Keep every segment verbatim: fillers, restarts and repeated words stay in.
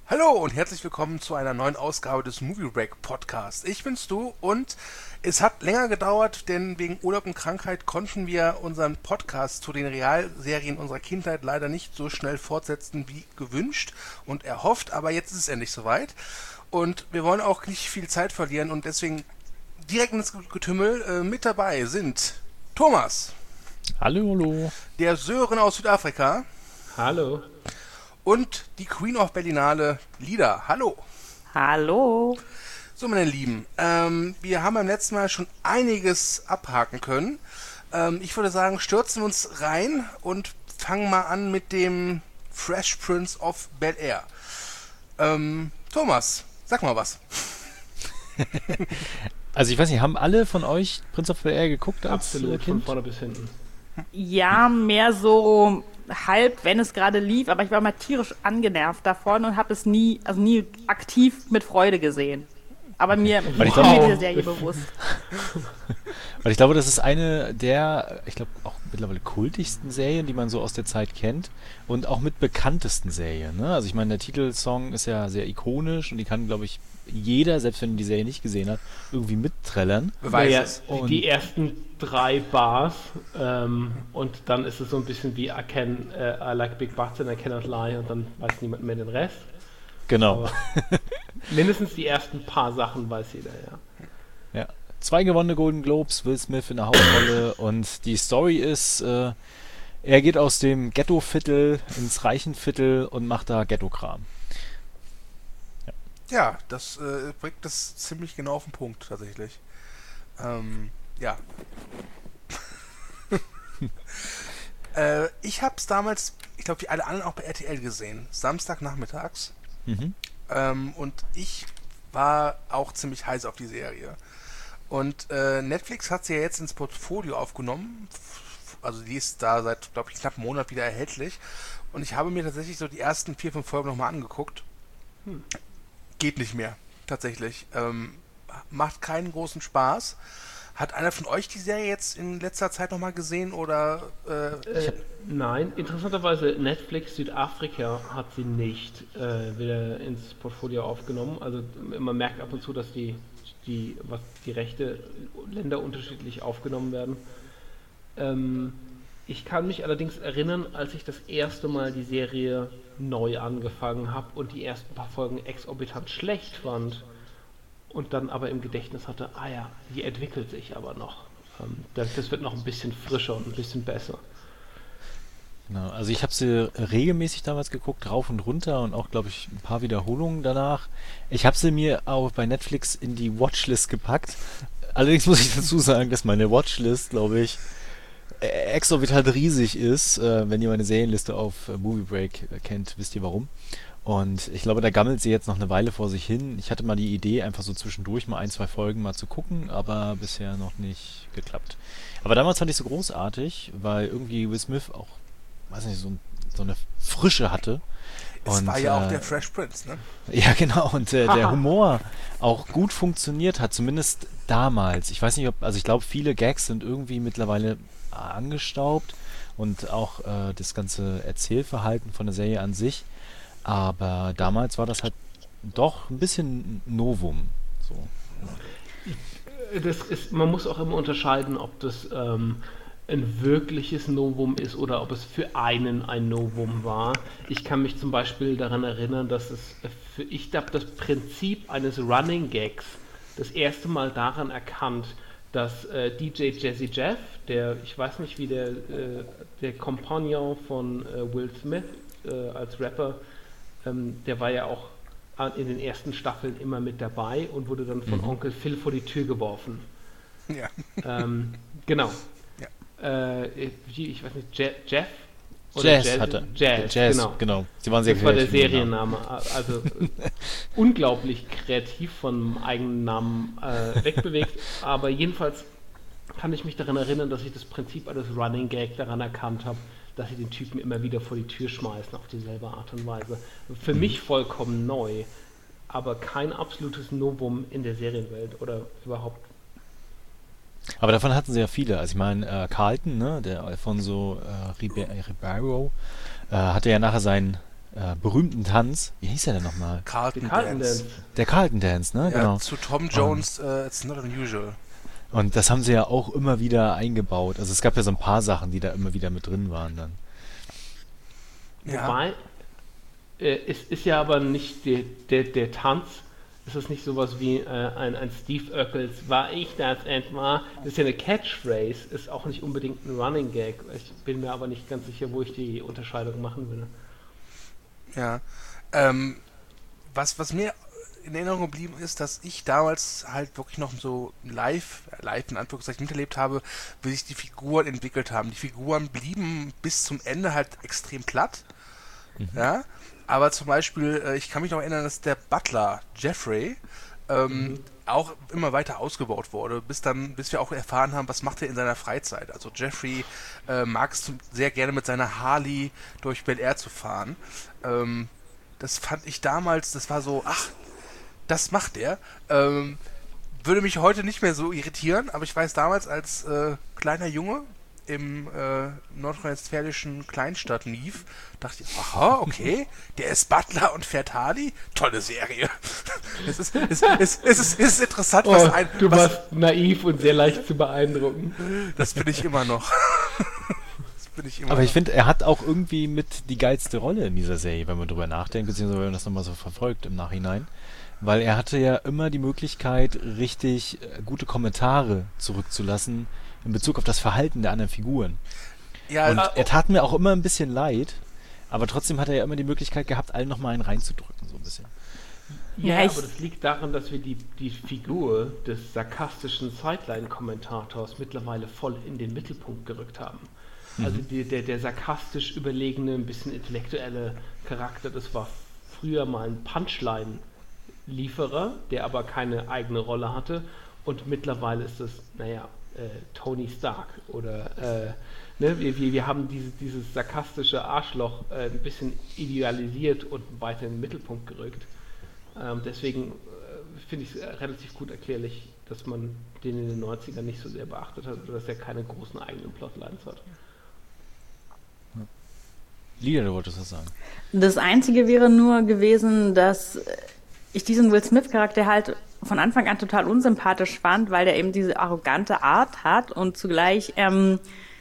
Hallo und herzlich willkommen zu einer neuen Ausgabe des Movie Break Podcasts. Ich bin's du und es hat länger gedauert, denn wegen Urlaub und Krankheit konnten wir unseren Podcast zu den Realserien unserer Kindheit leider nicht so schnell fortsetzen wie gewünscht und erhofft, aber jetzt ist es endlich soweit und wir wollen auch nicht viel Zeit verlieren und deswegen direkt ins Getümmel. Äh, mit dabei sind Thomas. Hallo, hallo. Der Sören aus Südafrika. Hallo. Und die Queen of Berlinale, Lida. Hallo. Hallo. So, meine Lieben, ähm, wir haben beim letzten Mal schon einiges abhaken können. Ähm, ich würde sagen, stürzen wir uns rein und fangen mal an mit dem Fresh Prince of Bel-Air. Ähm, Thomas, sag mal was. Also ich weiß nicht, haben alle von euch Prince of Bel-Air geguckt als Absolut, Kind? von vorne bis hinten. Ja, mehr so halb, wenn es gerade lief, aber ich war mal tierisch angenervt davon und habe es nie, also nie aktiv mit Freude gesehen. Aber mir Weil ich war glaube- mir diese Serie bewusst. Weil ich glaube, das ist eine der, ich glaube, auch mittlerweile kultigsten Serien, die man so aus der Zeit kennt und auch mit bekanntesten Serien. Ne? Also ich meine, der Titelsong ist ja sehr ikonisch und die kann, glaube ich, jeder, selbst wenn die Serie nicht gesehen hat, irgendwie mitträllern. Beweis Naja, es. Und- die ersten drei Bars ähm, und dann ist es so ein bisschen wie I can, äh, I like big butts and I cannot lie und dann weiß niemand mehr den Rest. Genau. Aber mindestens die ersten paar Sachen weiß jeder, ja. Ja. Zwei gewonnene Golden Globes, Will Smith in der Hauptrolle und die Story ist, äh, er geht aus dem Ghetto-Viertel ins Reichenviertel und macht da Ghetto-Kram. Ja, das äh, bringt das ziemlich genau auf den Punkt, tatsächlich. Ähm, ja. äh, ich hab's damals, ich glaube, wie alle anderen auch bei R T L gesehen. Samstagnachmittags. Mhm. Ähm, und ich war auch ziemlich heiß auf die Serie. Und äh, Netflix hat sie ja jetzt ins Portfolio aufgenommen. F- Also die ist da seit, glaube ich, knapp einem Monat wieder erhältlich. Und ich habe mir tatsächlich so die ersten vier, fünf Folgen nochmal angeguckt. Hm. Geht nicht mehr, tatsächlich. Ähm, macht keinen großen Spaß. Hat einer von euch die Serie jetzt in letzter Zeit nochmal gesehen oder äh, Äh, nein, interessanterweise Netflix Südafrika hat sie nicht äh, wieder ins Portfolio aufgenommen. Also man merkt ab und zu, dass die, die, was die Rechte Länder unterschiedlich aufgenommen werden. Ähm, ich kann mich allerdings erinnern, als ich das erste Mal die Serie neu angefangen habe und die ersten paar Folgen exorbitant schlecht fand und dann aber im Gedächtnis hatte, ah ja, die entwickelt sich aber noch. Ähm, das, das wird noch ein bisschen frischer und ein bisschen besser. Genau, also ich habe sie regelmäßig damals geguckt, rauf und runter und auch, glaube ich, ein paar Wiederholungen danach. Ich habe sie mir auch bei Netflix in die Watchlist gepackt. Allerdings muss ich dazu sagen, dass meine Watchlist, glaube ich, äh, exorbitant riesig ist. Äh, wenn ihr meine Serienliste auf äh, Movie Break äh, kennt, wisst ihr warum. Und ich glaube, da gammelt sie jetzt noch eine Weile vor sich hin. Ich hatte mal die Idee, einfach so zwischendurch mal ein, zwei Folgen mal zu gucken, aber bisher noch nicht geklappt. Aber damals fand ich so großartig, weil irgendwie Will Smith auch, weiß nicht, so, ein, so eine Frische hatte. es Und, war ja auch äh, der Fresh Prince, ne? Ja, genau. Und äh, der Humor auch gut funktioniert hat, zumindest damals. Ich weiß nicht, ob, also ich glaube, viele Gags sind irgendwie mittlerweile angestaubt und auch äh, das ganze Erzählverhalten von der Serie an sich. Aber damals war das halt doch ein bisschen ein Novum. So. Das ist, man muss auch immer unterscheiden, ob das ähm, ein wirkliches Novum ist oder ob es für einen ein Novum war. Ich kann mich zum Beispiel daran erinnern, dass es für, ich habe das Prinzip eines Running Gags das erste Mal daran erkannt, dass äh, D J Jazzy Jeff, der, ich weiß nicht wie der, äh, der Kompagnon von äh, Will Smith äh, als Rapper, ähm, der war ja auch in den ersten Staffeln immer mit dabei und wurde dann von Mhm. Onkel Phil vor die Tür geworfen. Ja. Ähm, genau. Ja. Äh, wie, ich weiß nicht, Je Jeff? Jazz hatte. Jazz, Jazz, genau. genau. Sie waren sehr Das war der kreativ mit dem Namen. Serienname. Also äh, unglaublich kreativ von eigenen Namen äh, wegbewegt. Aber jedenfalls kann ich mich daran erinnern, dass ich das Prinzip eines Running Gag daran erkannt habe, dass sie den Typen immer wieder vor die Tür schmeißen auf dieselbe Art und Weise. Für Mhm. mich vollkommen neu, aber kein absolutes Novum in der Serienwelt oder überhaupt. Aber davon hatten sie ja viele. Also ich meine, äh, Carlton, ne, der Alfonso äh, Ribe- Ribeiro, äh, hatte ja nachher sein äh, berühmten Tanz. Wie hieß der denn nochmal? Carlton, Carlton Dance. Dance. Der Carlton Dance, ne? Ja, Genau. zu Tom Jones, uh, It's Not Unusual. Und das haben sie ja auch immer wieder eingebaut. Also es gab ja so ein paar Sachen, die da immer wieder mit drin waren dann. Ja. Wobei, äh, es ist ja aber nicht der, der, der Tanz, ist das nicht sowas wie äh, ein, ein Steve Urkels, war ich das etwa? Das ist ja eine Catchphrase, ist auch nicht unbedingt ein Running Gag. Ich bin mir aber nicht ganz sicher, wo ich die Unterscheidung machen will. Ja. Ähm, was, was mir in Erinnerung geblieben ist, dass ich damals halt wirklich noch so live, live in Anführungszeichen miterlebt habe, wie sich die Figuren entwickelt haben. Die Figuren blieben bis zum Ende halt extrem platt. Mhm. Ja. Aber zum Beispiel, äh, ich kann mich noch erinnern, dass der Butler, Jeffrey, ähm, mhm. auch immer weiter ausgebaut wurde, bis dann, bis wir auch erfahren haben, was macht er in seiner Freizeit. Also Jeffrey äh, mag es sehr gerne mit seiner Harley durch Bel Air zu fahren. Ähm, das fand ich damals, das war so, ach, das macht er. Ähm, würde mich heute nicht mehr so irritieren, aber ich weiß damals als äh, kleiner Junge im äh, nordrhein-westfälischen Kleinstadt lief, dachte ich, aha, okay, der ist Butler und fährt Harley, tolle Serie. es, ist, es, es, es, ist, es ist interessant, was oh, ein... Du was, warst naiv und sehr leicht zu beeindrucken. Das bin ich immer noch. das bin ich immer Aber noch. ich finde, er hat auch irgendwie mit die geilste Rolle in dieser Serie, wenn man drüber nachdenkt, beziehungsweise wenn man das nochmal so verfolgt im Nachhinein. Weil er hatte ja immer die Möglichkeit, richtig gute Kommentare zurückzulassen in Bezug auf das Verhalten der anderen Figuren. Ja, und äh, er tat mir auch immer ein bisschen leid, aber trotzdem hat er ja immer die Möglichkeit gehabt, allen nochmal einen reinzudrücken, so ein bisschen. Ja, Ja, aber das liegt daran, dass wir die, die Figur des sarkastischen Sideline-Kommentators mittlerweile voll in den Mittelpunkt gerückt haben. Mhm. Also die, der, der sarkastisch überlegene, ein bisschen intellektuelle Charakter, das war früher mal ein Punchline-Lieferer, der aber keine eigene Rolle hatte, und mittlerweile ist es, naja, äh, Tony Stark oder äh, ne, wir, wir, wir haben diese, dieses sarkastische Arschloch äh, ein bisschen idealisiert und weiter in den Mittelpunkt gerückt. Ähm, deswegen äh, finde ich es relativ gut erklärlich, dass man den in den neunzigern nicht so sehr beachtet hat oder dass er keine großen eigenen Plotlines hat. Lieder, du wolltest was sagen. Das Einzige wäre nur gewesen, dass ich diesen Will Smith-Charakter halt von Anfang an total unsympathisch fand, weil der eben diese arrogante Art hat und zugleich, ähm,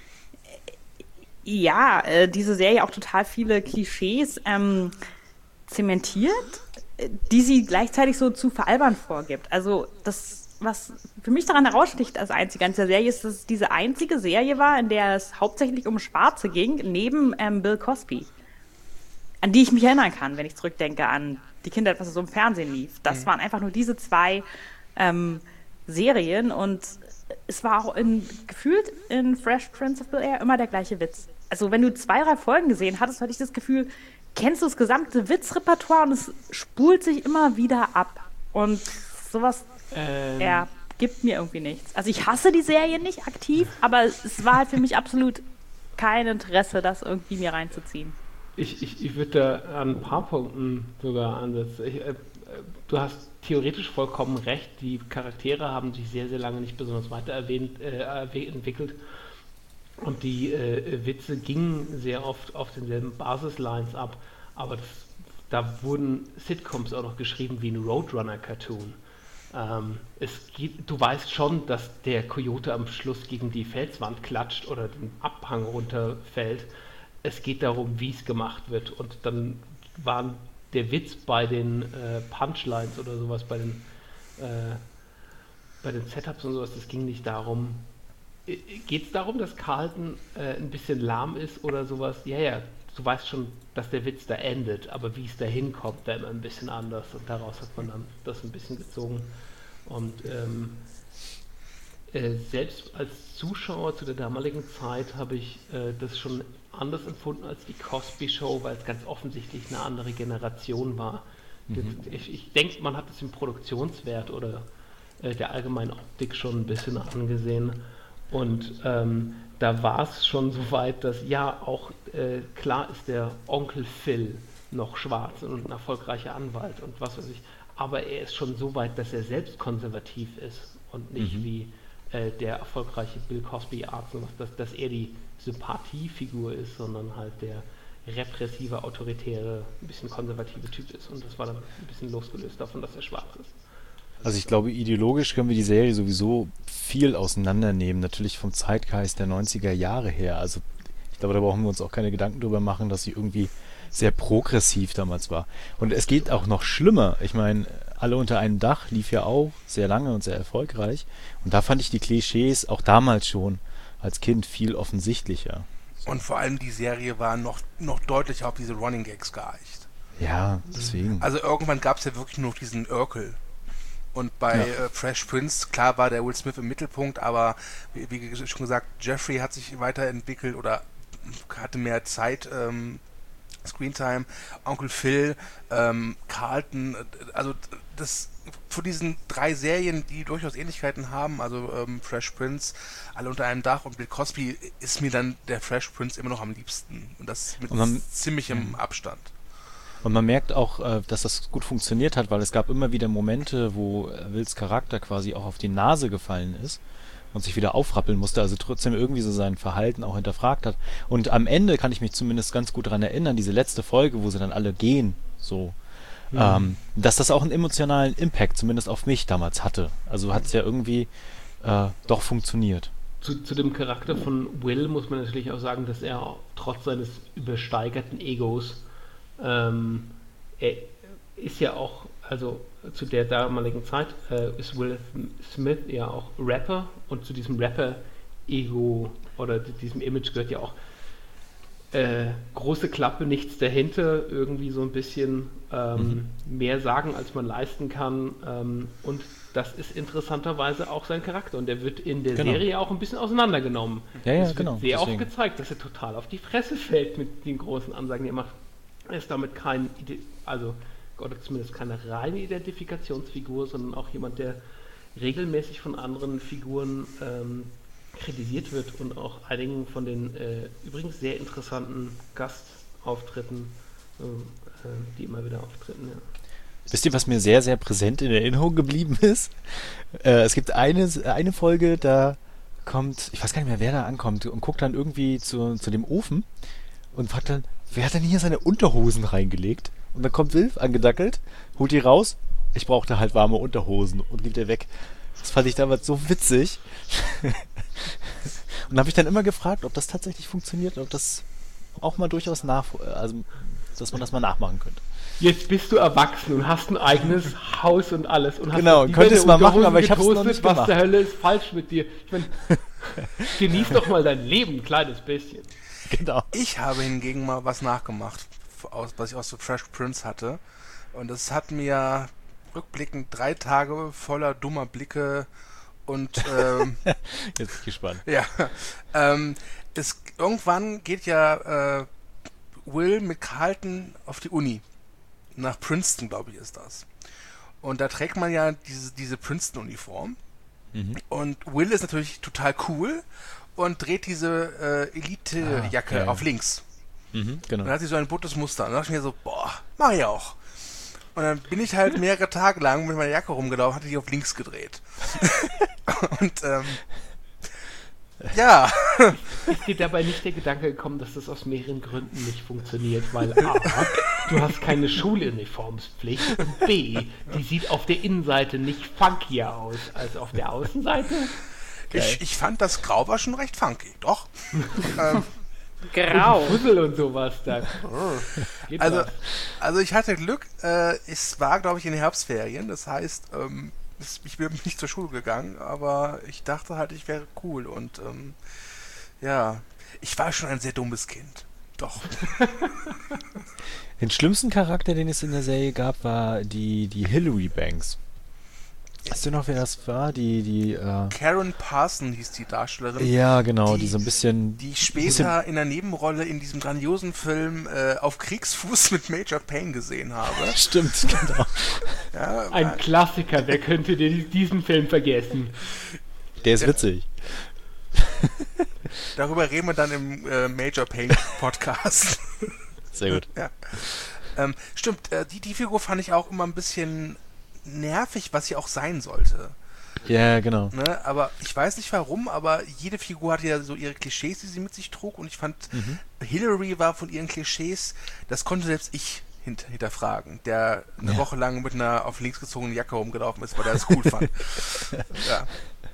ja, äh, diese Serie auch total viele Klischees ähm, zementiert, die sie gleichzeitig so zu veralbern vorgibt. Also das, was für mich daran heraussticht als einzige an dieser Serie, ist, dass es diese einzige Serie war, in der es hauptsächlich um Schwarze ging, neben ähm, Bill Cosby. An die ich mich erinnern kann, wenn ich zurückdenke an die Kindheit, was so im Fernsehen lief. Das mhm. waren einfach nur diese zwei ähm, Serien und es war auch in, gefühlt in Fresh Prince of Bel Air immer der gleiche Witz. Also wenn du zwei, drei Folgen gesehen hattest, hatte ich das Gefühl, kennst du das gesamte Witzrepertoire und es spult sich immer wieder ab. Und sowas ähm. ja, gibt mir irgendwie nichts. Also ich hasse die Serie nicht aktiv, aber es war halt für mich absolut kein Interesse, das irgendwie mir reinzuziehen. Ich, ich, ich würde da an ein paar Punkten sogar ansetzen. Ich, äh, du hast theoretisch vollkommen recht, die Charaktere haben sich sehr, sehr lange nicht besonders weiterentwickelt äh, und die äh, Witze gingen sehr oft auf denselben Basislines ab, aber das, da wurden Sitcoms auch noch geschrieben wie ein Roadrunner-Cartoon. Ähm, es geht, du weißt schon, dass der Coyote am Schluss gegen die Felswand klatscht oder den Abhang runterfällt. Es geht darum, wie es gemacht wird. Und dann war der Witz bei den äh, Punchlines oder sowas, bei den, äh, bei den Setups und sowas, das ging nicht darum. Äh, geht es darum, dass Carlton äh, ein bisschen lahm ist oder sowas? Ja, ja, du weißt schon, dass der Witz da endet, aber wie es da hinkommt, wäre immer ein bisschen anders. Und daraus hat man dann das ein bisschen gezogen. Und ähm, äh, selbst als Zuschauer zu der damaligen Zeit habe ich äh, das schon anders empfunden als die Cosby Show, weil es ganz offensichtlich eine andere Generation war. Mhm. Ich, ich denke, man hat es im Produktionswert oder äh, der allgemeinen Optik schon ein bisschen angesehen. Und ähm, da war es schon so weit, dass ja auch äh, klar ist der Onkel Phil noch schwarz und ein erfolgreicher Anwalt und was weiß ich. Aber er ist schon so weit, dass er selbst konservativ ist und nicht mhm. wie äh, der erfolgreiche Bill Cosby Arzt, dass, dass er die Sympathiefigur ist, sondern halt der, repressive, autoritäre, ein bisschen konservative Typ ist. Und das war dann ein bisschen losgelöst davon, dass er schwarz ist. Also ich glaube, ideologisch können wir die Serie sowieso viel auseinandernehmen, natürlich vom Zeitgeist der neunziger Jahre her. Also ich glaube, da brauchen wir uns auch keine Gedanken drüber machen, dass sie irgendwie sehr progressiv damals war. Und es geht auch noch schlimmer. Ich meine, Alle unter einem Dach lief ja auch sehr lange und sehr erfolgreich. Und da fand ich die Klischees auch damals schon als Kind viel offensichtlicher. Und vor allem die Serie war noch, noch deutlicher auf diese Running Gags geeicht. Ja, deswegen. Also irgendwann gab es ja wirklich nur noch diesen Urkel. Und bei Ja. äh, Fresh Prince, klar war der Will Smith im Mittelpunkt, aber wie, wie schon gesagt, Jeffrey hat sich weiterentwickelt oder hatte mehr Zeit, ähm, Screentime, Onkel Phil, ähm, Carlton, also das von diesen drei Serien, die durchaus Ähnlichkeiten haben, also ähm, Fresh Prince, Alle unter einem Dach und Bill Cosby, ist mir dann der Fresh Prince immer noch am liebsten. Und das mit Und man- ziemlichem Abstand. Und man merkt auch, äh, dass das gut funktioniert hat, weil es gab immer wieder Momente, wo äh, Wills Charakter quasi auch auf die Nase gefallen ist und sich wieder aufrappeln musste, also trotzdem irgendwie so sein Verhalten auch hinterfragt hat. Und am Ende kann ich mich zumindest ganz gut daran erinnern, diese letzte Folge, wo sie dann alle gehen, so, Mhm. ähm, dass das auch einen emotionalen Impact zumindest auf mich damals hatte. Also hat es ja irgendwie äh, doch funktioniert. Zu, zu dem Charakter von Will muss man natürlich auch sagen, dass er auch trotz seines übersteigerten Egos, ähm, er ist ja auch, also zu der damaligen Zeit äh, ist Will Smith ja auch Rapper, und zu diesem Rapper-Ego oder diesem Image gehört ja auch äh, große Klappe, nichts dahinter, irgendwie so ein bisschen ähm, mehr sagen, als man leisten kann, ähm, und das ist interessanterweise auch sein Charakter, und der wird in der Genau. Serie auch ein bisschen auseinandergenommen. Ja, ja, es wird genau, sehr oft deswegen. gezeigt, dass er total auf die Fresse fällt mit den großen Ansagen, die er macht. Er ist damit kein, Ide- also oder zumindest keine reine Identifikationsfigur, sondern auch jemand, der regelmäßig von anderen Figuren ähm, kritisiert wird und auch einigen von den äh, übrigens sehr interessanten Gastauftritten, äh, äh, die immer wieder auftreten. Ja. Wisst ihr, was mir sehr, sehr präsent in Erinnerung geblieben ist? Äh, es gibt eine, eine Folge, da kommt, ich weiß gar nicht mehr, wer da ankommt, und guckt dann irgendwie zu, zu dem Ofen und fragt dann, wer hat denn hier seine Unterhosen reingelegt? Und dann kommt Wilf angedackelt, holt die raus, ich brauchte halt warme Unterhosen, und gibt er weg. Das fand ich damals so witzig. Und habe ich dann immer gefragt, ob das tatsächlich funktioniert, ob das auch mal durchaus nach, also dass man das mal nachmachen könnte. Jetzt bist du erwachsen und hast ein eigenes Haus und alles. Und hast Genau, lieber könntest deine mal machen, Unterhosen aber ich hab's noch getoastet. nicht Was gemacht. der Hölle ist falsch mit dir? Ich meine, genieß doch mal dein Leben, ein kleines bisschen. Genau. Ich habe hingegen mal was nachgemacht, aus, was ich aus so Fresh Prince hatte. Und es hat mir rückblickend drei Tage voller dummer Blicke und ähm, Jetzt bin ich gespannt. ja, ähm, es, irgendwann geht ja äh, Will mit Carlton auf die Uni. Nach Princeton, glaube ich, ist das. Und da trägt man ja diese, diese Princeton-Uniform. Mhm. Und Will ist natürlich total cool und dreht diese äh, Elite-Jacke Ah, ja, ja. auf links. Mhm, Und genau. dann hat sie so ein buntes Muster. Und dann dachte ich mir so, boah, mach ich auch. Und dann bin ich halt mehrere Tage lang mit meiner Jacke rumgelaufen, hatte die auf links gedreht. Und ähm, ja, Ist dir dabei nicht der Gedanke gekommen, dass das aus mehreren Gründen nicht funktioniert? Weil A, du hast keine Schuluniformspflicht, und B, die sieht auf der Innenseite nicht funkier aus als auf der Außenseite. ich, ich fand das Grau war schon recht funky, doch. ähm, Grau. Und Fussel und sowas da. Geht also, was. also ich hatte Glück, äh, es war, glaube ich, in den Herbstferien, das heißt, ähm, es, ich bin nicht zur Schule gegangen, aber ich dachte halt, ich wäre cool und ähm, ja, ich war schon ein sehr dummes Kind. Doch. Den schlimmsten Charakter, den es in der Serie gab, war die, die Hillary Banks. Weißt du noch, wer das war? Die, die, äh, Karen Parson hieß die Darstellerin. ja, genau, die, Die- so ein bisschen... Die ich bisschen- später in der Nebenrolle in diesem grandiosen Film äh, Auf Kriegsfuß mit Major Payne gesehen habe. Stimmt, genau. Ja, Ein äh, Klassiker, wer könnte dir diesen Film vergessen? Der ist witzig. darüber reden wir dann im äh, Major Payne Podcast. Sehr gut. Ja. Ähm, stimmt, äh, die, die Figur fand ich auch immer ein bisschen nervig, was sie auch sein sollte. Ja, genau. Ne? Aber ich weiß nicht warum, aber jede Figur hatte ja so ihre Klischees, die sie mit sich trug. Und ich fand, Mhm. Hillary war von ihren Klischees, das konnte selbst ich hint- hinterfragen, der eine Ja. Woche lang mit einer auf links gezogenen Jacke rumgelaufen ist, weil er es cool fand. Ja.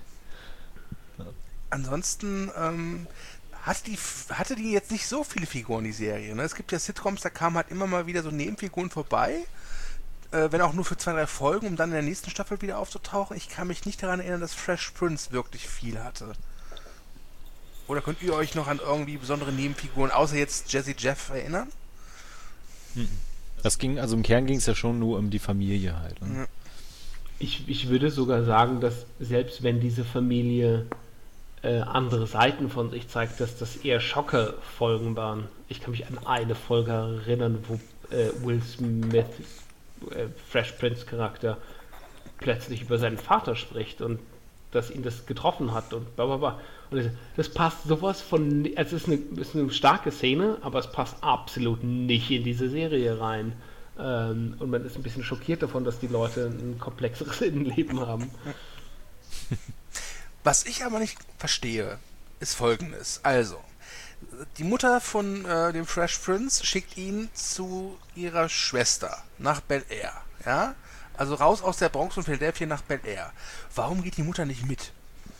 Ansonsten ähm, hatte, die, hatte die jetzt nicht so viele Figuren, die Serie. Ne? Es gibt ja Sitcoms, da kamen halt immer mal wieder so Nebenfiguren vorbei, äh, wenn auch nur für zwei, drei Folgen, um dann in der nächsten Staffel wieder aufzutauchen. Ich kann mich nicht daran erinnern, dass Fresh Prince wirklich viel hatte. Oder könnt ihr euch noch an irgendwie besondere Nebenfiguren, außer jetzt Jazzy Jeff, erinnern? Das ging, also im Kern ging es ja schon nur um die Familie halt. Ne? Ja. Ich, ich würde sogar sagen, dass selbst wenn diese Familie äh, andere Seiten von sich zeigt, dass das eher Schocker-Folgen waren. Ich kann mich an eine Folge erinnern, wo äh, Will Smith, äh, Fresh Prince Charakter, plötzlich über seinen Vater spricht und dass ihn das getroffen hat und bla bla bla. Und das, das passt sowas von, also es ist eine, ist eine starke Szene, aber es passt absolut nicht in diese Serie rein. Ähm, und man ist ein bisschen schockiert davon, dass die Leute ein komplexeres Innenleben haben. Was ich aber nicht verstehe, ist Folgendes. Also, die Mutter von äh, dem Fresh Prince schickt ihn zu ihrer Schwester nach Bel Air. Ja? Also raus aus der Bronx und Philadelphia nach Bel Air. Warum geht die Mutter nicht mit?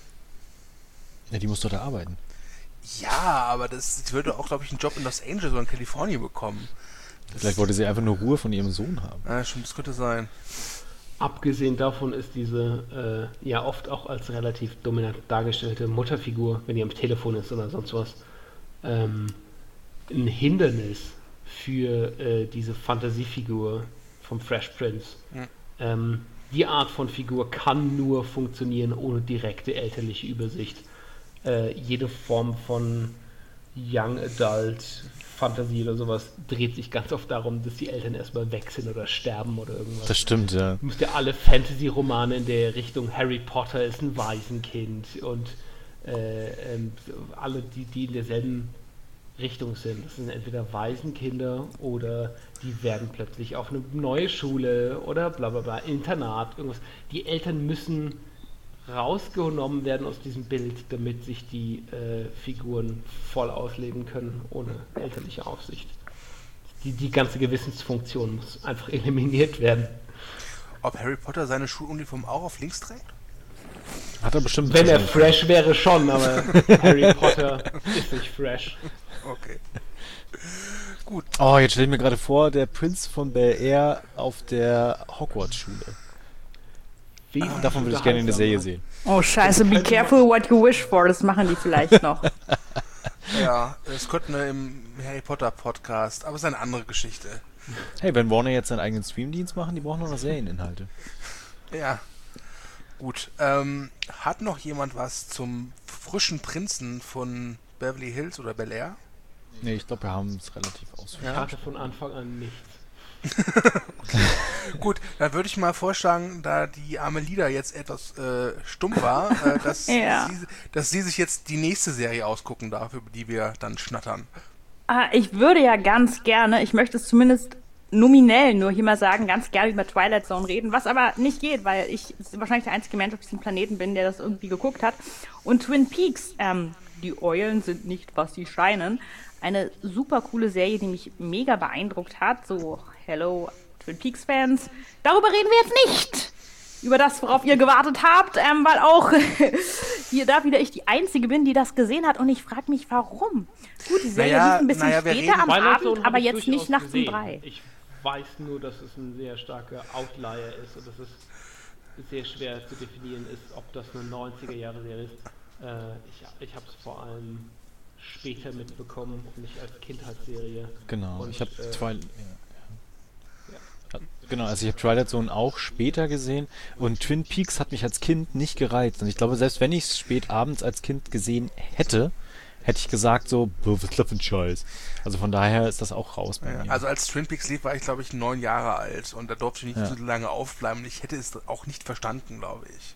Ja, die muss doch da arbeiten. Ja, aber das sie würde auch, glaube ich, einen Job in Los Angeles oder in Kalifornien bekommen. Das, Vielleicht wollte sie einfach nur Ruhe von ihrem Sohn haben. Ja, schon, das könnte sein. Abgesehen davon ist diese äh, ja oft auch als relativ dominant dargestellte Mutterfigur, wenn die am Telefon ist oder sonst was, ähm, ein Hindernis für äh, diese Fantasiefigur vom Fresh Prince. Hm. Ähm, die Art von Figur kann nur funktionieren ohne direkte elterliche Übersicht. Äh, jede Form von Young Adult Fantasie oder sowas dreht sich ganz oft darum, dass die Eltern erstmal weg sind oder sterben oder irgendwas. Das stimmt, ja. Du musst ja alle Fantasy-Romane in der Richtung Harry Potter ist ein Waisenkind und äh, ähm, alle, die, die in derselben Richtung sind. Das sind entweder Waisenkinder oder die werden plötzlich auf eine neue Schule oder bla bla bla, Internat, irgendwas. Die Eltern müssen rausgenommen werden aus diesem Bild, damit sich die äh, Figuren voll ausleben können, ohne elterliche Aufsicht. Die, die ganze Gewissensfunktion muss einfach eliminiert werden. Ob Harry Potter seine Schuluniform auch auf links trägt? Hat er bestimmt. Wenn er fresh wäre schon, aber Harry Potter ist nicht fresh. Okay. Gut. Oh, jetzt stell ich mir gerade vor, der Prinz von Bel Air auf der Hogwarts-Schule. Wesentlich Davon würde ich gerne eine Serie unterhaltsamer. sehen. Oh, scheiße, be careful what you wish for. Das machen die vielleicht noch. Ja, das könnten wir im Harry Potter Podcast, aber es ist eine andere Geschichte. Hey, wenn Warner jetzt seinen eigenen Streamdienst machen, die brauchen noch Serieninhalte. Ja. Gut. Ähm, hat noch jemand was zum frischen Prinzen von Beverly Hills oder Bel Air? Nee, ich glaube, wir haben es relativ ausführlich. Ich hatte von Anfang an nichts. Gut, dann würde ich mal vorschlagen, da die arme Lida jetzt etwas äh, stumm war, äh, dass, Ja. sie, dass sie sich jetzt die nächste Serie ausgucken darf, über die wir dann schnattern. Ah, ich würde ja ganz gerne, ich möchte es zumindest nominell nur hier mal sagen, ganz gerne über Twilight Zone reden, was aber nicht geht, weil ich wahrscheinlich der einzige Mensch auf diesem Planeten bin, der das irgendwie geguckt hat. Und Twin Peaks, ähm, die Eulen sind nicht, was sie scheinen. Eine super coole Serie, die mich mega beeindruckt hat. So, hello, Twin Peaks-Fans. Darüber reden wir jetzt nicht. Über das, worauf ihr gewartet habt, ähm, weil auch hier da wieder ich die Einzige bin, die das gesehen hat. Und ich frage mich, warum. Gut, die Serie Naja, lief ein bisschen naja, wir später reden- am Twilight Zone Abend, hab aber ich jetzt durchaus nicht nachts um gesehen. drei. Ich weiß nur, dass es ein sehr starker Outlier ist und dass es sehr schwer zu definieren ist, ob das eine neunziger-Jahre-Serie ist. Äh, ich ich habe es vor allem später mitbekommen, nicht als Kindheitsserie. Genau, Und, ich habe äh, Twilight. Ja, ja. Genau, also ich habe Twilight Zone auch später gesehen und Twin Peaks hat mich als Kind nicht gereizt. Und ich glaube, selbst wenn ich es spät abends als Kind gesehen hätte, hätte ich gesagt so, "Boah, was ist das für ein Scheiß?" Also von daher ist das auch raus bei Ja, mir. also als Twin Peaks lief, war ich, glaube ich, neun Jahre alt und da durfte ich nicht Ja. so lange aufbleiben und ich hätte es auch nicht verstanden, glaube ich.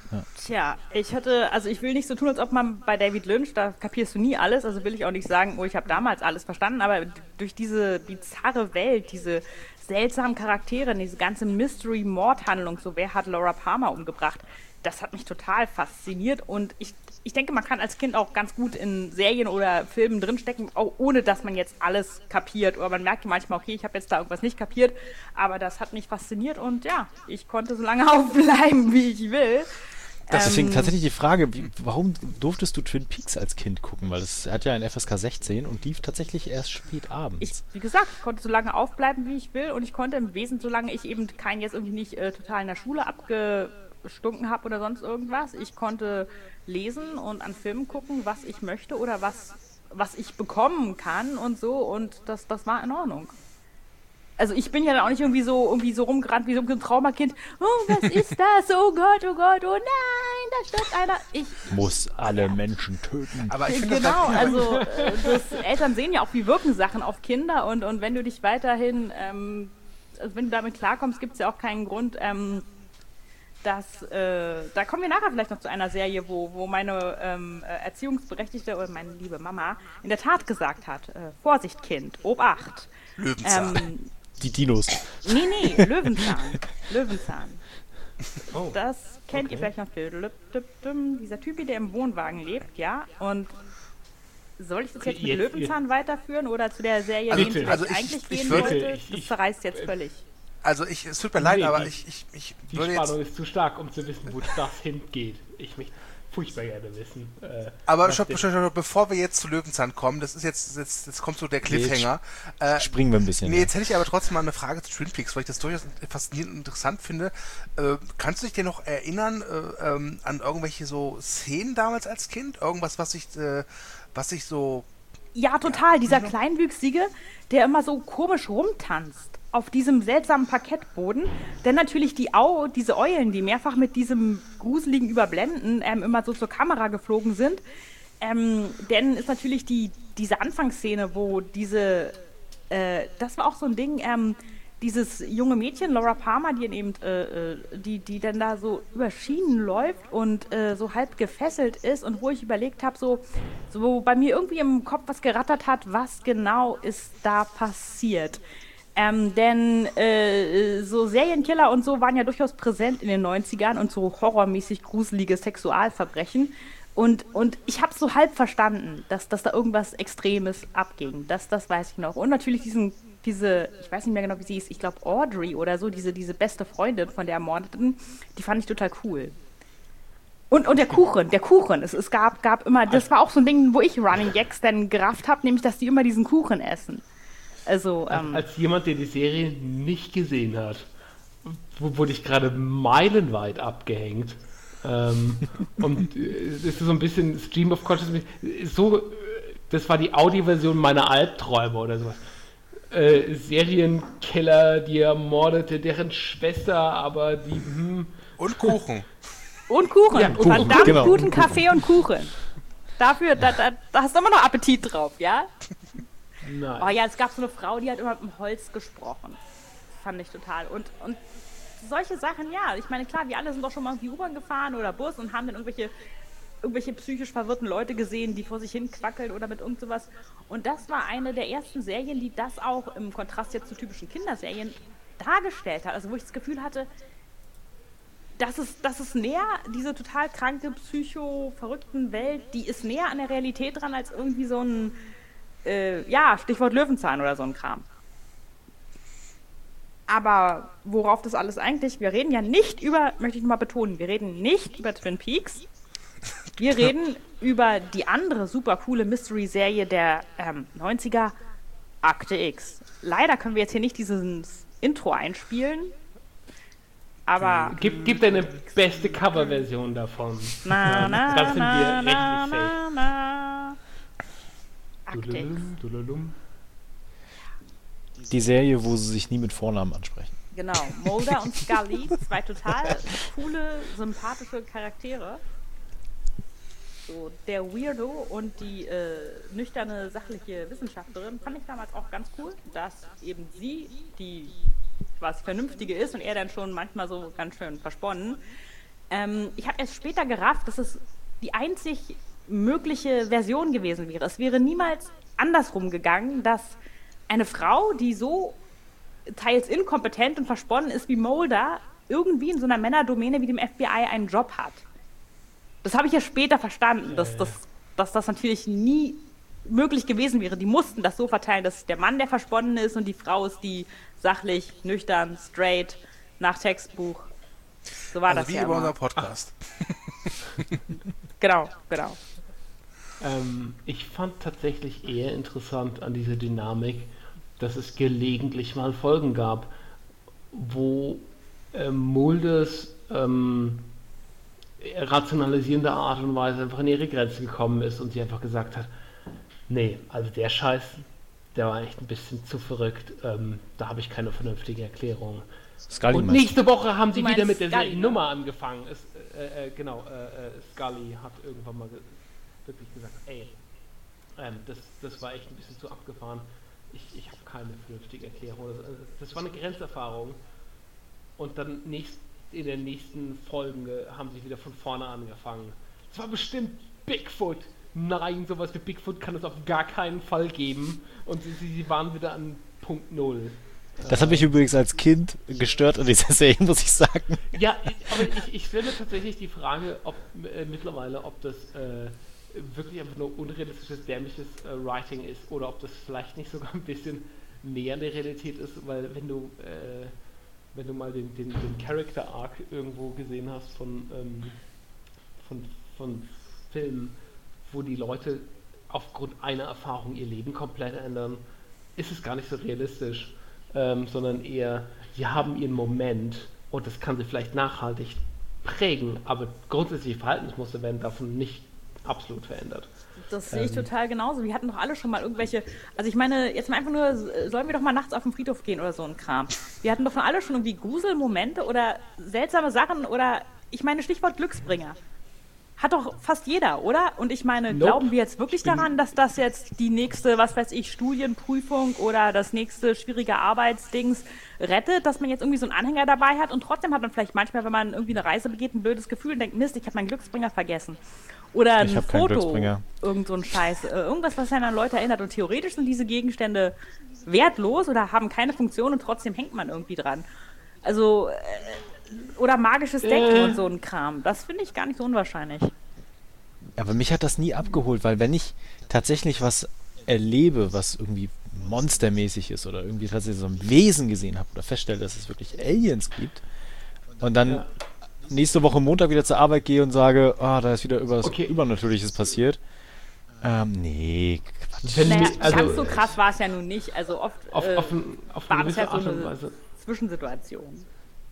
Tja, ich hatte, also ich will nicht so tun, als ob man bei David Lynch, da kapierst du nie alles, also will ich auch nicht sagen, oh, ich habe damals alles verstanden, aber durch diese bizarre Welt, diese seltsamen Charaktere, diese ganze Mystery-Mordhandlung, so wer hat Laura Palmer umgebracht, das hat mich total fasziniert und ich, ich denke, man kann als Kind auch ganz gut in Serien oder Filmen drinstecken, auch ohne dass man jetzt alles kapiert. Oder man merkt manchmal, okay, ich habe jetzt da irgendwas nicht kapiert, aber das hat mich fasziniert und ja, ich konnte so lange aufbleiben, wie ich will. Deswegen Ähm, tatsächlich die Frage, wie, warum durftest du Twin Peaks als Kind gucken? Weil es hat ja ein F S K sechzehn und lief tatsächlich erst spät abends. Ich, wie gesagt, ich konnte so lange aufbleiben, wie ich will und ich konnte im Wesen, solange ich eben keinen jetzt irgendwie nicht äh, total in der Schule abgestunken habe oder sonst irgendwas, ich konnte lesen und an Filmen gucken, was ich möchte oder was, was ich bekommen kann und so und das, das war in Ordnung. Also ich bin ja dann auch nicht irgendwie so irgendwie so rumgerannt wie so ein Traumakind. Oh, was ist das? Oh Gott, oh Gott, oh nein, da stirbt einer. Ich muss alle Menschen töten. Aber ich finde genau, das also äh, das, Eltern sehen ja auch, wie wirken Sachen auf Kinder und, und wenn du dich weiterhin, ähm, also wenn du damit klarkommst, gibt es ja auch keinen Grund, ähm, dass, äh, da kommen wir nachher vielleicht noch zu einer Serie, wo, wo meine ähm, Erziehungsberechtigte oder meine liebe Mama in der Tat gesagt hat, äh, Vorsicht Kind, Obacht. Löwenzahn. Ähm, Die Dinos. Nee, nee, Löwenzahn. Löwenzahn. Oh. Das kennt Okay. ihr vielleicht noch. Dieser Typ, der im Wohnwagen lebt, ja. Und soll ich das Okay, jetzt mit jetzt- Löwenzahn weiterführen oder zu der Serie Also- gehen, zu der also ich ich- eigentlich ich gehen würde- wollte? ich- Das ich- zerreißt jetzt völlig. Also ich, es tut mir leid, Nee, aber die- ich, ich, ich Die würde jetzt... Spannung ist zu stark, um zu wissen, wo das hingeht. Ich möchte furchtbar gerne wissen. Äh, Aber was stopp, denn- stopp, stopp, bevor wir jetzt zu Löwenzahn kommen, das ist jetzt, jetzt, jetzt kommt so der Cliffhanger. Äh, Springen wir ein bisschen. nee, ja. jetzt hätte ich aber trotzdem mal eine Frage zu Twin Peaks, weil ich das durchaus faszinierend und interessant finde. Äh, kannst du dich dir noch erinnern äh, ähm, an irgendwelche so Szenen damals als Kind? Irgendwas, was sich, äh, was sich so... Ja, total. Dieser Kleinwüchsige, der immer so komisch rumtanzt auf diesem seltsamen Parkettboden. Denn natürlich die Au, diese Eulen, die mehrfach mit diesem gruseligen Überblenden ähm, immer so zur Kamera geflogen sind. Ähm, denn ist natürlich die, diese Anfangsszene, wo diese, äh, das war auch so ein Ding, ähm, dieses junge Mädchen, Laura Palmer, die eben, äh, äh, die, die dann da so über Schienen läuft und äh, so halb gefesselt ist und wo ich überlegt habe, so, so wo bei mir irgendwie im Kopf was gerattert hat, was genau ist da passiert. Ähm, denn äh, so Serienkiller und so waren ja durchaus präsent in den neunzigern und so horrormäßig gruselige Sexualverbrechen. Und, und ich habe so halb verstanden, dass, dass da irgendwas Extremes abging. Das, das weiß ich noch. Und natürlich diesen, diese, ich weiß nicht mehr genau, wie sie hieß, ich glaube Audrey oder so, diese, diese beste Freundin von der Ermordeten, die fand ich total cool. Und, und der Kuchen, der Kuchen. Es, es gab, gab immer, das war auch so ein Ding, wo ich Running Gags dann gerafft habe, nämlich, dass die immer diesen Kuchen essen. Also, ähm, Als jemand, der die Serie nicht gesehen hat, w- wurde ich gerade meilenweit abgehängt. Ähm, und äh, es ist so ein bisschen Stream of Consciousness. So, äh, das war die Audioversion meiner Albträume oder sowas. Äh, Serienkiller, die ermordete, deren Schwester, aber die. Hm, Und Kuchen. und Kuchen. Ja, und Kuchen, verdammt genau, guten und Kuchen. Kaffee und Kuchen. Dafür, da, da, da hast du immer noch Appetit drauf, ja? nein. Oh ja, es gab so eine Frau, die hat immer mit dem Holz gesprochen. Fand ich total. Und, und solche Sachen, ja. Ich meine, klar, wir alle sind doch schon mal irgendwie U-Bahn gefahren oder Bus und haben dann irgendwelche, irgendwelche psychisch verwirrten Leute gesehen, die vor sich hin quackeln oder mit irgend sowas. Und das war eine der ersten Serien, die das auch im Kontrast jetzt zu typischen Kinderserien dargestellt hat. Also wo ich das Gefühl hatte, das ist, das ist näher, diese total kranke, psycho-verrückten Welt, die ist näher an der Realität dran als irgendwie so ein Äh, ja, Stichwort Löwenzahn oder so ein Kram. Aber worauf das alles eigentlich, wir reden ja nicht über, möchte ich nochmal betonen, wir reden nicht über Twin Peaks. Wir reden über die andere super coole Mystery-Serie der ähm, neunziger, Akte X. Leider können wir jetzt hier nicht dieses Intro einspielen, aber Gib, gib deine beste Coverversion davon. na, na, Dann sind wir na, na, rechtlich na, na. Akte X. Dudulum, dudulum. Die Serie, wo sie sich nie mit Vornamen ansprechen. Genau, Mulder und Scully, zwei total coole, sympathische Charaktere. So, der Weirdo und die äh, nüchterne, sachliche Wissenschaftlerin fand ich damals auch ganz cool, dass eben sie, die quasi Vernünftige ist und er dann schon manchmal so ganz schön versponnen, Ähm, ich habe erst später gerafft, dass es die einzig mögliche Version gewesen wäre. Es wäre niemals andersrum gegangen, dass eine Frau, die so teils inkompetent und versponnen ist wie Mulder, irgendwie in so einer Männerdomäne wie dem F B I einen Job hat. Das habe ich ja später verstanden, Ja, dass, ja. dass, dass das natürlich nie möglich gewesen wäre. Die mussten das so verteilen, dass der Mann der Versponnene ist und die Frau ist die sachlich, nüchtern, straight, nach Textbuch. So war Also das wie ja über immer. unser Podcast. Genau, genau. Ähm, ich fand tatsächlich eher interessant an dieser Dynamik, dass es gelegentlich mal Folgen gab, wo ähm, Mulders ähm, rationalisierende Art und Weise einfach an ihre Grenze gekommen ist und sie einfach gesagt hat, nee, also der Scheiß, der war echt ein bisschen zu verrückt, ähm, da habe ich keine vernünftige Erklärung. Scully Und meinst nächste Woche haben sie Du wieder meinst mit der Scully, ne? Nummer angefangen. Es, äh, äh, genau, äh, äh, Scully hat irgendwann mal ge wirklich gesagt, ey, ähm, das, das war echt ein bisschen zu abgefahren. Ich, ich habe keine vernünftige Erklärung. Das, also, das war eine Grenzerfahrung. Und dann nächst, in den nächsten Folgen äh, haben sie wieder von vorne angefangen. Es war bestimmt Bigfoot. Nein, sowas wie Bigfoot kann es auf gar keinen Fall geben. Und sie, sie sie waren wieder an Punkt Null. Das hat mich übrigens als Kind gestört an dieser Serie, muss ich sagen. Ja, aber ich, ich stelle mir tatsächlich die Frage, ob äh, mittlerweile, ob das äh, wirklich einfach nur unrealistisches, dämliches äh, Writing ist oder ob das vielleicht nicht sogar ein bisschen näher an der Realität ist, weil wenn du äh, wenn du mal den, den, den Character Arc irgendwo gesehen hast von, ähm, von, von Filmen, wo die Leute aufgrund einer Erfahrung ihr Leben komplett ändern, ist es gar nicht so realistisch. Ähm, sondern eher, sie haben ihren Moment und das kann sie vielleicht nachhaltig prägen, aber grundsätzliche Verhaltensmuster werden davon nicht absolut verändert. Das sehe ich Ähm. total genauso. Wir hatten doch alle schon mal irgendwelche, also ich meine, jetzt mal einfach nur, sollen wir doch mal nachts auf den Friedhof gehen oder so ein Kram. Wir hatten doch von alle schon irgendwie Gruselmomente oder seltsame Sachen oder, ich meine, Stichwort Glücksbringer. Hat doch fast jeder, oder? Und ich meine, Nope. glauben wir jetzt wirklich Ich bin- daran, dass das jetzt die nächste, was weiß ich, Studienprüfung oder das nächste schwierige Arbeitsdings rettet, dass man jetzt irgendwie so einen Anhänger dabei hat und trotzdem hat man vielleicht manchmal, wenn man irgendwie eine Reise begeht, ein blödes Gefühl und denkt, Mist, ich habe meinen Glücksbringer vergessen. Oder ein Ich hab keinen Foto, Glücksbringer. irgend so ein Scheiß, äh, irgendwas, was einen an Leute erinnert. Und theoretisch sind diese Gegenstände wertlos oder haben keine Funktion und trotzdem hängt man irgendwie dran. Also, äh, oder magisches Denken Äh. und so ein Kram. Das finde ich gar nicht so unwahrscheinlich. Aber mich hat das nie abgeholt, weil wenn ich tatsächlich was erlebe, was irgendwie monstermäßig ist oder irgendwie tatsächlich so ein Wesen gesehen habe oder feststelle, dass es wirklich Aliens gibt und dann Ja. nächste Woche Montag wieder zur Arbeit gehe und sage, ah, da ist wieder übers Okay. Übernatürliches passiert. Ähm, nee, Quatsch. Wenn Naja, mi- also, ganz so krass war es ja nun nicht. Also oft Auf, äh, auf, ein, auf war eine das gewisse halt so Art und eine Weise. Zwischensituation.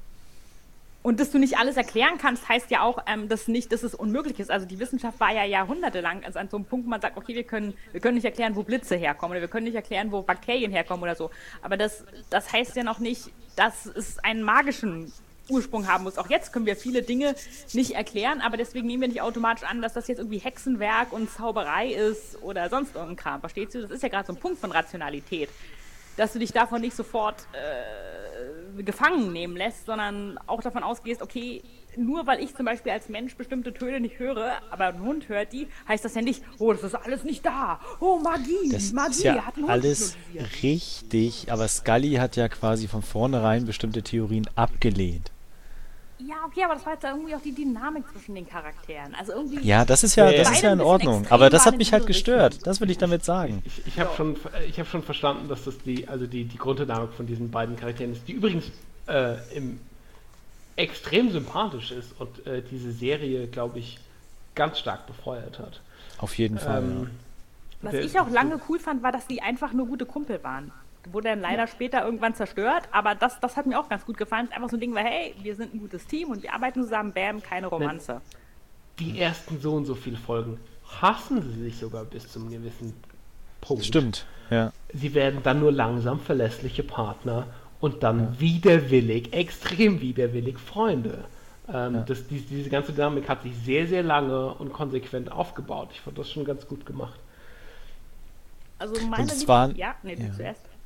Und dass du nicht alles erklären kannst, heißt ja auch, ähm, dass nicht, dass es unmöglich ist. Also die Wissenschaft war ja jahrhundertelang also an so einem Punkt, wo man sagt, okay, wir können, wir können nicht erklären, wo Blitze herkommen oder wir können nicht erklären, wo Bakterien herkommen oder so. Aber das, das heißt ja noch nicht, dass es einen magischen Ursprung haben muss. Auch jetzt können wir viele Dinge nicht erklären, aber deswegen nehmen wir nicht automatisch an, dass das jetzt irgendwie Hexenwerk und Zauberei ist oder sonst irgendein Kram. Verstehst du? Das ist ja gerade so ein Punkt von Rationalität. Dass du dich davon nicht sofort äh, gefangen nehmen lässt, sondern auch davon ausgehst, okay, nur weil ich zum Beispiel als Mensch bestimmte Töne nicht höre, aber ein Hund hört die, heißt das ja nicht, oh, das ist alles nicht da. Oh, Magie, Das Magie, ist ja hat ein Hund alles hypnotisiert. richtig, aber Scully hat ja quasi von vornherein bestimmte Theorien abgelehnt. Ja, okay, aber das war jetzt irgendwie auch die Dynamik zwischen den Charakteren. Also irgendwie. Ja, das ist ja, Ja, das ja. ist ja in Beide ein bisschen Ordnung, extrem aber das waren hat in mich halt diese gestört. Richtung. Das will ich damit sagen. Ich, ich habe schon, ich hab schon verstanden, dass das die, also die, die Grunddynamik von diesen beiden Charakteren ist, die übrigens äh, im, extrem sympathisch ist und äh, diese Serie, glaube ich, ganz stark befeuert hat. Auf jeden Fall. Ähm, Was der- ich auch lange cool fand, war, dass die einfach nur gute Kumpel waren. Wurde dann leider später irgendwann zerstört, aber das, das hat mir auch ganz gut gefallen. Es ist einfach so ein Ding war, hey, wir sind ein gutes Team und wir arbeiten zusammen, bam, keine Romanze. Die ersten so und so viele Folgen hassen sie sich sogar bis zum gewissen Punkt. Stimmt, ja. Sie werden dann nur langsam verlässliche Partner und dann widerwillig, extrem widerwillig Freunde. Ähm, Ja. das, die, diese ganze Dynamik hat sich sehr, sehr lange und konsequent aufgebaut. Ich fand das schon ganz gut gemacht. Also meine Und es Lieb- waren- Ja, nee, du ja. zuerst.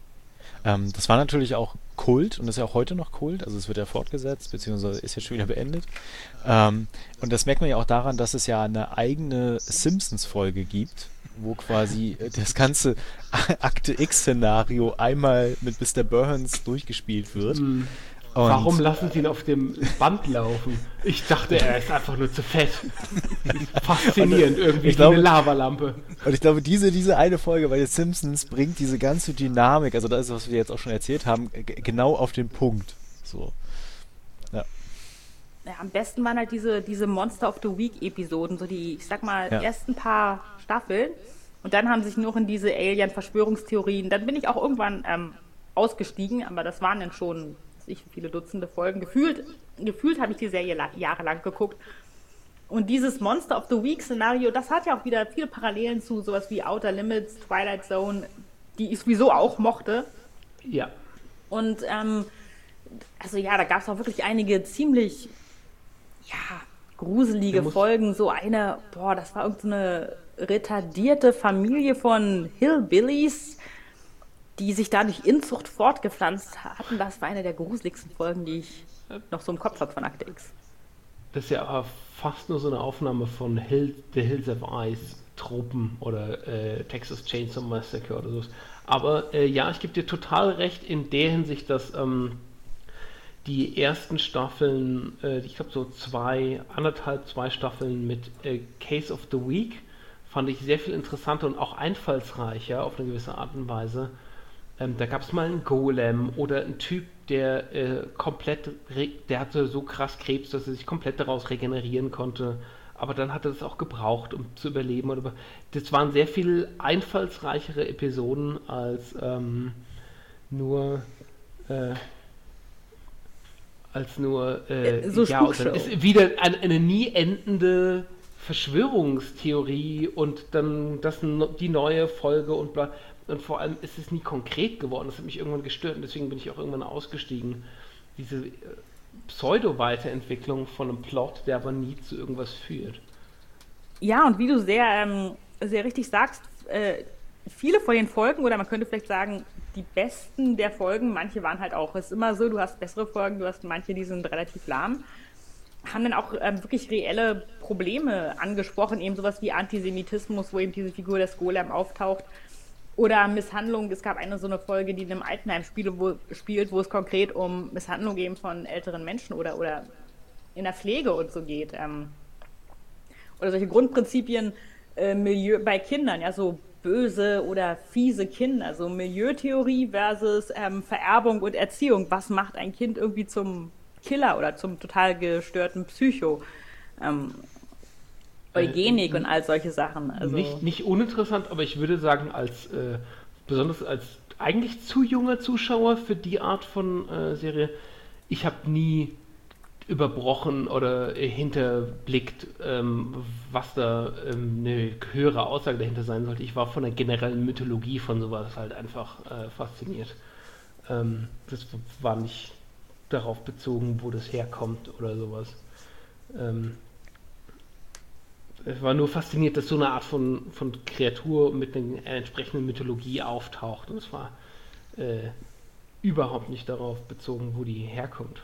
Ähm, das war natürlich auch Kult und ist ja auch heute noch Kult, also es wird ja fortgesetzt, beziehungsweise ist jetzt schon wieder beendet. Ähm, und das merkt man ja auch daran, dass es ja eine eigene Simpsons-Folge gibt, wo quasi äh, das ganze Akte X-Szenario einmal mit Mister Burns durchgespielt wird. Hm. Und Warum lassen sie ihn auf dem Band laufen? Ich dachte, er ist einfach nur zu fett. Faszinierend, irgendwie ich wie glaube- eine Lavalampe. Und ich glaube, diese, diese eine Folge bei den Simpsons bringt diese ganze Dynamik, also das ist, was wir jetzt auch schon erzählt haben, g- genau auf den Punkt. So. Ja. Ja, am besten waren halt diese, diese Monster of the Week-Episoden, so die, ich sag mal, Ja. ersten paar Staffeln. Und dann haben sich noch in diese Alien-Verschwörungstheorien. Dann bin ich auch irgendwann ähm, ausgestiegen, aber das waren dann schon, weiß ich, viele Dutzende Folgen. Gefühlt, gefühlt habe ich die Serie la- jahrelang geguckt. Und dieses Monster of the Week-Szenario, das hat ja auch wieder viele Parallelen zu sowas wie Outer Limits, Twilight Zone, die ich sowieso auch mochte. Ja. Und ähm, also ja, da gab es auch wirklich einige ziemlich ja, gruselige Du musst- Folgen. So eine, boah, das war irgendeine retardierte Familie von Hillbillies, die sich dadurch Inzucht fortgepflanzt hatten. Das war eine der gruseligsten Folgen, die ich noch so im Kopf habe von Akte X. Das ist ja aber fast nur so eine Aufnahme von Hill, The Hills of Ice Tropen oder äh, Texas Chainsaw Massacre oder so. Aber äh, ja, ich gebe dir total recht in der Hinsicht, dass ähm, die ersten Staffeln, äh, ich glaube so zwei, anderthalb, zwei Staffeln mit äh, Case of the Week fand ich sehr viel interessanter und auch einfallsreicher auf eine gewisse Art und Weise. Ähm, da gab es mal einen Golem oder einen Typ, der äh, komplett, re- der hatte so krass Krebs, dass er sich komplett daraus regenerieren konnte. Aber dann hat er das auch gebraucht, um zu überleben. Und über- Das waren sehr viel einfallsreichere Episoden als ähm, nur äh, als nur äh, Äh, so ja, und dann Spukshow. ist wieder eine, eine nie endende Verschwörungstheorie und dann das n- die neue Folge und bla. Und vor allem ist es nie konkret geworden. Das hat mich irgendwann gestört und deswegen bin ich auch irgendwann ausgestiegen. Diese äh, Pseudo-Weiterentwicklung von einem Plot, der aber nie zu irgendwas führt. Ja, und wie du sehr, ähm, sehr richtig sagst, äh, viele von den Folgen, oder man könnte vielleicht sagen, die besten der Folgen, manche waren halt auch, es ist immer so, du hast bessere Folgen, du hast manche, die sind relativ lahm, haben dann auch ähm, wirklich reelle Probleme angesprochen, eben sowas wie Antisemitismus, wo eben diese Figur des Golem auftaucht, oder Misshandlung. Es gab eine so eine Folge, die in einem Altenheim spielt, wo, spielt, wo es konkret um Misshandlung eben von älteren Menschen oder, oder in der Pflege und so geht. Ähm, oder solche Grundprinzipien äh, Milieu bei Kindern, ja, so böse oder fiese Kinder, so Milieutheorie versus ähm, Vererbung und Erziehung. Was macht ein Kind irgendwie zum Killer oder zum total gestörten Psycho? Ähm, Eugenik Äh, und all solche Sachen. Also, Nicht, nicht uninteressant, aber ich würde sagen, als äh, besonders als eigentlich zu junger Zuschauer für die Art von äh, Serie, ich habe nie überbrochen oder äh, hinterblickt, ähm, was da ähm, eine höhere Aussage dahinter sein sollte. Ich war von der generellen Mythologie von sowas halt einfach äh, fasziniert. Ähm, das war nicht darauf bezogen, wo das herkommt oder sowas. Ähm, Es war nur fasziniert, dass so eine Art von, von Kreatur mit einer entsprechenden Mythologie auftaucht. Und es war äh, überhaupt nicht darauf bezogen, wo die herkommt.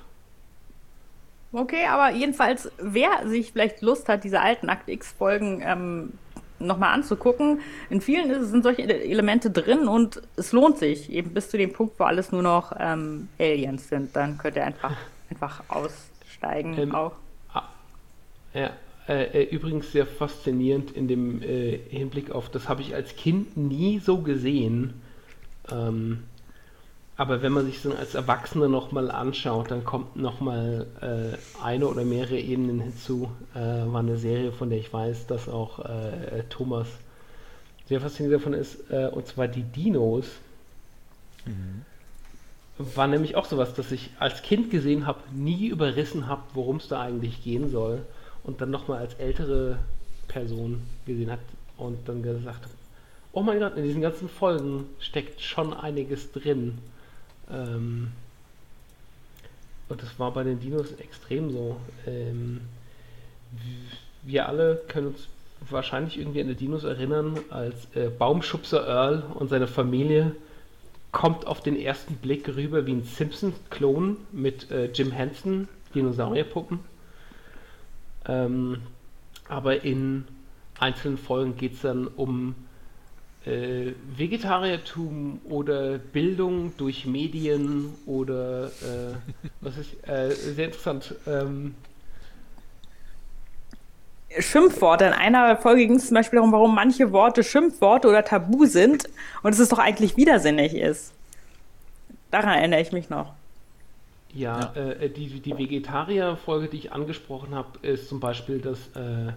okay, aber jedenfalls, wer sich vielleicht Lust hat, diese alten Akt X-Folgen ähm, nochmal anzugucken, in vielen ist, sind solche Elemente drin und es lohnt sich, eben bis zu dem Punkt, wo alles nur noch ähm, Aliens sind. Dann könnt ihr einfach, einfach aussteigen. Ähm, auch. ah, ja, äh, äh, übrigens sehr faszinierend in dem äh, Hinblick auf, das habe ich als Kind nie so gesehen. Ähm, aber wenn man sich so als Erwachsener nochmal anschaut, dann kommt nochmal äh, eine oder mehrere Ebenen hinzu. Äh, war eine Serie, von der ich weiß, dass auch äh, Thomas sehr fasziniert davon ist, äh, und zwar die Dinos. War nämlich auch sowas, das ich als Kind gesehen habe, nie überrissen habe, worum es da eigentlich gehen soll. Und dann nochmal als ältere Person gesehen hat und dann gesagt hat, oh mein Gott, in diesen ganzen Folgen steckt schon einiges drin. Ähm, und das war bei den Dinos extrem so. Ähm, wir alle können uns wahrscheinlich irgendwie an die Dinos erinnern, als äh, Baumschubser Earl und seine Familie kommt auf den ersten Blick rüber wie ein Simpsons-Klon mit äh, Jim Henson, Dinosaurierpuppen. Ähm, aber in einzelnen Folgen geht es dann um äh, Vegetariertum oder Bildung durch Medien oder äh, was ist äh, sehr interessant. Ähm, Schimpfworte. In einer Folge ging es zum Beispiel darum, warum manche Worte Schimpfworte oder Tabu sind und dass es doch eigentlich widersinnig ist. Daran erinnere ich mich noch. Ja, ja. Äh, die, die Vegetarier-Folge, die ich angesprochen habe, ist zum Beispiel, dass äh,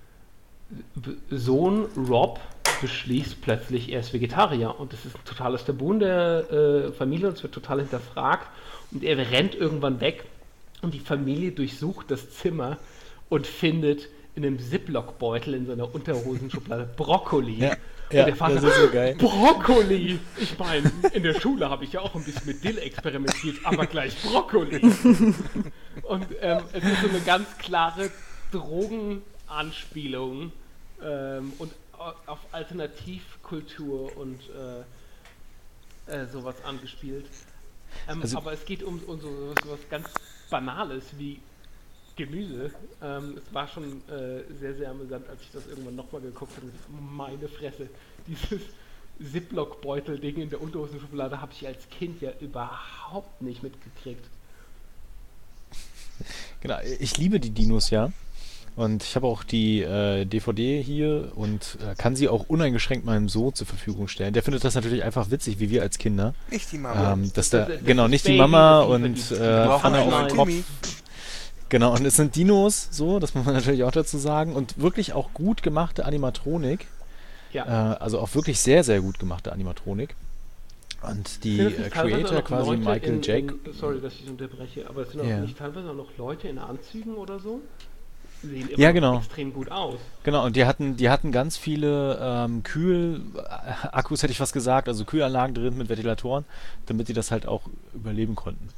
Sohn Rob beschließt plötzlich, er ist Vegetarier und das ist ein totales Tabu in der äh, Familie und es wird total hinterfragt und er rennt irgendwann weg und die Familie durchsucht das Zimmer und findet in einem Ziploc-Beutel in seiner Unterhosenschublade Brokkoli. Ja, und ja, der Vater, das ist so geil. Brokkoli! Ich meine, in der Schule habe ich ja auch ein bisschen mit Dill experimentiert, aber gleich Brokkoli. Und ähm, es ist so eine ganz klare Drogenanspielung ähm, und auf Alternativkultur und äh, äh, sowas angespielt. Ähm, also, aber es geht um, um so, so was ganz Banales wie Gemüse. Ähm, es war schon äh, sehr, sehr amüsant, als ich das irgendwann nochmal geguckt habe. Meine Fresse, dieses Ziploc-Beutel-Ding in der Unterhosenschublade habe ich als Kind ja überhaupt nicht mitgekriegt. Genau, ich liebe die Dinos ja. Und ich habe auch die äh, D V D hier und äh, kann sie auch uneingeschränkt meinem Sohn zur Verfügung stellen. Der findet das natürlich einfach witzig, wie wir als Kinder. Nicht die Mama. Ähm, dass da, Das- das- genau, das nicht die Baby, Mama das und liefert die- äh, brauchen Pfanne einen auf neuen dem Kopf. Timmy. Genau, und es sind Dinos, so, das muss man natürlich auch dazu sagen. Und wirklich auch gut gemachte Animatronik. Ja. Äh, also auch wirklich sehr, sehr gut gemachte Animatronik. Und die Sind das äh, nicht teilweise Creator auch noch quasi Leute Michael in, Jake. in, sorry, dass ich unterbreche, aber es sind auch Ja. nicht teilweise auch noch Leute in Anzügen oder so? Sehen immer Ja, noch genau. extrem gut aus. Genau, und die hatten, die hatten ganz viele ähm, Kühlakkus, hätte ich fast gesagt, also Kühlanlagen drin mit Ventilatoren, damit die das halt auch überleben konnten.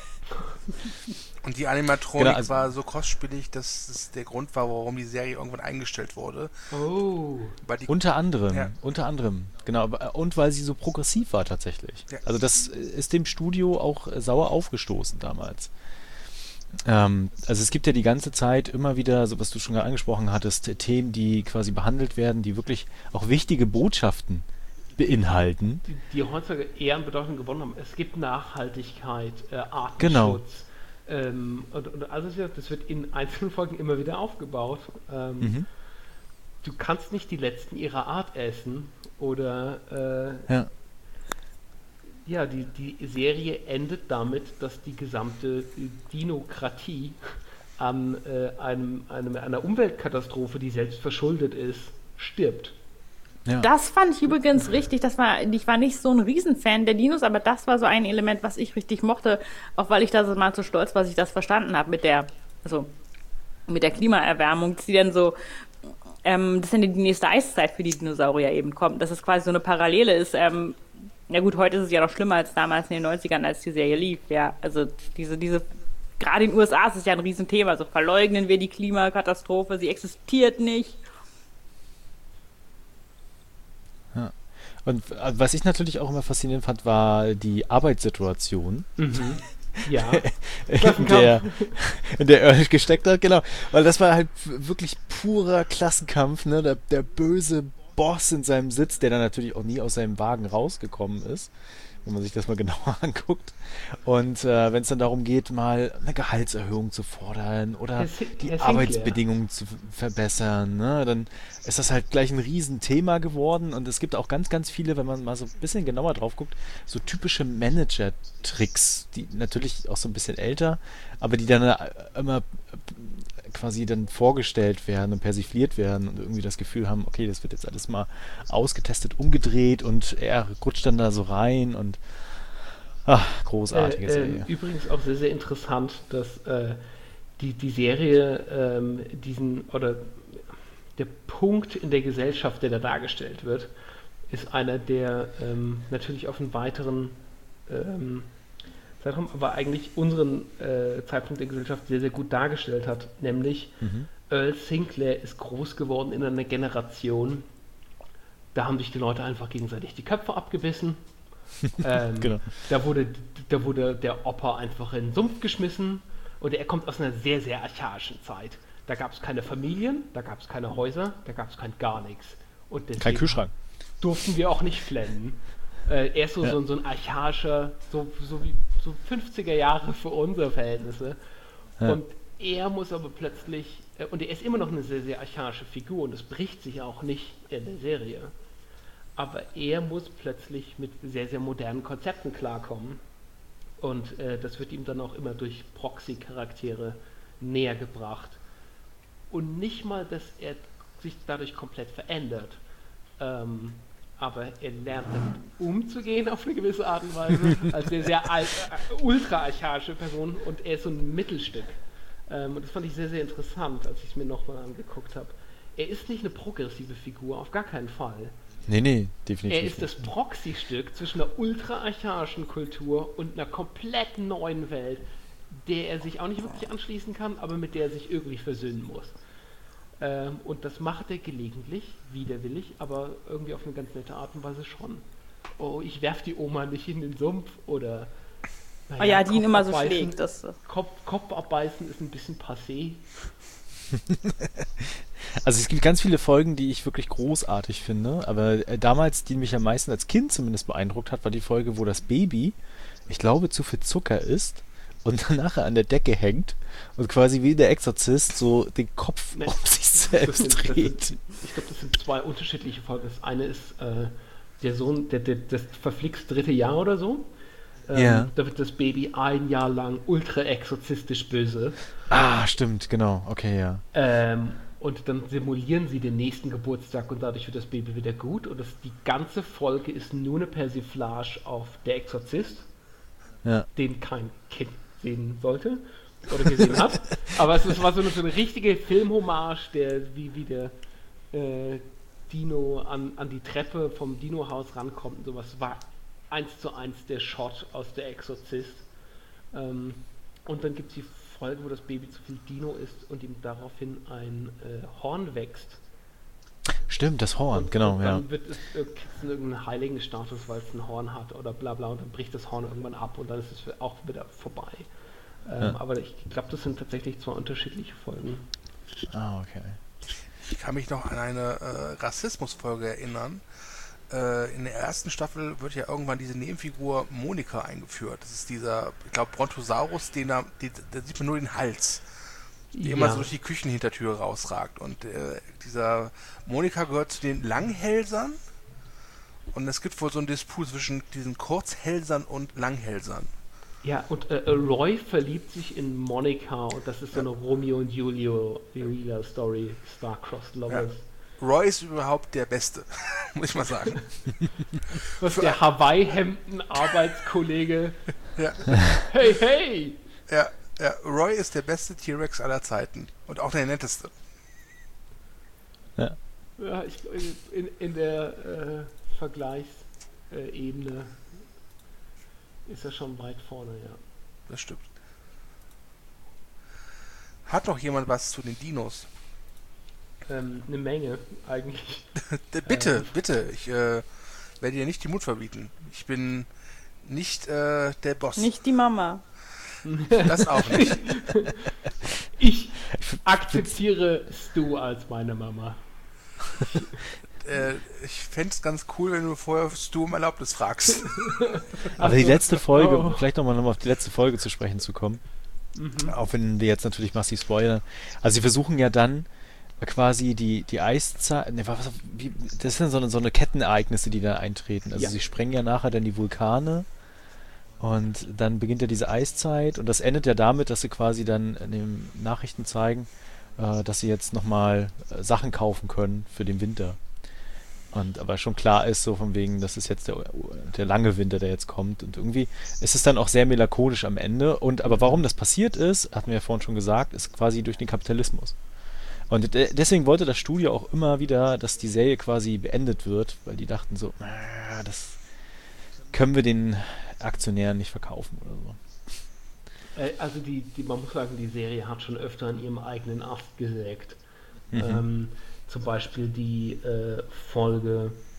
Und die Animatronik Genau, also- war so kostspielig, dass es der Grund war, warum die Serie irgendwann eingestellt wurde. Oh. Weil die Unter anderem, Ja. unter anderem, genau, aber- und weil sie so progressiv war tatsächlich. Ja. Also das ist dem Studio auch äh, sauer aufgestoßen damals. Ähm, also es gibt ja die ganze Zeit immer wieder, so was du schon angesprochen hattest, äh, Themen, die quasi behandelt werden, die wirklich auch wichtige Botschaften beinhalten. Die, die heutzutage eher an Bedeutung gewonnen haben. Es gibt Nachhaltigkeit, äh, Artenschutz. Genau. Ähm, und, und also das wird in einzelnen Folgen immer wieder aufgebaut. Ähm, Mhm. Du kannst nicht die letzten ihrer Art essen oder äh, Ja. ja, die, die Serie endet damit, dass die gesamte Dinokratie an äh, einem, einem, einer Umweltkatastrophe, die selbst verschuldet ist, stirbt. Ja. Das fand ich übrigens richtig. Das war, ich war nicht so ein Riesenfan der Dinos, aber das war so ein Element, was ich richtig mochte, auch weil ich da so mal so stolz war, dass ich das verstanden habe mit der, also mit der Klimaerwärmung, dass die dann so, ähm, dass dann die nächste Eiszeit für die Dinosaurier eben kommt, dass es quasi so eine Parallele ist. Ähm, ja gut, heute ist es ja noch schlimmer als damals in den neunzigern, als die Serie lief. Ja, also diese, diese, gerade in den U S A ist es ja ein Riesenthema. Also verleugnen wir die Klimakatastrophe, sie existiert nicht. Und äh, was ich natürlich auch immer faszinierend fand, war die Arbeitssituation, Mhm. Ja. in der, in der Earl gesteckt hat, genau. Weil das war halt wirklich purer Klassenkampf, ne? Der, der böse Boss in seinem Sitz, der dann natürlich auch nie aus seinem Wagen rausgekommen ist, wenn man sich das mal genauer anguckt. Und äh, wenn es dann darum geht, mal eine Gehaltserhöhung zu fordern oder Herr Sin- die Herr Sinclair. Arbeitsbedingungen zu f- verbessern, ne? Dann ist das halt gleich ein Riesenthema geworden. Und es gibt auch ganz, ganz viele, wenn man mal so ein bisschen genauer drauf guckt, so typische Manager-Tricks, die natürlich auch so ein bisschen älter, aber die dann äh, immer äh, quasi dann vorgestellt werden und persifliert werden und irgendwie das Gefühl haben, okay, das wird jetzt alles mal ausgetestet, umgedreht und er rutscht dann da so rein und ach, großartige Äh, äh, Serie. übrigens auch sehr, sehr interessant, dass äh, die, die Serie ähm, diesen, oder der Punkt in der Gesellschaft, der da dargestellt wird, ist einer, der ähm, natürlich auf einen weiteren ähm, Zeitraum, aber eigentlich unseren äh, Zeitpunkt der Gesellschaft sehr, sehr gut dargestellt hat. Nämlich Mhm. Earl Sinclair ist groß geworden in einer Generation, da haben sich die Leute einfach gegenseitig die Köpfe abgebissen ähm, Genau. da, wurde, da wurde der Opa einfach in den Sumpf geschmissen und er kommt aus einer sehr, sehr archaischen Zeit. Da gab es keine Familien, da gab es keine Häuser, da gab es kein gar nichts. Und Kein deswegen Kühlschrank. durften wir auch nicht flennen. Äh, er ist so, Ja. so, so ein archaischer, so, so wie so fünfziger Jahre für unsere Verhältnisse. Ja. Und er muss aber plötzlich, äh, und er ist immer noch eine sehr, sehr archaische Figur und das bricht sich auch nicht in der Serie. Aber er muss plötzlich mit sehr, sehr modernen Konzepten klarkommen. Und äh, das wird ihm dann auch immer durch Proxy-Charaktere näher gebracht. Und nicht mal, dass er sich dadurch komplett verändert. Ähm, aber er lernt damit umzugehen auf eine gewisse Art und Weise, als eine sehr alt, äh, ultra-archaische Person und er ist so ein Mittelstück. Ähm, und das fand ich sehr, sehr interessant, als ich es mir nochmal angeguckt habe. Er ist nicht eine progressive Figur, auf gar keinen Fall. Nee, nee, definitiv. Er ist das Proxy-Stück zwischen einer ultra-archaischen Kultur und einer komplett neuen Welt, der er sich auch nicht wirklich anschließen kann, aber mit der er sich irgendwie versöhnen muss. Ähm, und das macht er gelegentlich, widerwillig, aber irgendwie auf eine ganz nette Art und Weise schon. Oh, ich werf die Oma nicht in den Sumpf oder... Oh ja, die ihn immer so Kopf abbeißen- schlägt. Das, Kopf, Kopf abbeißen ist ein bisschen passé. Also es gibt ganz viele Folgen, die ich wirklich großartig finde, aber äh, damals, die mich am meisten als Kind zumindest beeindruckt hat, war die Folge, wo das Baby, ich glaube, zu viel Zucker isst und dann nachher an der Decke hängt und quasi wie der Exorzist so den Kopf Nee, um sich Das selbst sind, das dreht. sind, ich glaube, das sind zwei unterschiedliche Folgen. Das eine ist äh, der Sohn, der, der, das verflixt dritte Jahr oder so. Ähm, Ja. Da wird das Baby ein Jahr lang ultra exorzistisch böse. Ah, stimmt, genau, okay, ja. Ähm, und dann simulieren sie den nächsten Geburtstag und dadurch wird das Baby wieder gut. Und das, die ganze Folge ist nur eine Persiflage auf der Exorzist, Ja. den kein Kind sehen sollte oder gesehen hat. Aber es, es war so eine, so eine richtige Filmhommage, der wie, wie der äh, Dino an, an die Treppe vom Dino-Haus rankommt und sowas. War eins zu eins der Shot aus der Exorzist. Ähm, und dann gibt es die Folge, wo das Baby zu viel Dino isst und ihm daraufhin ein äh, Horn wächst. Stimmt, das Horn, Und, genau, und ja. dann wird es äh, kriegt es irgendeinen heiligen Status, weil es ein Horn hat oder bla bla und dann bricht das Horn irgendwann ab und dann ist es auch wieder vorbei. Ähm, Ja. Aber ich glaube, das sind tatsächlich zwei unterschiedliche Folgen. Ah, okay. Ich kann mich noch an eine äh, Rassismusfolge erinnern. Äh, in der ersten Staffel wird ja irgendwann diese Nebenfigur Monika eingeführt. Das ist dieser, ich glaube, Brontosaurus, den da, die, da sieht man nur den Hals, der immer so durch die Küchenhintertür rausragt. Und äh, dieser Monika gehört zu den Langhälsern. Und es gibt wohl so einen Disput zwischen diesen Kurzhälsern und Langhälsern. Ja, und äh, Roy verliebt sich in Monika und das ist so eine Romeo und Julio Julia Story, Star-Crossed Lovers. Roy ist überhaupt der Beste, muss ich mal sagen. Was der Hawaii-Hemden-Arbeitskollege. Ja. Hey, hey! Ja, ja, Roy ist der beste T-Rex aller Zeiten. Und auch der netteste. Ja, ich, in, in der äh, Vergleichsebene ist er schon weit vorne, ja. Das stimmt. Hat noch jemand was zu den Dinos? Ähm, eine Menge, eigentlich. Bitte, Ähm. bitte. Ich äh, werde dir nicht den Mut verbieten. Ich bin nicht äh, der Boss. nicht die Mama. Das auch nicht. Ich akzeptiere Stu als meine Mama. äh, ich fände es ganz cool, wenn du vorher Stu um Erlaubnis fragst. Aber die so. letzte Folge, Oh. um vielleicht nochmal noch mal auf die letzte Folge zu sprechen zu kommen, Mhm. auch wenn wir jetzt natürlich massiv spoilern. Also sie versuchen ja dann quasi die, die Eiszeit, ne, was, wie, das sind so eine, so eine Kettenereignisse, die da eintreten. Also Ja. sie sprengen ja nachher dann die Vulkane und dann beginnt ja diese Eiszeit und das endet ja damit, dass sie quasi dann in den Nachrichten zeigen, äh, dass sie jetzt nochmal äh, Sachen kaufen können für den Winter. Und aber schon klar ist, so von wegen, das ist jetzt der, der lange Winter, der jetzt kommt. Und irgendwie ist es dann auch sehr melancholisch am Ende. Und aber warum das passiert ist, hatten wir ja vorhin schon gesagt, ist quasi durch den Kapitalismus. Und de- deswegen wollte das Studio auch immer wieder, dass die Serie quasi beendet wird, weil die dachten so, "Ah, das können wir den Aktionären nicht verkaufen oder so." Äh, also die, die, man muss sagen, die Serie hat schon öfter an ihrem eigenen Ast gesägt. Mhm. Ähm, zum Beispiel die äh, Folge,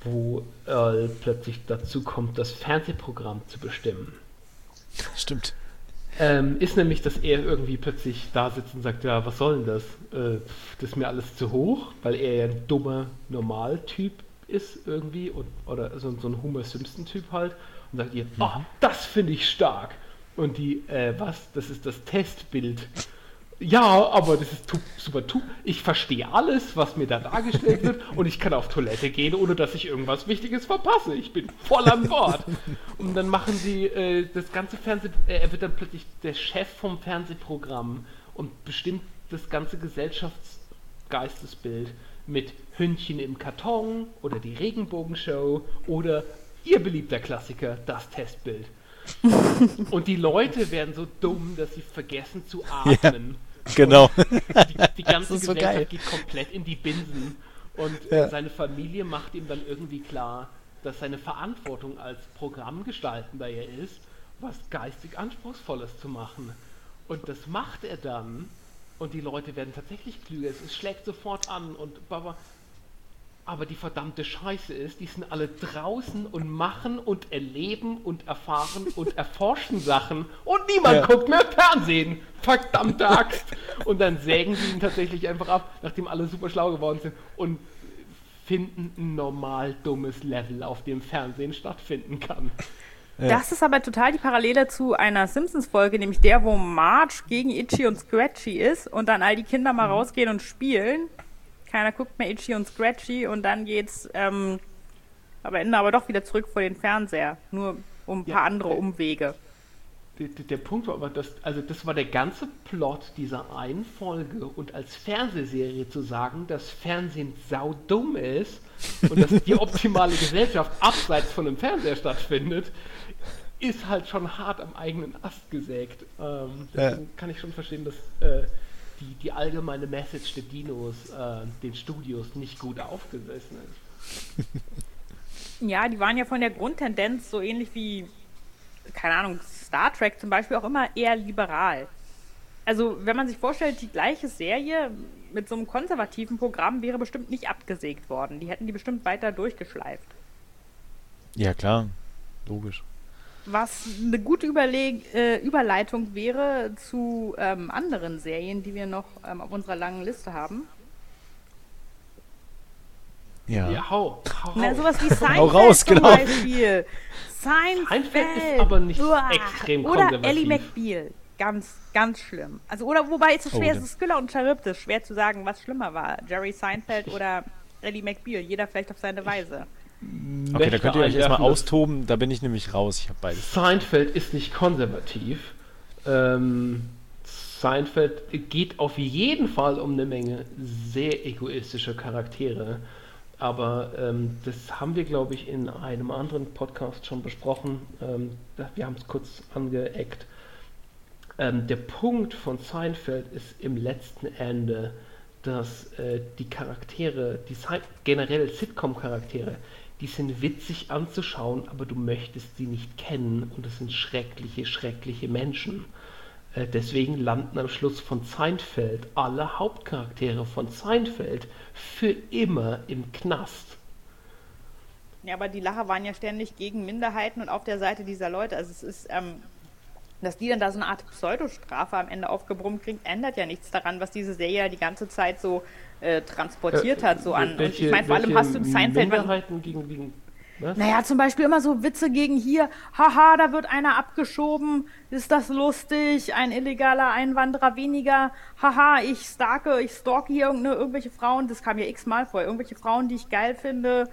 wo äh, plötzlich dazu kommt, das Fernsehprogramm zu bestimmen. Stimmt. Ähm, ist nämlich, dass er irgendwie plötzlich da sitzt und sagt, ja, was soll denn das? Äh, das ist mir alles zu hoch, weil er ja ein dummer Normaltyp ist irgendwie und, oder so, so ein Homer Simpson-Typ halt und sagt ihr, oh, das finde ich stark. Und die, äh, was? Das ist das Testbild. Ja, aber das ist tu- super tu. Ich verstehe alles, was mir da dargestellt wird und ich kann auf Toilette gehen, ohne dass ich irgendwas Wichtiges verpasse. Ich bin voll an Bord. Und dann machen sie äh, das ganze Fernseh... Äh, er wird dann plötzlich der Chef vom Fernsehprogramm und bestimmt das ganze Gesellschaftsgeistesbild mit Hündchen im Karton oder die Regenbogenshow oder ihr beliebter Klassiker, das Testbild. Und die Leute werden so dumm, dass sie vergessen zu atmen. Ja, genau. Die, die ganze Das ist so Gesellschaft geil. geht komplett in die Binsen. Und Ja. äh, seine Familie macht ihm dann irgendwie klar, dass seine Verantwortung als Programmgestaltender er ist, was geistig Anspruchsvolles zu machen. Und das macht er dann. Und die Leute werden tatsächlich klüger. Es, es schlägt sofort an. Und Baba. Aber die verdammte Scheiße ist, die sind alle draußen und machen und erleben und erfahren und erforschen Sachen und niemand Ja. guckt mehr Fernsehen. Verdammte Axt. Und dann sägen sie ihn tatsächlich einfach ab, nachdem alle super schlau geworden sind und finden ein normal dummes Level, auf dem Fernsehen stattfinden kann. Das ist aber total die Parallele zu einer Simpsons-Folge, nämlich der, wo Marge gegen Itchy und Scratchy ist und dann all die Kinder mal rausgehen und spielen. Keiner guckt mehr Itchy und Scratchy und dann geht's ähm, am Ende aber doch wieder zurück vor den Fernseher. Nur um ein paar Ja, andere äh, Umwege. Der, der, der Punkt war aber, dass, also das war der ganze Plot dieser einen Folge und als Fernsehserie zu sagen, dass Fernsehen saudumm ist und dass die optimale Gesellschaft abseits von einem Fernseher stattfindet, ist halt schon hart am eigenen Ast gesägt. Ähm, deswegen kann ich schon verstehen, dass äh, die, die allgemeine Message der Dinos äh, den Studios nicht gut aufgesessen ist. Ja, die waren ja von der Grundtendenz so ähnlich wie, keine Ahnung, Star Trek zum Beispiel auch immer eher liberal. Also wenn man sich vorstellt, die gleiche Serie mit so einem konservativen Programm wäre bestimmt nicht abgesägt worden. Die hätten die bestimmt weiter durchgeschleift. Ja, klar. Logisch. Was eine gute Überleg äh, Überleitung wäre zu ähm, anderen Serien, die wir noch ähm, auf unserer langen Liste haben. Ja. Ja, hau, hau, Na, hau. sowas wie Seinfeld Hau raus, zum genau. Beispiel. Seinfeld. Seinfeld ist aber nicht Uah. extrem Oder konservativ. Ellie McBeal. Ganz, ganz schlimm. Also, oder wobei es so Oh, schwer ja. ist, Skylla und Charybdis. Schwer zu sagen, was schlimmer war. Jerry Seinfeld oder Ellie McBeal. Jeder vielleicht auf seine Weise. Okay, da könnt ihr euch erstmal einwerfen, dass austoben, da bin ich nämlich raus. Ich habe beides. Seinfeld ist nicht konservativ. Ähm, Seinfeld geht auf jeden Fall um eine Menge sehr egoistische Charaktere. Aber ähm, das haben wir, glaube ich, in einem anderen Podcast schon besprochen. Ähm, da- wir haben es kurz angeeckt. Ähm, der Punkt von Seinfeld ist im letzten Ende, dass äh, die Charaktere, die Sein- generell Sitcom-Charaktere, die sind witzig anzuschauen, aber du möchtest sie nicht kennen und es sind schreckliche, schreckliche Menschen. Äh, deswegen landen am Schluss von Seinfeld alle Hauptcharaktere von Seinfeld für immer im Knast. Ja, aber die Lacher waren ja ständig gegen Minderheiten und auf der Seite dieser Leute. Also es ist, ähm, dass die dann da so eine Art Pseudostrafe am Ende aufgebrummt kriegen, ändert ja nichts daran, was diese Serie die ganze Zeit so äh, transportiert hat, so an. Und Welche- ich meine, vor allem welche hast du in Seinfeld... man- Minderheiten gegen, gegen was? Naja, zum Beispiel immer so Witze gegen hier, haha, da wird einer abgeschoben, ist das lustig, ein illegaler Einwanderer weniger, haha, ich stalke, ich stalke hier irgende, irgendwelche Frauen, das kam ja x-mal vor, irgendwelche Frauen, die ich geil finde,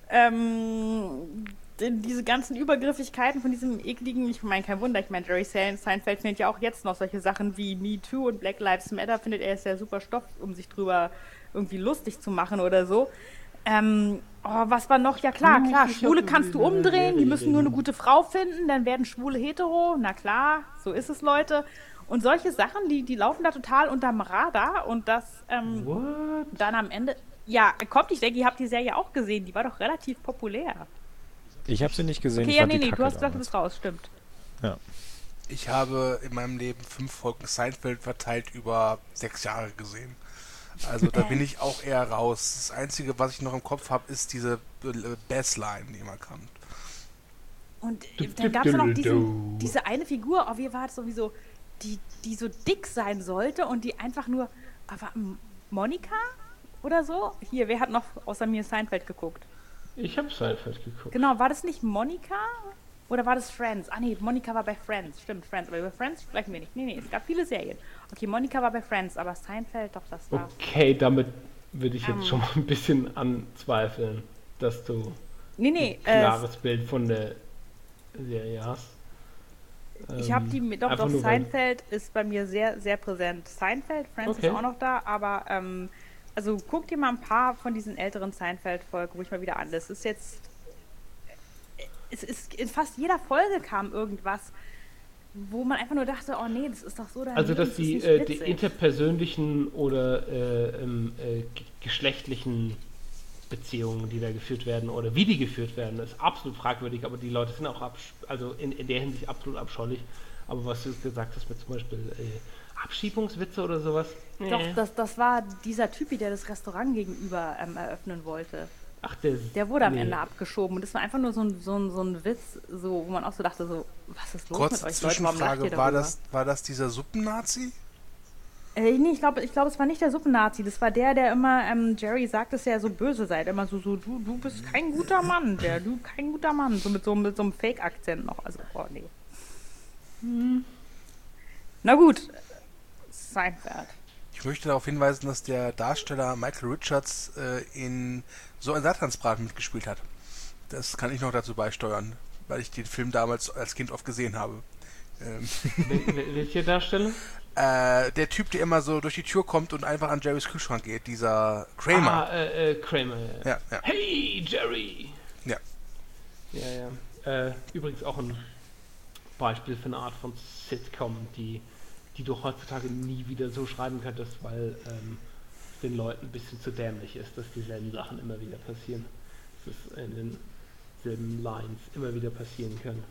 ähm, die- diese ganzen Übergriffigkeiten von diesem ekligen, ich meine, kein Wunder, ich meine, Jerry Sein- Seinfeld findet ja auch jetzt noch solche Sachen wie Me Too und Black Lives Matter, findet er ist ja super Stoff, um sich drüber irgendwie lustig zu machen oder so. Ähm, oh, was war noch? Ja klar, Hm, klar, ich Schwule hab- kannst du umdrehen, die müssen nur eine gute Frau finden, dann werden Schwule hetero, na klar, so ist es, Leute. Und solche Sachen, die, die laufen da total unterm Radar und das ähm, What? dann am Ende, ja, kommt, ich denke, ihr habt die Serie auch gesehen, die war doch relativ populär. Ich habe sie nicht gesehen. Okay, ich ja, fand nee, die nee, Kacke du hast gesagt, du damals. bist raus, stimmt. Ja. Ich habe in meinem Leben fünf Folgen Seinfeld verteilt über sechs Jahre gesehen. Also da bin ich auch eher raus. Das Einzige, was ich noch im Kopf habe, ist diese äh, Bassline, die immer kam. Und äh, dann gab es noch diesen, diese eine Figur, oh, wie war das sowieso, die, die so dick sein sollte und die einfach nur, aber Monika oder so? Hier, wer hat noch außer mir Seinfeld geguckt? Ich habe Seinfeld geguckt. Genau, war das nicht Monika? Oder war das Friends? Ah nee, Monika war bei Friends. Stimmt, Friends. Aber über Friends sprechen wir nicht. Nee, nee, es gab viele Serien. Okay, Monika war bei Friends, aber Seinfeld, doch, das war... Okay, damit würde ich jetzt ähm, schon mal ein bisschen anzweifeln, dass du nee, nee, ein klares äh, Bild von der Serie hast. Ich habe die, doch, doch, Seinfeld ist bei mir sehr, sehr präsent. Seinfeld, Friends okay. ist auch noch da, aber, ähm, also guck dir mal ein paar von diesen älteren Seinfeld-Folgen ruhig mal wieder an. Das ist jetzt, es ist, in fast jeder Folge kam irgendwas, wo man einfach nur dachte, oh nee, das ist doch so, also dass die, äh, die interpersönlichen oder äh, äh, geschlechtlichen Beziehungen, die da geführt werden oder wie die geführt werden, ist absolut fragwürdig, aber die Leute sind auch absch- also in, in der Hinsicht absolut abscheulich. Aber was du gesagt hast mit zum Beispiel äh, Abschiebungswitze oder sowas? Doch, nee. das, das war dieser Typi, der das Restaurant gegenüber ähm, eröffnen wollte. Ach, der, der wurde am nee. Ende abgeschoben und das war einfach nur so ein, so ein, so ein Witz, so, wo man auch so dachte, so, was ist los Kurz mit euch? Zwischenfrage, Leute, war das, war das dieser Suppennazi? Äh, nee, ich glaube, ich glaub, es war nicht der Suppennazi. Das war der, der immer, ähm, Jerry sagt, dass er so böse sei. Immer so, so du, du bist kein guter Mann, der, du kein guter Mann. So mit so, mit so einem Fake-Akzent noch. Also, oh nee. Hm. Na gut. Seinfeld. Ich möchte darauf hinweisen, dass der Darsteller Michael Richards äh, in So ein Satansbraten mitgespielt hat. Das kann ich noch dazu beisteuern, weil ich den Film damals als Kind oft gesehen habe. Ähm. Wel- wel- welche Darsteller? Äh, der Typ, der immer so durch die Tür kommt und einfach an Jerrys Kühlschrank geht, dieser Kramer. Ah, äh, äh, Kramer. Ja. Ja, ja. Hey, Jerry! Ja. Ja, ja. Äh, übrigens auch ein Beispiel für eine Art von Sitcom, die, die du heutzutage nie wieder so schreiben könntest, weil ähm, den Leuten ein bisschen zu dämlich ist, dass dieselben Sachen immer wieder passieren. Dass es in denselben Lines immer wieder passieren können.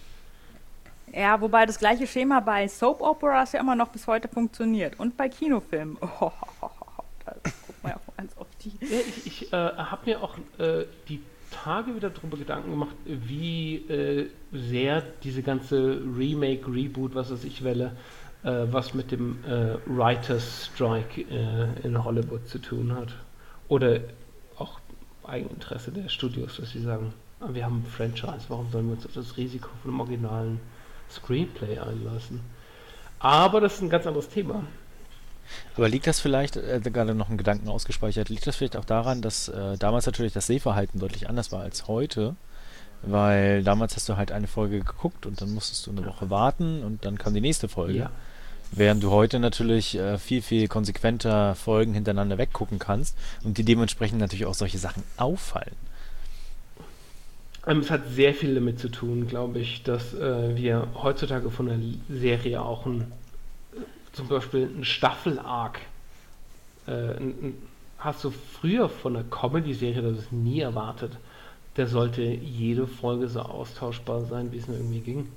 Ja, wobei das gleiche Schema bei Soap Operas ja immer noch bis heute funktioniert. Und bei Kinofilmen. Oh, da guckt man ja auch ganz oft die. Ja, ich ich äh, habe mir auch äh, die Tage wieder darüber Gedanken gemacht, wie äh, sehr diese ganze Remake, Reboot, was weiß ich, Welle, äh, was mit dem äh, Writers Strike äh, in Hollywood zu tun hat. Oder auch Eigeninteresse der Studios, dass sie sagen, ah, wir haben ein Franchise, warum sollen wir uns auf das Risiko von einem originalen Screenplay einlassen? Aber das ist ein ganz anderes Thema. Aber liegt das vielleicht, äh, gerade noch einen Gedanken ausgespeichert, liegt das vielleicht auch daran, dass äh, damals natürlich das Sehverhalten deutlich anders war als heute? Weil damals hast du halt eine Folge geguckt und dann musstest du eine Woche warten und dann kam die nächste Folge. Ja. Während du heute natürlich äh, viel, viel konsequenter Folgen hintereinander weggucken kannst und die dementsprechend natürlich auch solche Sachen auffallen. Ähm, es hat sehr viel damit zu tun, glaube ich, dass äh, wir heutzutage von der Serie auch ein, zum Beispiel ein Staffel-Arc äh, ein, ein, hast du früher von einer Comedy-Serie das ist nie erwartet. Der sollte jede Folge so austauschbar sein, wie es nur irgendwie ging.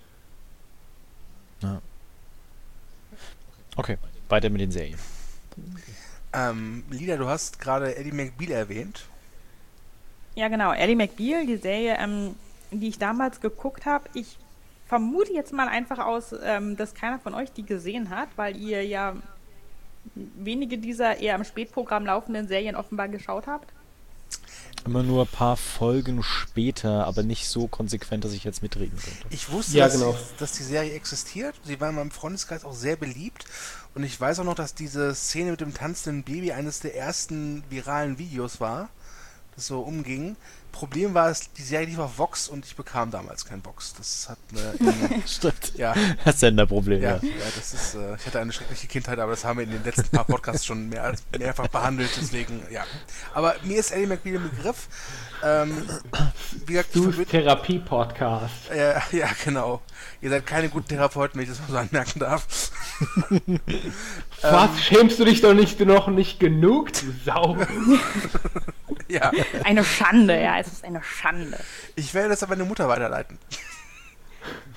Ja. Okay, weiter mit den Serien. Ähm, Lida, du hast gerade Ally McBeal erwähnt. Ja, genau. Ally McBeal, die Serie, ähm, die ich damals geguckt habe. Ich vermute jetzt mal einfach aus, ähm, dass keiner von euch die gesehen hat, weil ihr ja wenige dieser eher im Spätprogramm laufenden Serien offenbar geschaut habt. Immer nur ein paar Folgen später, aber nicht so konsequent, dass ich jetzt mitreden könnte. Ich wusste, Ja, dass, genau. die, dass die Serie existiert. Sie war in meinem Freundeskreis auch sehr beliebt. Und ich weiß auch noch, dass diese Szene mit dem tanzenden Baby eines der ersten viralen Videos war, das so umging. Problem war, es, die Serie lief auf Vox und ich bekam damals kein Vox. Das hat eine... Stimmt. Ja. Das Senderproblem, Ja, ja. ja, das ist, äh, ich hatte eine schreckliche Kindheit, aber das haben wir in den letzten paar Podcasts schon mehr als mehrfach behandelt, deswegen, ja. Aber mir ist Ally McBeal im Begriff. Ähm, wie gesagt, Du ich Therapie-Podcast. äh, ja, genau. Ihr seid keine guten Therapeuten, wenn ich das mal so anmerken darf. Was? Ähm, Schämst du dich doch nicht noch nicht genug, du Sau? Ja. Eine Schande, ja, es ist eine Schande. Ich werde das an meine Mutter weiterleiten.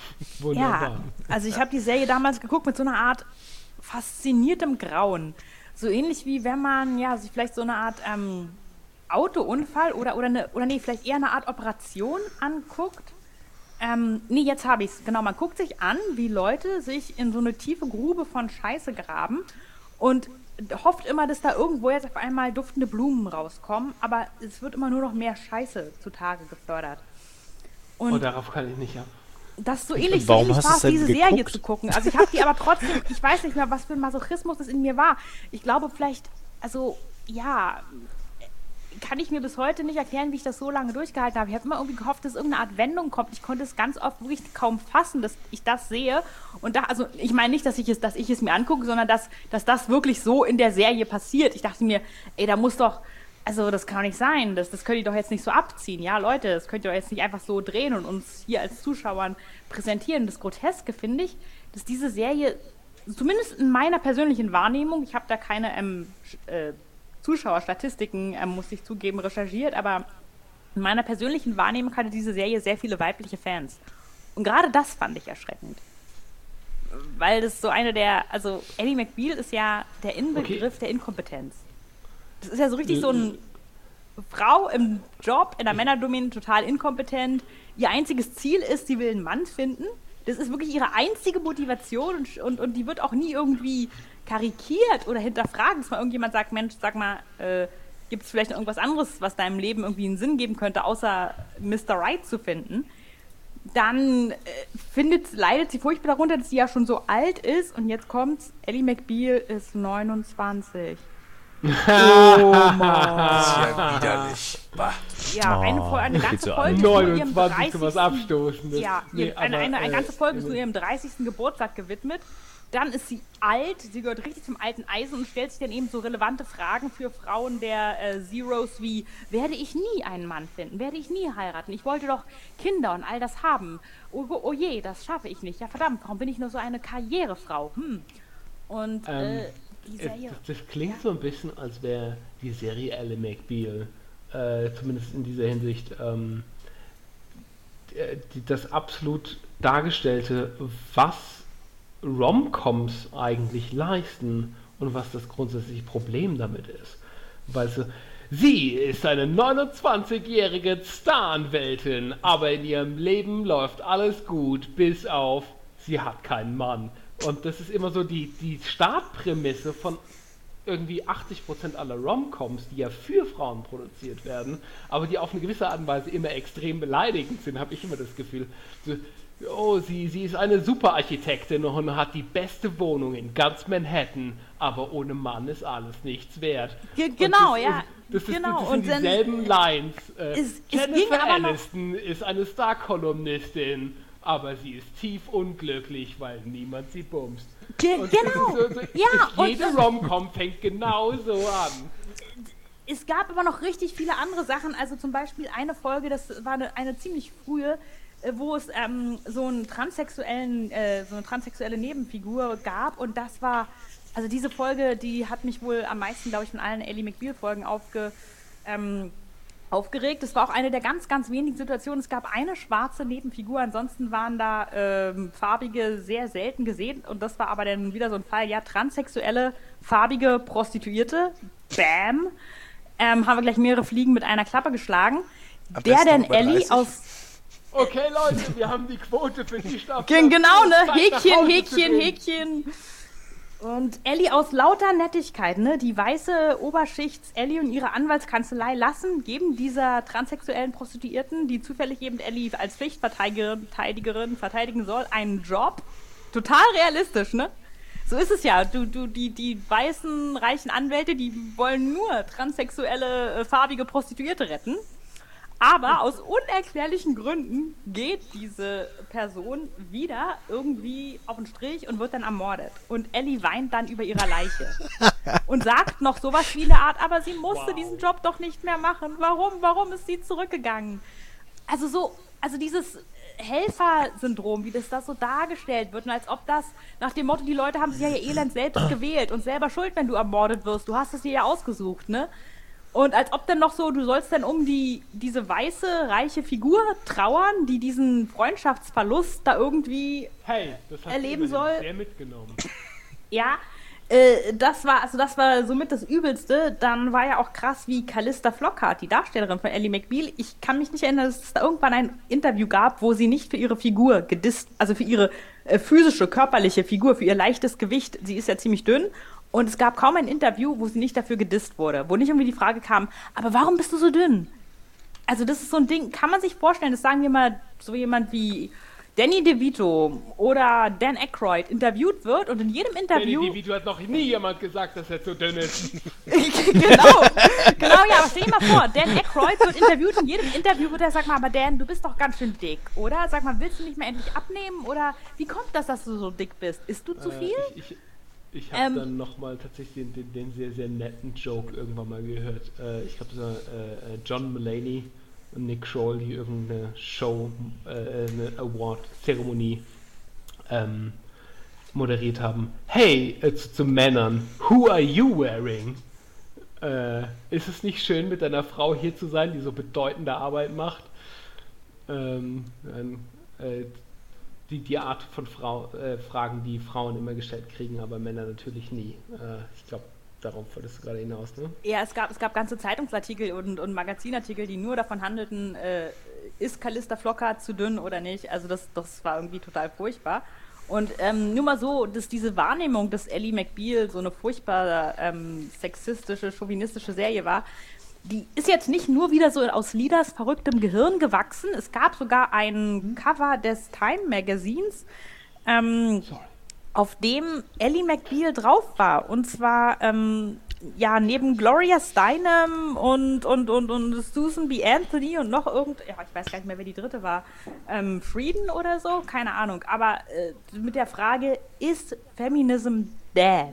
Wunderbar. Ja, also ich habe die Serie damals geguckt mit so einer Art fasziniertem Grauen. so ähnlich wie wenn man ja sich vielleicht so eine Art ähm, Autounfall oder, oder, eine, oder nee, vielleicht eher eine Art Operation anguckt. Ähm, nee, jetzt habe ich es. Genau, man guckt sich an, wie Leute sich in so eine tiefe Grube von Scheiße graben und hofft immer, dass da irgendwo jetzt auf einmal duftende Blumen rauskommen, aber es wird immer nur noch mehr Scheiße zutage gefördert. Und oh, darauf kann ich nicht ab. das ist so ähnlich, so Warum ähnlich hast war du es, es denn diese Serie geguckt? zu gucken. Also ich habe die aber trotzdem, ich weiß nicht mehr, was für ein Masochismus das in mir war. Ich glaube vielleicht, also ja, kann ich mir bis heute nicht erklären, wie ich das so lange durchgehalten habe. Ich habe immer irgendwie gehofft, dass irgendeine Art Wendung kommt. Ich konnte es ganz oft wirklich kaum fassen, dass ich das sehe. Und da, also ich meine nicht, dass ich es, dass ich es mir angucke, sondern dass, dass das wirklich so in der Serie passiert. Ich dachte mir, ey, da muss doch, also das kann doch nicht sein. Das, das könnt ihr doch jetzt nicht so abziehen. Ja, Leute, das könnt ihr doch jetzt nicht einfach so drehen und uns hier als Zuschauern präsentieren. Das Groteske finde ich, dass diese Serie, zumindest in meiner persönlichen Wahrnehmung, ich habe da keine ähm, äh, Zuschauerstatistiken, ähm, muss ich zugeben, recherchiert, aber in meiner persönlichen Wahrnehmung hatte diese Serie sehr viele weibliche Fans. Und gerade das fand ich erschreckend. Weil das so eine der, also Ally McBeal ist ja der Inbegriff okay. der Inkompetenz. Das ist ja so richtig so eine Frau im Job, in der Männerdomäne total inkompetent. Ihr einziges Ziel ist, sie will einen Mann finden. Das ist wirklich ihre einzige Motivation und, und, und die wird auch nie irgendwie karikiert oder hinterfragen, dass mal irgendjemand sagt, Mensch, sag mal, äh, gibt es vielleicht noch irgendwas anderes, was deinem Leben irgendwie einen Sinn geben könnte, außer Mister Right zu finden, dann äh, findet, leidet sie furchtbar darunter, dass sie ja schon so alt ist und jetzt kommt's, Ally McBeal ist neunundzwanzig. Oh Mann. Das ist ja widerlich. Bah. Ja, eine, Oh, eine ganze so Folge alt. zu ihrem neunundzwanzig für was dreißigsten Abstoßendes. Ja, Nee, ihr- eine, aber, eine, eine äh, ganze Folge zu äh, ihrem dreißigsten Geburtstag gewidmet. Dann ist sie alt, sie gehört richtig zum alten Eisen und stellt sich dann eben so relevante Fragen für Frauen der äh, Zeros wie, werde ich nie einen Mann finden, werde ich nie heiraten, ich wollte doch Kinder und all das haben. Oh, oh je, das schaffe ich nicht. Ja verdammt, warum bin ich nur so eine Karrierefrau? Hm. Und äh, Ähm, die Es, Serie... das, das klingt so ein bisschen, als wäre die Serie Ally McBeal, äh, zumindest in dieser Hinsicht, ähm, die, die, das absolut dargestellte, was Rom-Coms eigentlich leisten und was das grundsätzliche Problem damit ist. Weil so, sie ist eine neunundzwanzigjährige Star-Anwältin, aber in ihrem Leben läuft alles gut, bis auf, sie hat keinen Mann. Und das ist immer so die, die Startprämisse von irgendwie achtzig Prozent aller Rom-Coms, die ja für Frauen produziert werden, aber die auf eine gewisse Art und Weise immer extrem beleidigend sind, habe ich immer das Gefühl. So, oh, sie, sie ist eine Superarchitektin und hat die beste Wohnung in ganz Manhattan, aber ohne Mann ist alles nichts wert. Ge- genau, das, ja. Das, ist, genau. das sind Und dann- dieselben Lines. Äh, Es- es ging Jennifer aber noch- Aniston ist eine Star-Kolumnistin, aber sie ist tief unglücklich, weil niemand sie bumst. Ge- Und genau. so, so, Ja, und jede das- Rom-Com fängt genau so an. Es gab aber noch richtig viele andere Sachen, also zum Beispiel eine Folge, das war eine, eine ziemlich frühe, äh, wo es ähm, so einen transsexuellen, äh, so eine transsexuelle Nebenfigur gab und das war, also diese Folge, die hat mich wohl am meisten, glaube ich, von allen Ally McBeal-Folgen aufge, ähm, aufgeregt. Das war auch eine der ganz, ganz wenigen Situationen. Es gab eine schwarze Nebenfigur, ansonsten waren da ähm, farbige sehr selten gesehen und das war aber dann wieder so ein Fall, ja, transsexuelle, farbige Prostituierte, bam, ähm, haben wir gleich mehrere Fliegen mit einer Klappe geschlagen. Am Der besten denn noch bei Ellie dreißig. aus... Okay, Leute, wir haben die Quote für die Staffel. Gen- Genau, ne? Zeit, nach Häkchen, Hause zu Häkchen, gehen. Häkchen. Und Ellie aus lauter Nettigkeit, ne? Die weiße Oberschichts Ellie und ihre Anwaltskanzlei lassen, geben dieser transsexuellen Prostituierten, die zufällig eben Ellie als Pflichtverteidigerin Verteidigerin verteidigen soll, einen Job. Total realistisch, ne? So ist es ja. Du, du, die, die weißen, reichen Anwälte, die wollen nur transsexuelle, äh, farbige Prostituierte retten. Aber aus unerklärlichen Gründen geht diese Person wieder irgendwie auf den Strich und wird dann ermordet. Und Ellie weint dann über ihrer Leiche. Und sagt noch sowas wie eine Art, aber sie musste Wow. diesen Job doch nicht mehr machen. Warum? Warum ist sie zurückgegangen? Also so, also dieses Helfersyndrom, wie das da so dargestellt wird, und als ob das nach dem Motto, die Leute haben sich ja ihr Elend selbst gewählt und selber schuld, wenn du ermordet wirst. Du hast es dir ja ausgesucht, ne? Und als ob dann noch so, du sollst dann um die diese weiße, reiche Figur trauern, die diesen Freundschaftsverlust da irgendwie, Hey, das hat erleben sie immerhin soll. sehr mitgenommen. ja, Äh, das war, also das war somit das Übelste. Dann war ja auch krass, wie Calista Flockhart, die Darstellerin von Ally McBeal, ich kann mich nicht erinnern, dass es da irgendwann ein Interview gab, wo sie nicht für ihre Figur gedisst, also für ihre äh, physische, körperliche Figur, für ihr leichtes Gewicht, sie ist ja ziemlich dünn, und es gab kaum ein Interview, wo sie nicht dafür gedisst wurde, wo nicht irgendwie die Frage kam, aber warum bist du so dünn? Also das ist so ein Ding, kann man sich vorstellen, das sagen wir mal so jemand wie Danny DeVito oder Dan Aykroyd interviewt wird und in jedem Interview... Danny DeVito hat noch nie jemand gesagt, dass er zu dünn ist. genau, genau, ja, aber stell dir mal vor, Dan Aykroyd wird interviewt und in jedem Interview wird er sagen, mal, aber Dan, du bist doch ganz schön dick, oder? Sag mal, willst du nicht mehr endlich abnehmen? Oder wie kommt das, dass du so dick bist? Isst du zu viel? Äh, ich ich, ich habe Ähm. dann nochmal tatsächlich den, den sehr, sehr netten Joke irgendwann mal gehört. Äh, ich glaube, das war äh, John Mulaney und Nick Kroll, die irgendeine Show, äh, eine Award-Zeremonie ähm, moderiert haben. Hey, äh, zu, zu Männern, who are you wearing? Äh, ist es nicht schön, mit einer Frau hier zu sein, die so bedeutende Arbeit macht? Ähm, dann, äh, die, die Art von Frau, äh, Fragen, die Frauen immer gestellt kriegen, aber Männer natürlich nie. Äh, ich glaube, darauf wolltest du gerade hinaus, ne? Ja, es gab, es gab ganze Zeitungsartikel und, und Magazinartikel, die nur davon handelten, äh, ist Calista Flockhart zu dünn oder nicht. Also das, das war irgendwie total furchtbar. Und ähm, nur mal so, dass diese Wahrnehmung, dass Ally McBeal so eine furchtbar ähm, sexistische, chauvinistische Serie war, die ist jetzt nicht nur wieder so aus Lidas verrücktem Gehirn gewachsen. Es gab sogar ein Cover des Time Magazins, ähm, auf dem Ally McBeal drauf war. Und zwar ähm, ja neben Gloria Steinem und, und, und, und Susan B. Anthony und noch irgend, ja, ich weiß gar nicht mehr, wer die dritte war, ähm, Frieden oder so, keine Ahnung. Aber äh, mit der Frage, ist Feminism dead?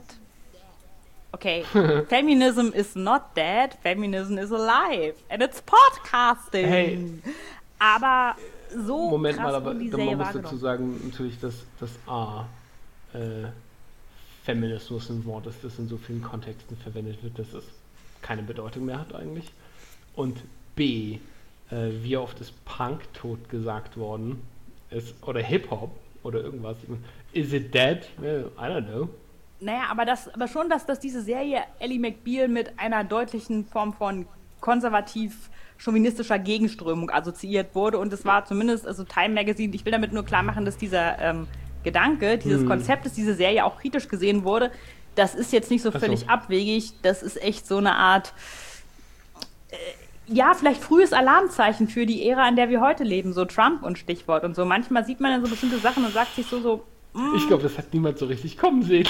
Okay, Feminism is not dead, Feminism is alive and it's podcasting. Hey. Aber so Moment krass mal, aber wurde die da- Serie man muss wahrgenommen. dazu sagen, natürlich, dass das A, äh, Feminismus ein Wort ist, das in so vielen Kontexten verwendet wird, dass es keine Bedeutung mehr hat eigentlich. Und B, äh, wie oft ist Punk tot gesagt worden, ist, oder Hip-Hop oder irgendwas. Is it dead? Well, I don't know. Naja, aber, das, aber schon, dass, dass diese Serie Ally McBeal mit einer deutlichen Form von konservativ-chauvinistischer Gegenströmung assoziiert wurde. Und es war zumindest, also Time Magazine, ich will damit nur klar machen, dass dieser ähm, Gedanke, dieses Hm. Konzept, dass diese Serie auch kritisch gesehen wurde, das ist jetzt nicht so Ach so. völlig abwegig. Das ist echt so eine Art, äh, ja, vielleicht frühes Alarmzeichen für die Ära, in der wir heute leben. So Trump und Stichwort und so. Manchmal sieht man dann so bestimmte Sachen und sagt sich so, so, Ich glaube, das hat niemand so richtig kommen sehen.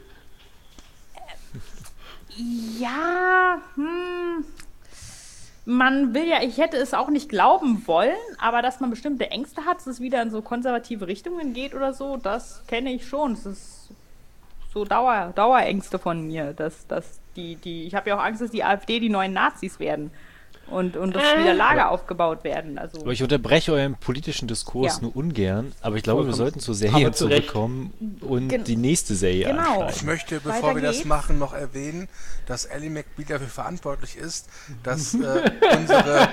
ja, hm, man will ja, ich hätte es auch nicht glauben wollen, aber dass man bestimmte Ängste hat, dass es wieder in so konservative Richtungen geht oder so, das kenne ich schon. Das ist so Dauer, Dauerängste von mir, dass, dass die, die, ich habe ja auch Angst, dass die AfD die neuen Nazis werden und, und dass wieder Lager aufgebaut werden. Also, Aber ich unterbreche euren politischen Diskurs Ja. nur ungern, aber ich glaube, wir Vollkommen. sollten zur Aber Serie zu Recht. zurückkommen und Gen- die nächste Serie Genau. Ich anschneiden. möchte, bevor Weiter wir das geht's. machen, noch erwähnen, dass Ally McBeal dafür verantwortlich ist, dass äh, unsere...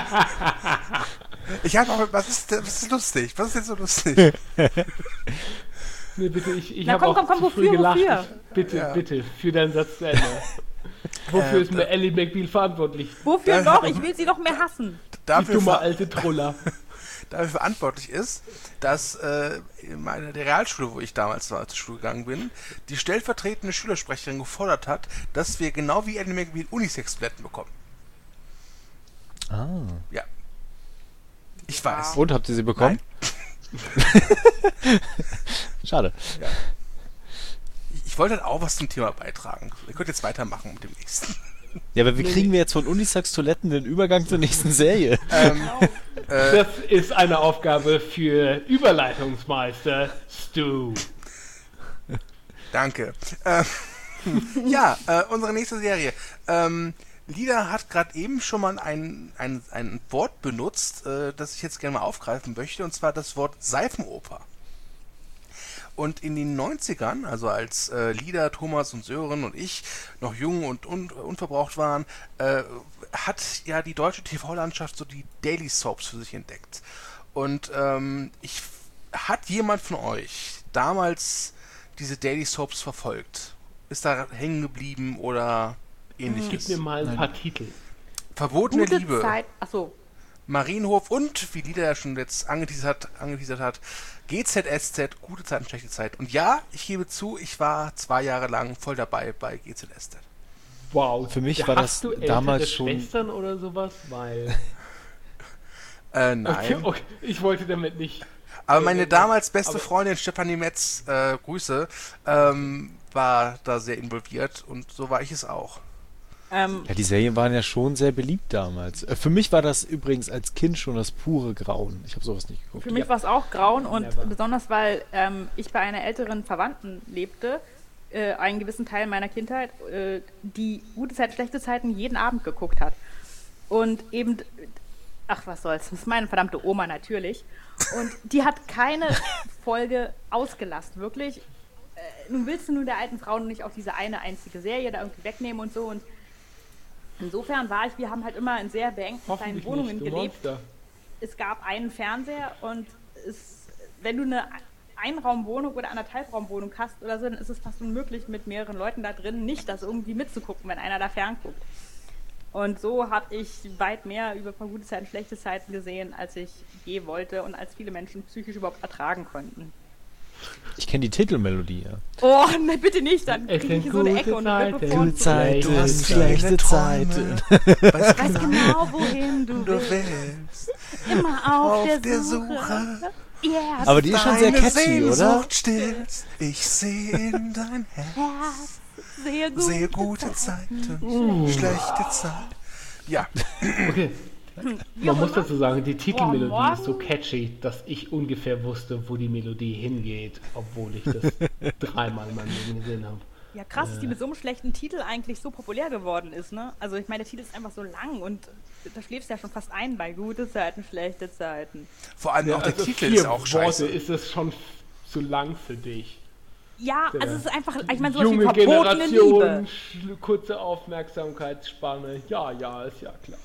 Ich habe auch... Was ist, was ist lustig? Was ist jetzt so lustig? Nee, bitte, ich, ich Na, habe komm, auch komm, komm, zu früh wofür, gelacht. wofür? Ich, bitte, Ja. bitte, für deinen Satz zu Ende. Wofür Äh, ist mir Ally McBeal verantwortlich? wofür Ja. doch? Ich will sie doch mehr hassen. Die Dafür, dumme ver alte Troller. dafür verantwortlich ist, dass äh, in meiner der Realschule, wo ich damals war, zur Schule gegangen bin, die stellvertretende Schülersprecherin gefordert hat, dass wir genau wie Ally McBeal Unisex-Toiletten bekommen. Ah. Ja. Ich weiß. Und, habt ihr sie bekommen? Schade. Ich, ich wollte halt auch was zum Thema beitragen. Ihr könnt jetzt weitermachen mit dem nächsten. Ja, aber wie kriegen wir jetzt von Unisex-Toiletten den Übergang zur nächsten Serie? ähm, äh, Das ist eine Aufgabe für Überleitungsmeister Stu. Danke. Ähm, ja, äh, unsere nächste Serie. Ähm, Lida hat gerade eben schon mal ein, ein, ein Wort benutzt, äh, das ich jetzt gerne mal aufgreifen möchte, und zwar das Wort Seifenoper. Und in den neunzigern, also als äh, Lida, Thomas und Sören und ich noch jung und un unverbraucht waren, äh, hat ja die deutsche T V-Landschaft so die Daily Soaps für sich entdeckt. Und ähm, ich, hat jemand von euch damals diese Daily Soaps verfolgt? ist da hängen geblieben oder ähnliches? Gib mir mal ein Nein. paar Titel. Verbotene Gute Liebe, Zeit. Achso. Marienhof und, wie Lida ja schon jetzt angeteasert hat, angeteasert hat, G Z S Z, gute Zeit und schlechte Zeit. Und ja, ich gebe zu, ich war zwei Jahre lang voll dabei bei G Z S Z. Wow. Für mich Hast war das du ältere damals schon- Schwestern oder sowas? Weil. Äh, nein. Okay, okay, ich wollte damit nicht. Aber meine Äh, damals beste aber- Freundin Stefanie Metz, äh, Grüße, ähm, war da sehr involviert und so war ich es auch. Ähm, Ja, die Serien waren ja schon sehr beliebt damals. Äh, Für mich war das übrigens als Kind schon das pure Grauen. Ich habe sowas nicht geguckt. Für mich war es auch Grauen und Never. besonders, weil ähm, ich bei einer älteren Verwandten lebte, äh, einen gewissen Teil meiner Kindheit, äh, die gute Zeit, schlechte Zeiten jeden Abend geguckt hat. Und eben, ach was soll's, das ist meine verdammte Oma natürlich. Und die hat keine Folge ausgelassen, wirklich. Äh, nun willst du nur der alten Frau nicht auch diese eine einzige Serie da irgendwie wegnehmen und so. Und insofern war ich, wir haben halt immer in sehr beengten kleinen Hoffentlich Wohnungen nicht, du gelebt. Monster. Es gab einen Fernseher und es, wenn du eine Einraumwohnung oder anderthalbraumwohnung hast oder so, dann ist es fast unmöglich, mit mehreren Leuten da drin nicht das irgendwie mitzugucken, wenn einer da fernguckt. Und so habe ich weit mehr über ein paar gute Zeiten, schlechte Zeiten gesehen, als ich je wollte und als viele Menschen psychisch überhaupt ertragen konnten. Ich kenne die Titelmelodie, ja. Oh, ne, bitte nicht, dann Es kriege ich sind in so eine gute Ecke und wird Zeiten. bevorzugt. Gute Zeiten, Du hast viele schlechte Träume. Zeiten. Weißt Weiß genau, wohin du du willst. willst, Immer auf, auf der, der Suche. Suche, Yeah, Aber die ist schon sehr deine catchy, oder? Sehnsucht stillst. Ich sehe in dein Herz, Herz, sehr gut. sehe gute Zeiten, Uh. schlechte Zeiten. Ja, Okay. Man muss dazu sagen, die Titelmelodie Boah, ist so catchy, dass ich ungefähr wusste, wo die Melodie hingeht, obwohl ich das dreimal in meinem Leben gesehen habe. Ja, krass, dass die mit so einem schlechten Titel eigentlich so populär geworden ist, ne? Also ich meine, der Titel ist einfach so lang und da schläfst du ja schon fast ein bei gute Zeiten, schlechte Zeiten. vor allem auch der also Titel vier ist auch scheiße. Worte ist es schon f- zu lang für dich. Ja, Ja. also es ist einfach, ich meine, sowas wie Junge verbotene Liebe. Generation, schl- kurze Aufmerksamkeitsspanne. Ja, ja, ist ja klar.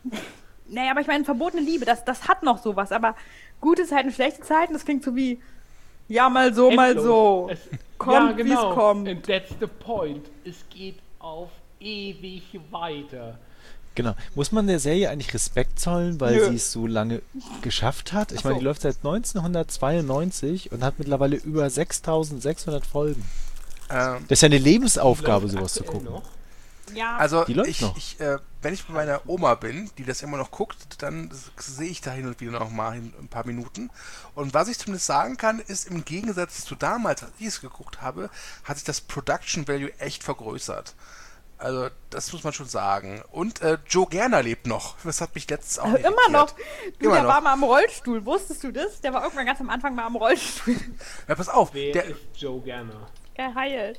Naja, aber ich meine, verbotene Liebe, das, das hat noch sowas, aber gute Zeiten, schlechte Zeiten, das klingt so wie, ja, mal so, mal Endlos. so. Es, Kommt, ja, wie's genau. kommt. And that's the point. Es geht auf ewig weiter. Genau. Muss man der Serie eigentlich Respekt zollen, weil Nö. sie es so lange geschafft hat? Ich Ach so. meine, die läuft seit neunzehnhundertzweiundneunzig und hat mittlerweile über sechstausendsechshundert Folgen. Ähm, Das ist ja eine Lebensaufgabe, Läuft sowas zu aktuell gucken. noch? Ja, Also Die läuft ich, noch. ich äh, wenn ich bei meiner Oma bin, die das immer noch guckt, dann s- sehe ich da hin und wieder noch mal hin, ein paar Minuten. Und was ich zumindest sagen kann, ist im Gegensatz zu damals, als ich es geguckt habe, hat sich das Production Value echt vergrößert. Also das muss man schon sagen. Und äh, Joe Gerner lebt noch. Das hat mich letztens auch also immer irritiert. noch. Du, Immer der noch. war mal am Rollstuhl, wusstest du das? Der war irgendwann ganz am Anfang mal am Rollstuhl Ja, pass auf. Wer Der, ist Joe Gerner? geheilt.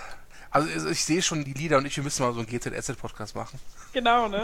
also ich sehe schon, die Lieder und ich, wir müssen mal so einen G Z S Z-Podcast machen. Genau, ne?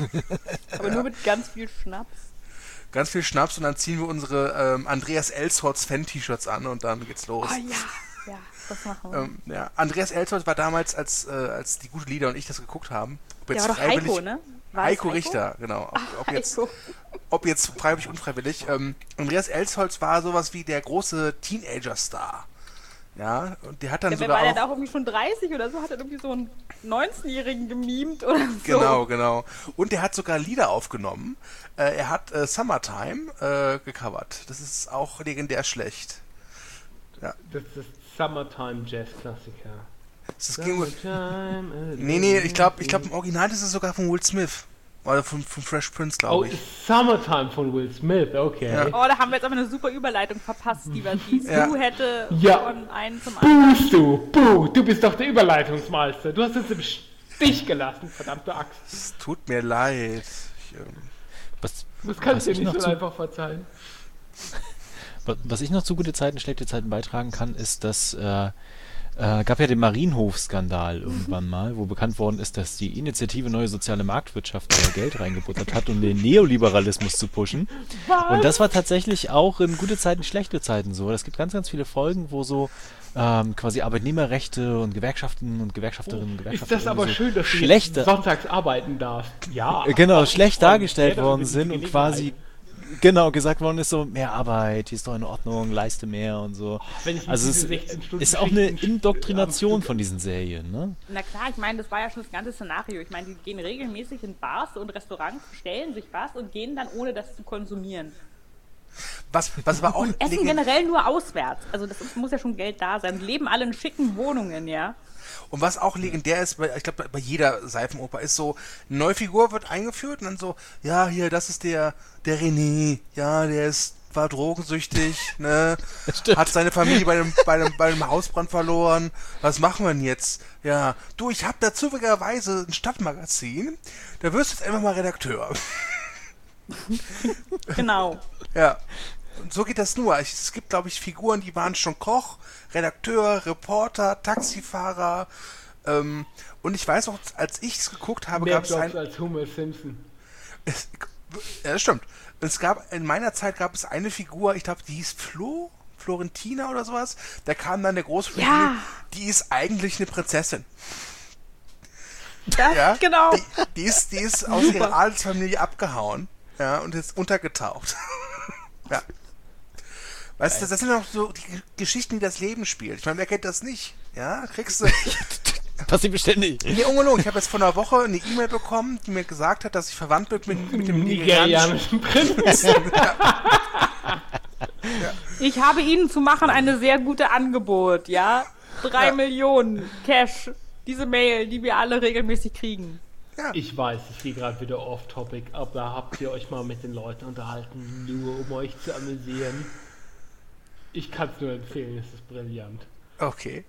Aber nur mit ganz viel Schnaps. Ganz viel Schnaps und dann ziehen wir unsere ähm, Andreas Elsholz Fan-T-Shirts an und dann geht's los. Oh ja, ja, das machen wir. Ähm, ja. Andreas Elsholz war damals, als, äh, als die gute Lieder und ich das geguckt haben. Ob Der jetzt war doch freiwillig- Heiko, ne? War das Heiko Richter, genau. Ob, ob, jetzt, Heiko. ob jetzt freiwillig, unfreiwillig. Ähm, Andreas Elsholz war sowas wie der große Teenager-Star. Ja, und der hat dann Ja, wer sogar war der auch... da auch irgendwie schon dreißig oder so? Hat er irgendwie so einen neunzehnjährigen gemimt oder so? Genau, genau. Und er hat sogar Lieder aufgenommen. Äh, er hat äh, Summertime äh, gecovert. Das ist auch legendär schlecht. Das ist Summertime Jazz Klassiker. Das ist ging, Summertime, äh, nee, nee, ich glaube, ich glaub, im Original ist es sogar von Will Smith. Oder von, von Fresh Prince, Oh, glaube ich. ist Summertime von Will Smith, okay. Ja. Oh, da haben wir jetzt aber eine super Überleitung verpasst, lieber Thies. Ja. Du hätte Ja. von einem zum anderen. Buhst du, buh, du bist doch der Überleitungsmeister. Du hast uns im Stich gelassen, verdammte Axt. Es tut mir leid. Ich, ähm, Was, Das kannst was du ich dir nicht noch so zu- einfach verzeihen. wa- was ich noch zu gute Zeiten, schlechte Zeiten beitragen kann, ist, dass äh, äh, gab ja den Marienhof-Skandal irgendwann mal, wo bekannt worden ist, dass die Initiative Neue Soziale Marktwirtschaft da Geld reingebuttert hat, um den Neoliberalismus zu pushen. Und das war tatsächlich auch in gute Zeiten, schlechte Zeiten so. Es gibt ganz, ganz viele Folgen, wo so ähm, quasi Arbeitnehmerrechte und Gewerkschaften und Gewerkschafterinnen und Ist Gewerkschafter das aber so schön, dass du schlechter, jetzt sonntags arbeiten darfst? Ja. äh, genau, schlecht Ja, dargestellt das worden ist sind die und quasi genau, gesagt worden ist so, mehr Arbeit, hier ist doch in Ordnung, leiste mehr und so. Wenn ich Also es ist auch eine Indoktrination von diesen Serien, ne? Na klar, ich meine, das war ja schon das ganze Szenario. Ich meine, die gehen regelmäßig in Bars und Restaurants, bestellen sich was und gehen dann, ohne das zu konsumieren. Was, was aber auch Und essen legend- generell nur auswärts. Also das ist, muss ja schon Geld da sein. Leben alle in schicken Wohnungen, ja. Und was auch legendär ist, bei, ich glaube, bei jeder Seifenoper ist so, eine neue Figur wird eingeführt und dann so, ja, hier, das ist der, der René, ja, der ist, war drogensüchtig, ne, hat seine Familie bei einem, bei einem, bei einem Hausbrand verloren, was machen wir denn jetzt? Ja, du, ich habe da zufälligerweise ein Stadtmagazin, da wirst du jetzt einfach mal Redakteur. Genau. Ja. Und so geht das nur. Ich, es gibt, glaube ich, Figuren, die waren schon Koch, Redakteur, Reporter, Taxifahrer. Ähm, und ich weiß auch, als ich es geguckt habe, Mehr gab es Jobs ein... als Homer Simpson. Es, ja, das stimmt. Es gab, in meiner Zeit gab es eine Figur, ich glaube, die hieß Flo, Florentina oder sowas. Da kam dann der große Ja. die ist eigentlich eine Prinzessin. Das, Ja? genau. Die, die, ist, die ist aus ihrer Adelsfamilie abgehauen. Ja, und ist untergetaucht. Ja. Weißt du, das sind auch so die Geschichten, die das Leben spielt. Ich meine, wer kennt das nicht? Ja, kriegst du... Passiert beständig. Nee, ungelogen. Ich habe jetzt vor einer Woche eine E-Mail bekommen, die mir gesagt hat, dass ich verwandt bin mit, mit dem nigerianischen... Nigerianischen Prinzen. Ich habe Ihnen zu machen eine sehr gute Angebot, ja. Drei Ja. Millionen Cash. Diese Mail, die wir alle regelmäßig kriegen. Ja. Ich weiß, ich gehe gerade wieder off-topic, aber habt ihr euch mal mit den Leuten unterhalten, nur um euch zu amüsieren? Ich kann es nur empfehlen, es ist brillant. Okay.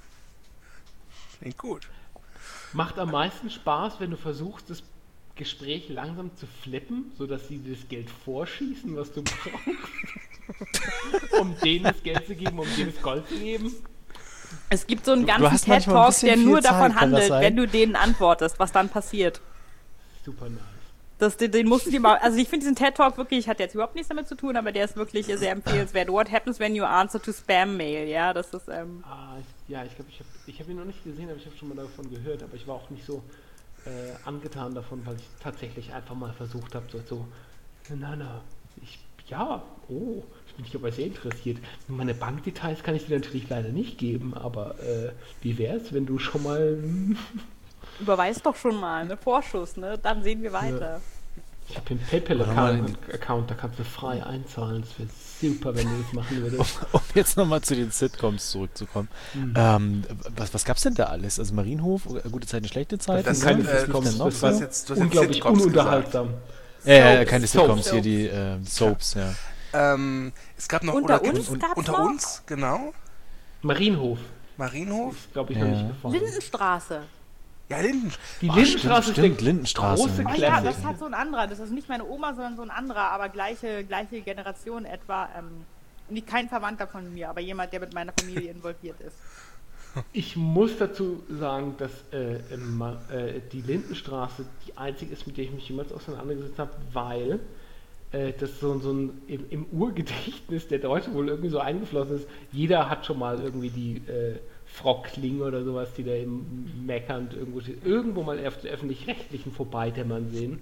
Klingt gut. Macht am meisten Spaß, wenn du versuchst, das Gespräch langsam zu flippen, sodass sie dir das Geld vorschießen, was du brauchst, um denen das Geld zu geben, um dir das Gold zu geben. Es gibt so einen Du ganzen hast manchmal ein TED-Talk, bisschen der viel nur Zeit, davon kann das handelt, sein? wenn du denen antwortest, was dann passiert. Super nice. Das, den, den musst du dir mal, also ich finde diesen TED-Talk wirklich, hat jetzt überhaupt nichts damit zu tun, aber der ist wirklich sehr empfehlenswert. What happens when you answer to Spam-Mail, ja, das ist, ähm, Ah, ich, ja, ich glaube, ich habe ich hab ihn noch nicht gesehen, aber ich habe schon mal davon gehört, aber ich war auch nicht so äh, angetan davon, weil ich tatsächlich einfach mal versucht habe, so, so, na, na, ich, ja, oh, ich bin ich aber sehr interessiert. Meine Bankdetails kann ich dir natürlich leider nicht geben, aber äh, wie wär's, wenn du schon mal, hm, überweis doch schon mal, ne, Vorschuss, ne, dann sehen wir weiter. ich habe einen Warte mal, PayPal-Account, da kannst du frei einzahlen, das wäre super, wenn du das machen würdest. Um jetzt nochmal zu den Sitcoms zurückzukommen. Mhm. Ähm, was, was gab's denn da alles? Also Marienhof, gute Zeiten, schlechte Zeiten? Das ne? sind, Was äh, lief denn noch das war's so? jetzt, du hast jetzt Unglaublich Sitcoms ununterhaltsam. Ja, ja, Soaps. keine Soaps. Sitcoms, hier die äh, Soaps, ja. Ähm, es gab noch... Unter oder, uns un, gab's Unter noch? uns, genau. Marienhof Marienhof. ist, glaube ich, Ja. noch nicht gefahren. Lindenstraße. Ja, Linden. Die Ach, Lindenstraße stimmt, ist der Lindenstraße. große Ah, Ah ja, Classic. das ist halt so ein anderer. Das ist nicht meine Oma, sondern so ein anderer, aber gleiche, gleiche Generation etwa. Ähm, nicht kein Verwandter von mir, aber jemand, der mit meiner Familie involviert ist. Ich muss dazu sagen, dass äh, im, äh, die Lindenstraße die einzige ist, mit der ich mich jemals auseinandergesetzt habe, weil äh, das so, so ein im, im Urgedächtnis der Deutschen wohl irgendwie so eingeflossen ist. Jeder hat schon mal irgendwie die äh, Frau Kling oder sowas, die da im meckernd irgendwo steht, irgendwo mal auf der öffentlich-rechtlichen vorbeidämmern sehen.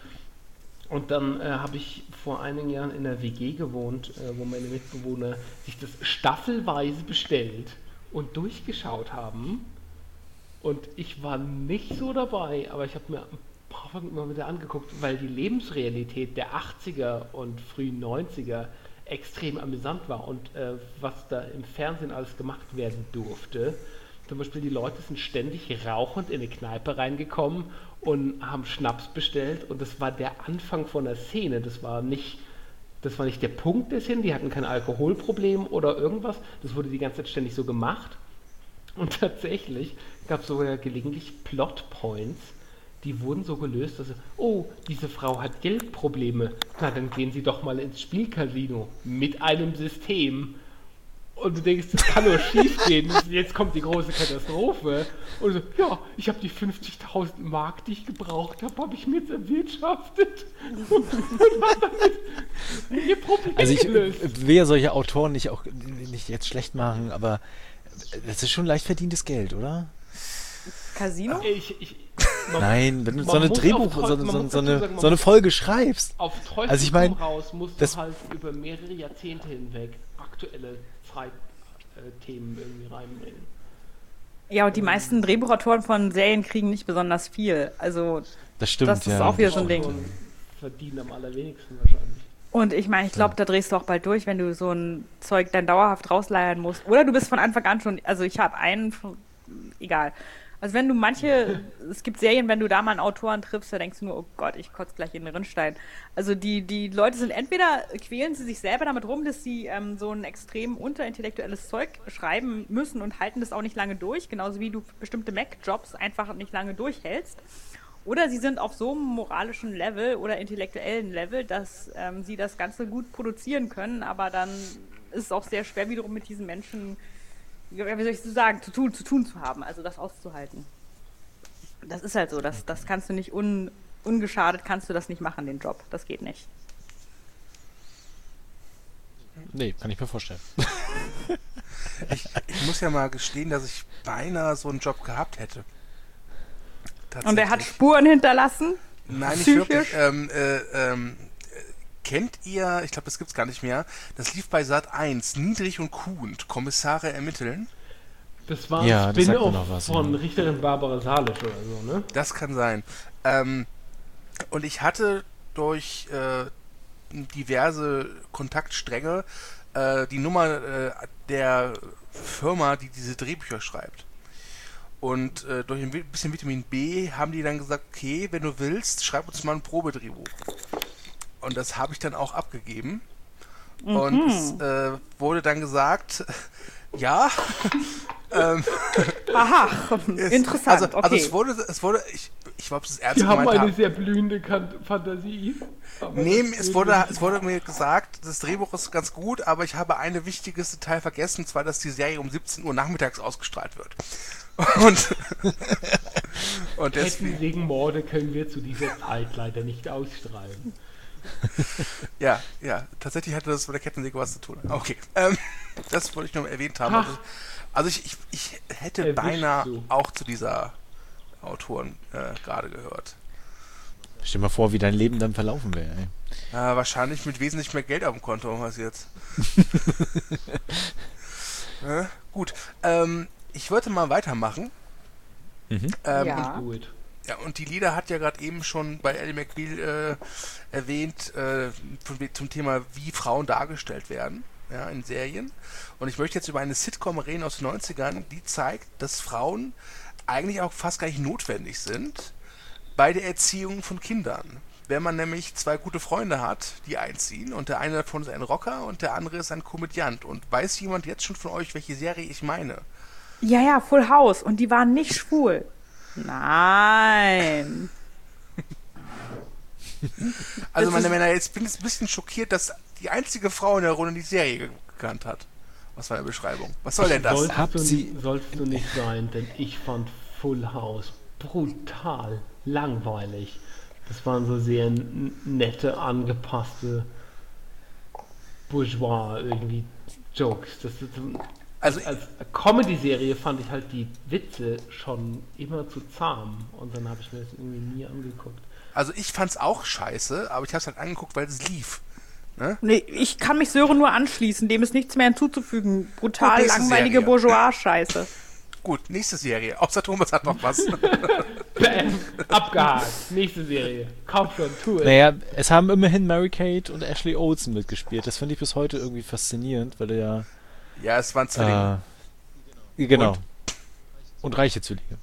Und dann äh, habe ich vor einigen Jahren in einer W G gewohnt, äh, wo meine Mitbewohner sich das staffelweise bestellt und durchgeschaut haben. Und ich war nicht so dabei, aber ich habe mir ein paar Folgen immer wieder angeguckt, weil die Lebensrealität der achtziger und frühen neunziger extrem amüsant war und äh, was da im Fernsehen alles gemacht werden durfte. Zum Beispiel die Leute sind ständig rauchend in eine Kneipe reingekommen und haben Schnaps bestellt und das war der Anfang von der Szene. Das war nicht, das war nicht der Punkt des hin, die hatten kein Alkoholproblem oder irgendwas. Das wurde die ganze Zeit ständig so gemacht. Und tatsächlich gab es sogar gelegentlich Plotpoints, die wurden so gelöst, dass, oh, diese Frau hat Geldprobleme. Na, dann gehen Sie doch mal ins Spielcasino mit einem System. Und du denkst, das kann nur schief gehen. Jetzt kommt die große Katastrophe. Und so, ja, ich habe die fünfzigtausend Mark, die ich gebraucht habe, habe ich mir jetzt erwirtschaftet. Und hat damit ihr Problem Also ich gelöst. äh, will ja solche Autoren nicht auch nicht jetzt schlecht machen, aber das ist schon leicht verdientes Geld, oder? Casino? Ich, ich, man, Nein, wenn du man so eine muss Drehbuch, auf so, Teufel- man so, muss so, dazu eine, sagen, man so eine muss Folge schreibst. Auf Teufel Also ich mein, komm raus musst das- du halt über mehrere Jahrzehnte hinweg aktuelle Zeitthemen irgendwie reinbringen. Ja, und die meisten Drehbuchautoren von Serien kriegen nicht besonders viel. Also, Das stimmt, das ist ja. auch wieder so ein Ding. Autoren verdienen am allerwenigsten wahrscheinlich. Und ich meine, ich glaube, da drehst du auch bald durch, wenn du so ein Zeug dann dauerhaft rausleiern musst. Oder du bist von Anfang an schon, also ich habe einen, von- egal. Also wenn du manche, es gibt Serien, wenn du da mal einen Autoren triffst, da denkst du nur, oh Gott, ich kotze gleich in den Rinnstein. Also die, die Leute sind entweder, quälen sie sich selber damit rum, dass sie ähm, so ein extrem unterintellektuelles Zeug schreiben müssen und halten das auch nicht lange durch, genauso wie du bestimmte Mac-Jobs einfach nicht lange durchhältst. Oder sie sind auf so einem moralischen Level oder intellektuellen Level, dass ähm, sie das Ganze gut produzieren können, aber dann ist es auch sehr schwer, wiederum mit diesen Menschen, ja, wie soll ich so sagen, zu tun, zu tun zu haben, also das auszuhalten. Das ist halt so, das, das kannst du nicht un, ungeschadet, kannst du das nicht machen, den Job. Das geht nicht. Nee, kann ich mir vorstellen. Ich, ich muss ja mal gestehen, dass ich beinahe so einen Job gehabt hätte. Und er hat Spuren hinterlassen? Nein, nicht psychisch? wirklich. Ähm, äh, ähm, äh, kennt ihr, ich glaube, das gibt's gar nicht mehr, das lief bei Sat eins, Niedrig und Kuhn, Kommissare ermitteln. Das war Ja, ein das sagt mir Spin-off noch was, von ja. Richterin Barbara Salisch oder so, ne? Das kann sein. Ähm, und ich hatte durch äh, diverse Kontaktstränge äh, die Nummer äh, der Firma, die diese Drehbücher schreibt. Und äh, durch ein bisschen Vitamin B haben die dann gesagt, okay, wenn du willst, schreib uns mal ein Probedrehbuch. Und das habe ich dann auch abgegeben. Mhm. Und es äh, wurde dann gesagt, ja. ähm, Aha, es, interessant, also, okay. also es wurde, es wurde, ich, ich glaube, es ist ernst Die haben gemeint. eine sehr blühende Kan- Fantasie. aber Nee, das es wird wurde, nicht- es wurde mir gesagt, das Drehbuch ist ganz gut, aber ich habe eine wichtiges Detail vergessen, und zwar, dass die Serie um siebzehn Uhr nachmittags ausgestrahlt wird. Und, und deswegen, Kettensägenmorde können wir zu dieser Zeit leider nicht ausstrahlen. ja, ja, tatsächlich hatte das mit der Kettensäge was zu tun. Okay, ähm, das wollte ich nur mal erwähnt haben. Ach. Also, also ich, ich, ich hätte Erwischt beinahe du. auch zu dieser Autoren äh, gerade gehört. Stell dir mal vor, wie dein Leben dann verlaufen wäre. Ey. Äh, wahrscheinlich mit wesentlich mehr Geld auf dem Konto als jetzt. äh, gut, ähm, ich wollte mal weitermachen. Mhm. Ähm, Ja. und, Gut. ja, und die Lieder hat ja gerade eben schon bei Ellie McBeal äh, erwähnt, äh, von, zum Thema, wie Frauen dargestellt werden, ja, in Serien. Und ich möchte jetzt über eine Sitcom reden aus den neunzigern, die zeigt, dass Frauen eigentlich auch fast gar nicht notwendig sind bei der Erziehung von Kindern. Wenn man nämlich zwei gute Freunde hat, die einziehen, und der eine davon ist ein Rocker und der andere ist ein Komödiant. Und weiß jemand jetzt schon von euch, welche Serie ich meine? Ja, ja, Full House. Und die waren nicht schwul. Nein. Also Das meine ist- Männer, jetzt bin ich ein bisschen schockiert, dass die einzige Frau in der Runde die Serie gekannt hat. Was war die Beschreibung? Was soll denn das? Solltest Hab du, sie- sollst du nicht sein, denn ich fand Full House brutal langweilig. Das waren so sehr n- nette, angepasste Bourgeois irgendwie Jokes. Das ist so, Also als Comedy-Serie fand ich halt die Witze schon immer zu zahm und dann habe ich mir das irgendwie nie angeguckt. Also ich fand's auch scheiße, aber ich hab's halt angeguckt, weil es lief. Nee, ich kann mich Sören nur anschließen. Dem ist nichts mehr hinzuzufügen. Brutal Gut, nächste langweilige Serie. Bourgeois-Scheiße. Gut, nächste Serie. Außer Thomas hat noch was. Bam, abgehakt. Nächste Serie. Kauf schon, tu es. Naja, es haben immerhin Mary-Kate und Ashley Olsen mitgespielt. Das finde ich bis heute irgendwie faszinierend, weil er ja... Ja, es waren Zwillinge. Äh, genau. Und? Und reiche Zwillinge.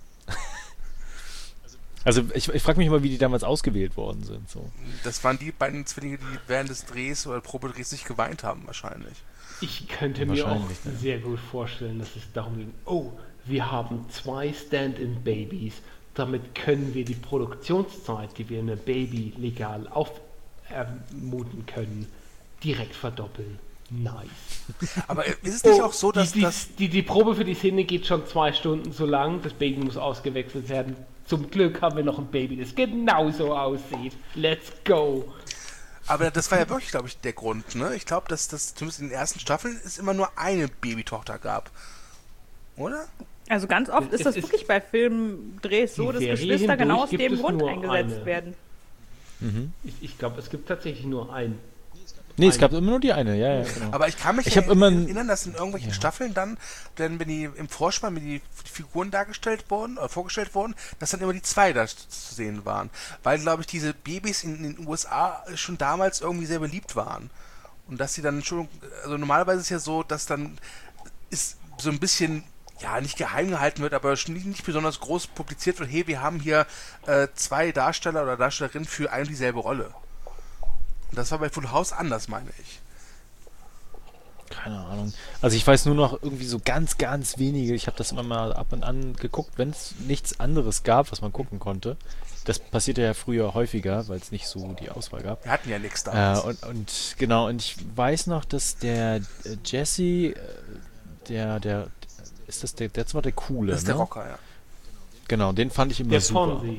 Also ich, ich frage mich immer, wie die damals ausgewählt worden sind. So. Das waren die beiden Zwillinge, die während des Drehs oder Probedrehs nicht geweint haben, wahrscheinlich. Ich könnte mir auch Wahrscheinlich, ne? sehr gut vorstellen, dass es darum ging, oh, wir haben zwei Stand-in-Babys, damit können wir die Produktionszeit, die wir in einem Baby legal aufmuten können, direkt verdoppeln. Nice. Aber ist es nicht Oh, auch so, dass die, die, das... die, die Probe für die Szene geht schon zwei Stunden so lang, das Baby muss ausgewechselt werden. Zum Glück haben wir noch ein Baby, das genauso aussieht. Let's go. Aber das war ja wirklich, glaube ich, der Grund, ne? Ich glaube, dass das zumindest in den ersten Staffeln es immer nur eine Babytochter gab. Oder? Also ganz oft Es- ist das es- wirklich bei Filmdrehs so, Die dass Serie Geschwister genau aus hindurch gibt dem es Grund nur eingesetzt eine. werden. Mhm. Ich, ich glaube, es gibt tatsächlich nur ein. Nee, es Ein- gab immer nur die eine, ja, ja, genau. Aber ich kann mich Ich hab immer ein- erinnern, dass in irgendwelchen Ja. Staffeln dann, denn wenn die im Vorspann mit die Figuren dargestellt wurden, oder vorgestellt wurden, dass dann immer die zwei da zu sehen waren. Weil, glaube ich, diese Babys in den U S A schon damals irgendwie sehr beliebt waren. Und dass sie dann schon, also normalerweise ist ja so, dass dann ist so ein bisschen, ja, nicht geheim gehalten wird, aber schon nicht, nicht besonders groß publiziert wird, hey, wir haben hier äh, zwei Darsteller oder Darstellerinnen für eine und dieselbe Rolle. Und das war bei Full House anders, meine ich. Keine Ahnung. Also ich weiß nur noch irgendwie so ganz, ganz wenige. Ich habe das immer mal ab und an geguckt, wenn es nichts anderes gab, was man gucken konnte. Das passierte ja früher häufiger, weil es nicht so die Auswahl gab. Wir hatten ja nichts Äh, damals. und, und genau, und ich weiß noch, dass der äh, Jesse, äh, der, der, ist das der, der ist mal der Coole, das ist ne? der Rocker, ja. Genau, den fand ich immer Der super. Fonsi.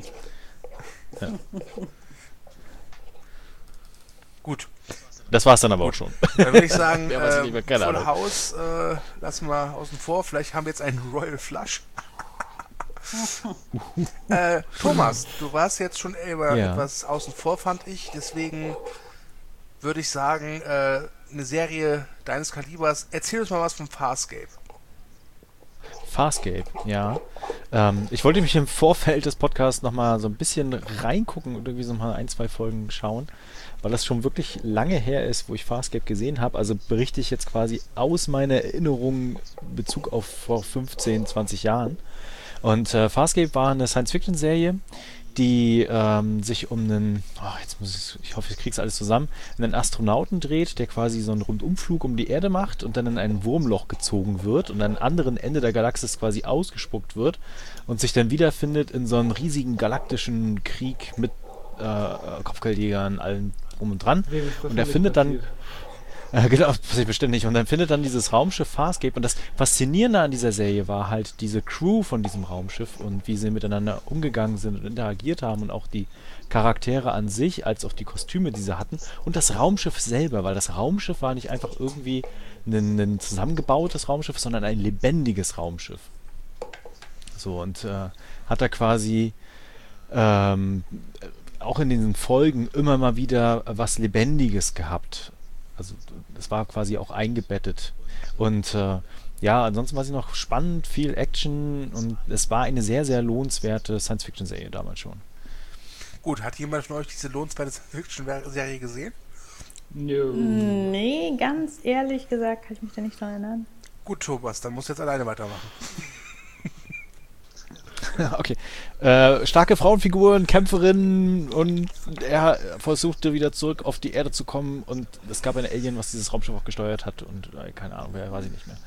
Gut, Das war's dann aber auch schon. dann würde ich sagen, Wer weiß äh, nicht mehr, keine Full Ahnung. House äh, lassen wir außen vor. Vielleicht haben wir jetzt einen Royal Flush. äh, Thomas, du warst jetzt schon über Ja. etwas außen vor, fand ich. Deswegen würde ich sagen, äh, eine Serie deines Kalibers. Erzähl uns mal was vom Farscape. Farscape, ja. Ähm, ich wollte mich im Vorfeld des Podcasts nochmal so ein bisschen reingucken und irgendwie so mal ein, zwei Folgen schauen, weil das schon wirklich lange her ist, wo ich Farscape gesehen habe. Also berichte ich jetzt quasi aus meiner Erinnerung in Bezug auf vor fünfzehn, zwanzig Jahren. Und äh, Farscape war eine Science-Fiction-Serie, die ähm, sich um einen, oh, jetzt muss ich, ich hoffe, ich krieg's alles zusammen, einen Astronauten dreht, der quasi so einen Rundumflug um die Erde macht und dann in ein Wurmloch gezogen wird und an anderen Ende der Galaxis quasi ausgespuckt wird und sich dann wiederfindet in so einem riesigen galaktischen Krieg mit äh, Kopfgeldjägern, allem drum und dran. Wem ist das Und er noch findet dann, passiert? äh, genau, das passiert bestimmt nicht. Und dann findet dann dieses Raumschiff Farscape. Und das Faszinierende an dieser Serie war halt diese Crew von diesem Raumschiff und wie sie miteinander umgegangen sind und interagiert haben und auch die Charaktere an sich, als auch die Kostüme, die sie hatten. Und das Raumschiff selber, weil das Raumschiff war nicht einfach irgendwie ein, ein zusammengebautes Raumschiff, sondern ein lebendiges Raumschiff. So, und äh, hat da quasi ähm, auch in diesen Folgen immer mal wieder was Lebendiges gehabt. Also das war quasi auch eingebettet. Und äh, ja, ansonsten war sie noch spannend, viel Action und es war eine sehr, sehr lohnenswerte Science-Fiction-Serie damals schon. Gut, hat jemand von euch diese lohnenswerte Fiction-Serie gesehen? Nö. Nee, ganz ehrlich gesagt, kann ich mich da nicht dran erinnern. Gut, Thomas, dann musst du jetzt alleine weitermachen. Okay. Äh, starke Frauenfiguren, Kämpferinnen und er versuchte wieder zurück auf die Erde zu kommen und es gab ein Alien, was dieses Raumschiff auch gesteuert hat und äh, keine Ahnung, wer weiß ich nicht mehr.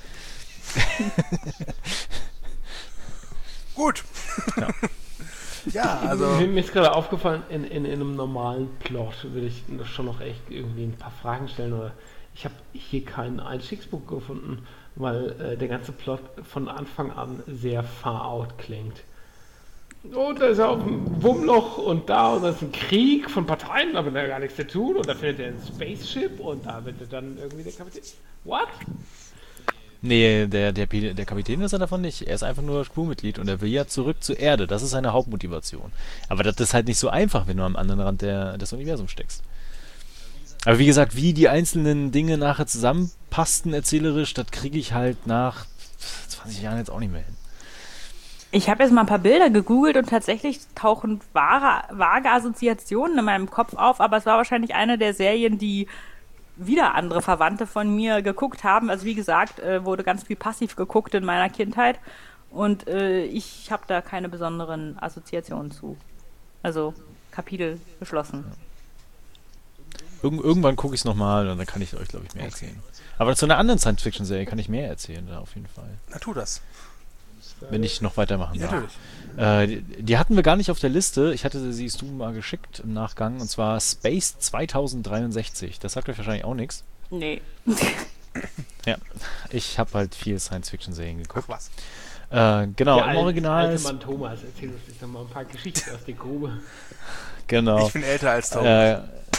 Gut. Ja. Ja, also Mir mir ist gerade aufgefallen, in, in, in einem normalen Plot würde ich schon noch echt irgendwie ein paar Fragen stellen. Oder ich habe hier keinen Einstiegsbuch gefunden, weil äh, der ganze Plot von Anfang an sehr far out klingt. Und da ist er auf dem Wurmloch und da und da ist ein Krieg von Parteien, aber da gar nichts zu tun. Und da findet er ein Spaceship und da wird er dann irgendwie der Kapitän. What? Nee, der, der, Pi- der Kapitän ist er davon nicht. Er ist einfach nur Crewmitglied und er will ja zurück zur Erde. Das ist seine Hauptmotivation. Aber das ist halt nicht so einfach, wenn du am anderen Rand der, des Universums steckst. Aber wie gesagt, wie die einzelnen Dinge nachher zusammenpassten erzählerisch, das kriege ich halt nach zwanzig Jahren jetzt auch nicht mehr hin. Ich habe jetzt mal ein paar Bilder gegoogelt und tatsächlich tauchen wahre, vage Assoziationen in meinem Kopf auf, aber es war wahrscheinlich eine der Serien, die wieder andere Verwandte von mir geguckt haben. Also wie gesagt, äh, wurde ganz viel passiv geguckt in meiner Kindheit und äh, ich habe da keine besonderen Assoziationen zu. Also Kapitel geschlossen. Irg irgendwann gucke ich es nochmal und dann kann ich euch, glaube ich, mehr erzählen. Aber zu einer anderen Science-Fiction-Serie kann ich mehr erzählen, da auf jeden Fall. na tu das. Wenn ich noch weitermachen Ja, darf. natürlich. Äh, die, die hatten wir gar nicht auf der Liste. Ich hatte sie du mal geschickt im Nachgang. Und zwar Space zweitausenddreiundsechzig. Das sagt euch wahrscheinlich auch nichts. Nee. Ja, ich habe halt viel Science-Fiction-Serien geguckt. Ach was. Äh, genau, Der im alte- Original alte ist... Mann Thomas, erzähl uns jetzt noch mal ein paar Geschichten aus der Grube. Genau. Ich bin älter als Tom. Äh,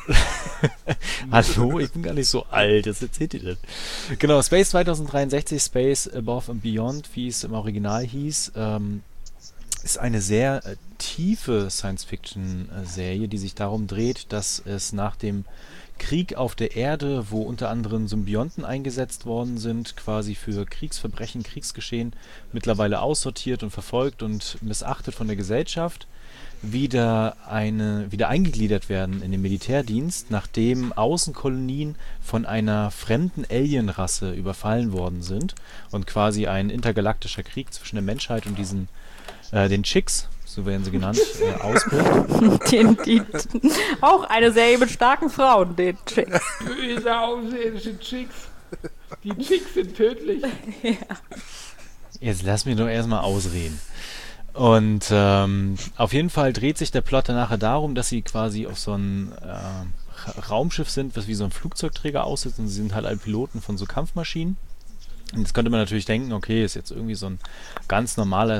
Hallo, ich bin gar nicht so alt, das erzählt ihr denn? Genau, Space zwanzig dreiundsechzig, Space Above and Beyond, wie es im Original hieß, ähm, ist eine sehr äh, tiefe Science-Fiction-Serie, die sich darum dreht, dass es nach dem Krieg auf der Erde, wo unter anderem Symbionten eingesetzt worden sind, quasi für Kriegsverbrechen, Kriegsgeschehen, mittlerweile aussortiert und verfolgt und missachtet von der Gesellschaft, wieder eine wieder eingegliedert werden in den Militärdienst, nachdem Außenkolonien von einer fremden Alienrasse überfallen worden sind und quasi ein intergalaktischer Krieg zwischen der Menschheit und diesen äh, den Chicks, so werden sie genannt, äh, ausbricht. Den, die, auch eine Serie mit starken Frauen, den Chicks. Böse außerirdische Chicks. Die Chicks sind tödlich. Ja. Jetzt lass mich doch erstmal ausreden. Und ähm, auf jeden Fall dreht sich der Plot dann nachher darum, dass sie quasi auf so ein äh, Raumschiff sind, was wie so ein Flugzeugträger aussieht, und sie sind halt alle Piloten von so Kampfmaschinen. Und jetzt könnte man natürlich denken, okay, ist jetzt irgendwie so ein ganz normaler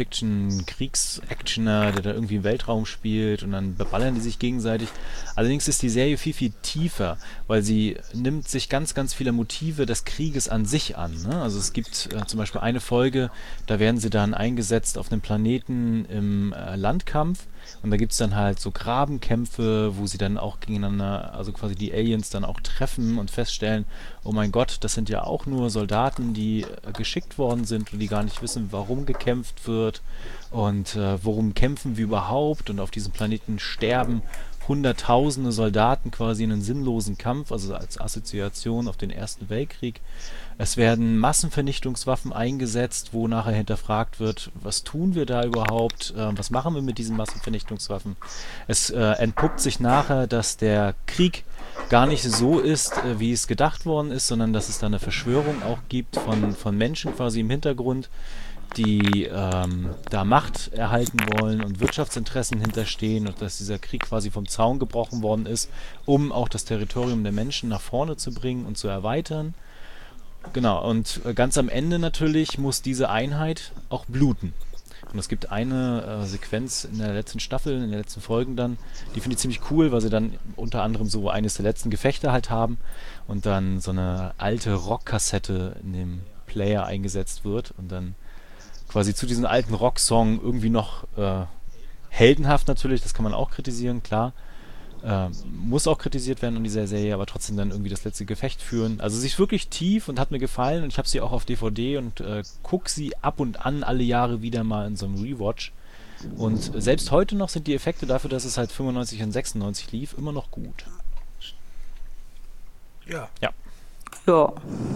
Science-Fiction-Kriegs-Actioner, der da irgendwie im Weltraum spielt und dann beballern die sich gegenseitig. Allerdings ist die Serie viel, viel tiefer, weil sie nimmt sich ganz, ganz viele Motive des Krieges an sich an. Ne? Also es gibt äh, zum Beispiel eine Folge, da werden sie dann eingesetzt auf einem Planeten im äh, Landkampf. Und da gibt es dann halt so Grabenkämpfe, wo sie dann auch gegeneinander, also quasi die Aliens dann auch treffen und feststellen, oh mein Gott, das sind ja auch nur Soldaten, die äh, geschickt worden sind und die gar nicht wissen, warum gekämpft wird und äh, worum kämpfen wir überhaupt. Und auf diesem Planeten sterben hunderttausende Soldaten quasi in einen sinnlosen Kampf, also als Assoziation auf den Ersten Weltkrieg. Es werden Massenvernichtungswaffen eingesetzt, wo nachher hinterfragt wird, was tun wir da überhaupt, äh, was machen wir mit diesen Massenvernichtungswaffen. Es äh, entpuppt sich nachher, dass der Krieg gar nicht so ist, äh, wie es gedacht worden ist, sondern dass es da eine Verschwörung auch gibt von, von Menschen quasi im Hintergrund, die ähm, da Macht erhalten wollen und Wirtschaftsinteressen hinterstehen und dass dieser Krieg quasi vom Zaun gebrochen worden ist, um auch das Territorium der Menschen nach vorne zu bringen und zu erweitern. Genau, und äh, ganz am Ende natürlich muss diese Einheit auch bluten. Und es gibt eine äh, Sequenz in der letzten Staffel, in den letzten Folgen dann, die finde ich ziemlich cool, weil sie dann unter anderem so eines der letzten Gefechte halt haben und dann so eine alte Rockkassette in dem Player eingesetzt wird und dann quasi zu diesem alten Rocksong irgendwie noch äh, heldenhaft natürlich, das kann man auch kritisieren, klar. Äh, muss auch kritisiert werden in dieser Serie, aber trotzdem dann irgendwie das letzte Gefecht führen. Also sie ist wirklich tief und hat mir gefallen und ich habe sie auch auf D V D und äh, gucke sie ab und an alle Jahre wieder mal in so einem Rewatch. Und selbst heute noch sind die Effekte dafür, dass es halt fünfundneunzig und sechsundneunzig lief, immer noch gut. Ja. Ja. Ja.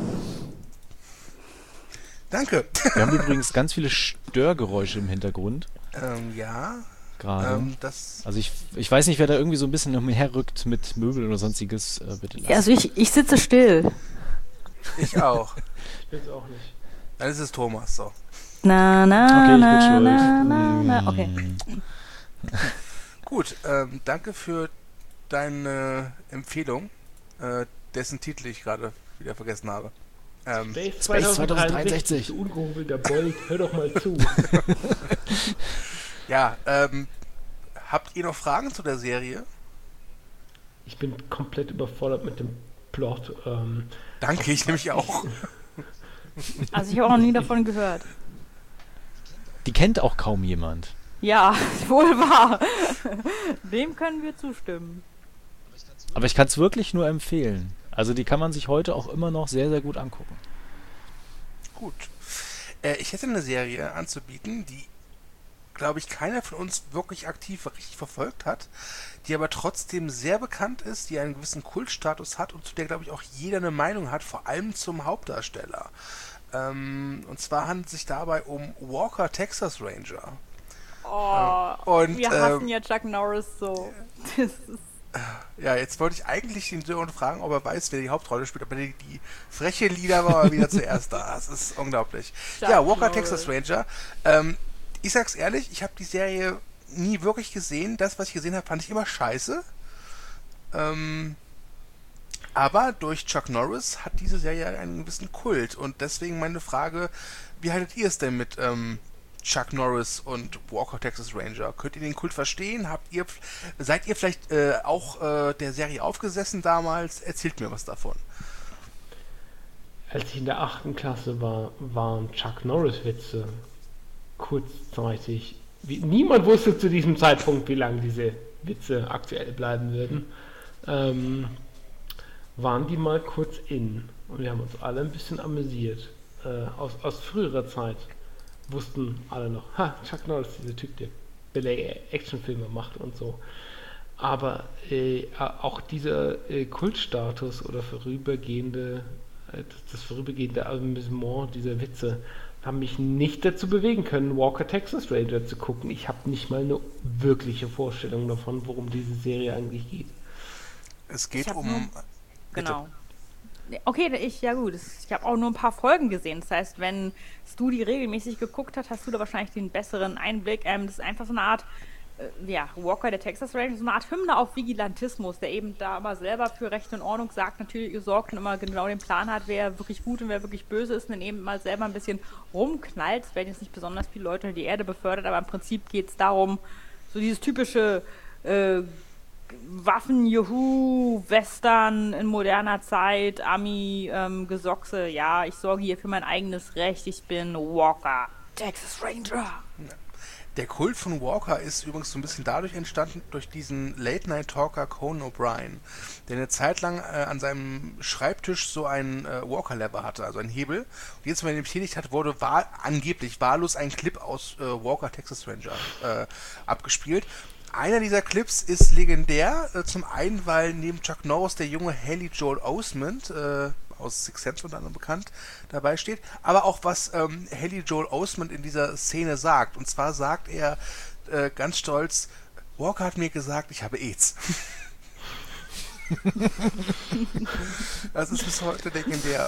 Danke. Wir haben übrigens ganz viele Störgeräusche im Hintergrund. ähm, ja. Gerade. Ähm, das Also ich, ich weiß nicht, wer da irgendwie so ein bisschen umherrückt mit Möbel oder sonstiges, äh, bitte lassen. Ja, also ich, ich sitze still. ich auch. Ich bin's auch nicht. Dann ist es Thomas, so. Na, na, Okay, ich bin na, schuld. na, na, na. Okay. Gut, ähm, danke für deine Empfehlung, äh, dessen Titel ich gerade wieder vergessen habe. Ähm, Space Space zwanzig dreiunddreißig. du ungehobelter Bold, hör doch mal zu. ja, ähm, habt ihr noch Fragen zu der Serie? Ich bin komplett überfordert mit dem Plot. Ähm, Danke, ich nämlich auch. Also ich habe auch noch nie davon gehört. Die kennt auch kaum jemand. Ja, wohl wahr. Dem können wir zustimmen. Aber ich kann es wirklich nur empfehlen. Also die kann man sich heute auch immer noch sehr, sehr gut angucken. Gut. Äh, ich hätte eine Serie anzubieten, die, glaube ich, keiner von uns wirklich aktiv richtig verfolgt hat, die aber trotzdem sehr bekannt ist, die einen gewissen Kultstatus hat und zu der, glaube ich, auch jeder eine Meinung hat, vor allem zum Hauptdarsteller. Ähm, und zwar handelt es sich dabei um Walker Texas Ranger. Oh, und, wir hassen ähm, ja Chuck Norris so. Das ist Ja, jetzt wollte ich eigentlich den Sören fragen, ob er weiß, wer die Hauptrolle spielt, aber die, die freche Lieder war wieder zuerst da. Das ist unglaublich. Chuck ja, Walker Norris. Texas Ranger. Ähm, ich sag's ehrlich, ich habe die Serie nie wirklich gesehen. Das, was ich gesehen habe, fand ich immer scheiße. Ähm, aber durch Chuck Norris hat diese Serie einen gewissen Kult. Und deswegen meine Frage, wie haltet ihr es denn mit ähm, Chuck Norris und Walker Texas Ranger. Könnt ihr den Kult verstehen? Habt ihr, seid ihr vielleicht äh, auch äh, der Serie aufgesessen damals? Erzählt mir was davon. Als ich in der achten Klasse war, waren Chuck Norris-Witze kurzzeitig. Wie, niemand wusste zu diesem Zeitpunkt, wie lange diese Witze aktuell bleiben würden. Ähm, waren die mal kurz in. Und wir haben uns alle ein bisschen amüsiert. Äh, aus, aus früherer Zeit wussten alle noch, ha, Chuck Norris, dieser Typ, der Ballet-Actionfilme macht und so. Aber äh, auch dieser äh, Kultstatus oder vorübergehende, äh, das vorübergehende Amüsement dieser Witze haben mich nicht dazu bewegen können, Walker Texas Ranger zu gucken. Ich habe nicht mal eine wirkliche Vorstellung davon, worum diese Serie eigentlich geht. Es geht Ich hab um... nur- Bitte. Genau. Okay, ich, ja gut, ich habe auch nur ein paar Folgen gesehen. Das heißt, wenn du die regelmäßig geguckt hast, hast du da wahrscheinlich den besseren Einblick. Ähm, das ist einfach so eine Art, äh, ja, Walker, der Texas Ranger, so eine Art Hymne auf Vigilantismus, der eben da immer selber für Recht und Ordnung sagt, natürlich sorgt und immer genau den Plan hat, wer wirklich gut und wer wirklich böse ist und dann eben mal selber ein bisschen rumknallt. Es werden jetzt nicht besonders viele Leute in die Erde befördert, aber im Prinzip geht es darum, so dieses typische äh, Waffen, Juhu, Western in moderner Zeit, Ami, ähm, Gesochse, ja, ich sorge hier für mein eigenes Recht, ich bin Walker, Texas Ranger. Der Kult von Walker ist übrigens so ein bisschen dadurch entstanden, durch diesen Late-Night-Talker Conan O'Brien, der eine Zeit lang äh, an seinem Schreibtisch so einen äh, Walker-Lever hatte, also einen Hebel. Und jetzt, wenn er ihn betätigt hat, wurde wahr, angeblich wahllos ein Clip aus äh, Walker Texas Ranger äh, abgespielt. Einer dieser Clips ist legendär, äh, zum einen, weil neben Chuck Norris der junge Haley Joel Osment, äh, aus Sixth Sense unter anderem bekannt, dabei steht, aber auch was ähm, Haley Joel Osment in dieser Szene sagt. Und zwar sagt er äh, ganz stolz, Walker hat mir gesagt, ich habe AIDS. Das ist bis heute legendär.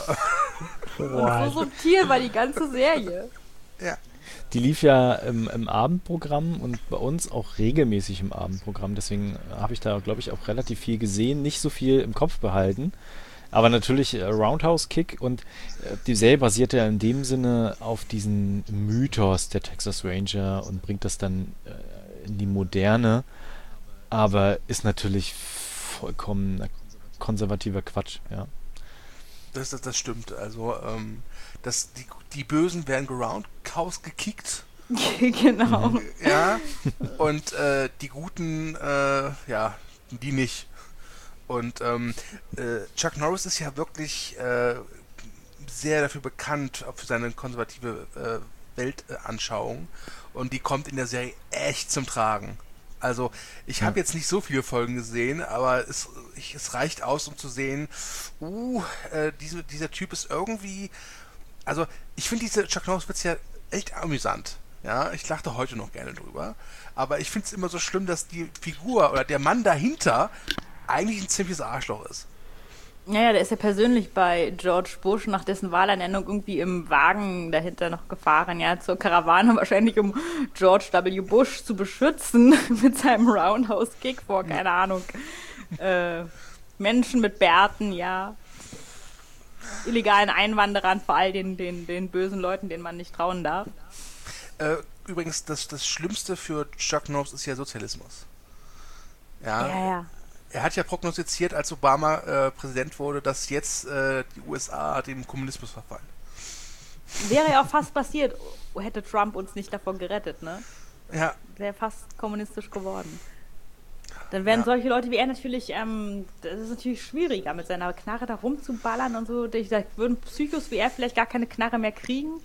Und so subtil war die ganze Serie. Ja. Die lief ja im, im Abendprogramm und bei uns auch regelmäßig im Abendprogramm. Deswegen habe ich da, glaube ich, auch relativ viel gesehen, nicht so viel im Kopf behalten. Aber natürlich äh, Roundhouse Kick und äh, die Serie basiert ja in dem Sinne auf diesen Mythos der Texas Ranger und bringt das dann äh, in die Moderne, aber ist natürlich vollkommen konservativer Quatsch, ja. Das, das, das stimmt. Also, ähm, das, die, die Bösen werden geroundhouse gekickt. Genau. Ja. Und äh, die Guten, äh, ja, die nicht. Und ähm, äh, Chuck Norris ist ja wirklich äh, sehr dafür bekannt, für seine konservative äh, Weltanschauung. Und die kommt in der Serie echt zum Tragen. Also, ich habe Ja. jetzt nicht so viele Folgen gesehen, aber es, ich, es reicht aus, um zu sehen, uh, äh, diese, dieser Typ ist irgendwie... Also, ich finde diese Chuck Norris-Witze ja echt amüsant. Ja, ich lachte heute noch gerne drüber. Aber ich finde es immer so schlimm, dass die Figur oder der Mann dahinter eigentlich ein ziemliches Arschloch ist. Ja, ja, der ist ja persönlich bei George Bush nach dessen Wahlernennung irgendwie im Wagen dahinter noch gefahren, ja, zur Karawane, wahrscheinlich um George W. Bush zu beschützen mit seinem Roundhouse-Kick vor, keine Ahnung, äh, Menschen mit Bärten, ja, illegalen Einwanderern, vor allem den, den, den bösen Leuten, denen man nicht trauen darf. Äh, übrigens, das, das Schlimmste für Chuck Norris ist ja Sozialismus. Ja, Ja, ja. er hat ja prognostiziert, als Obama äh, Präsident wurde, dass jetzt äh, die U S A dem Kommunismus verfallen. Wäre ja auch fast passiert, hätte Trump uns nicht davon gerettet, ne? Ja, Wäre fast kommunistisch geworden. Dann wären Ja. solche Leute wie er natürlich, ähm, das ist natürlich schwieriger, mit seiner Knarre da rumzuballern und so. Ich sag, würden Psychos wie er vielleicht gar keine Knarre mehr kriegen?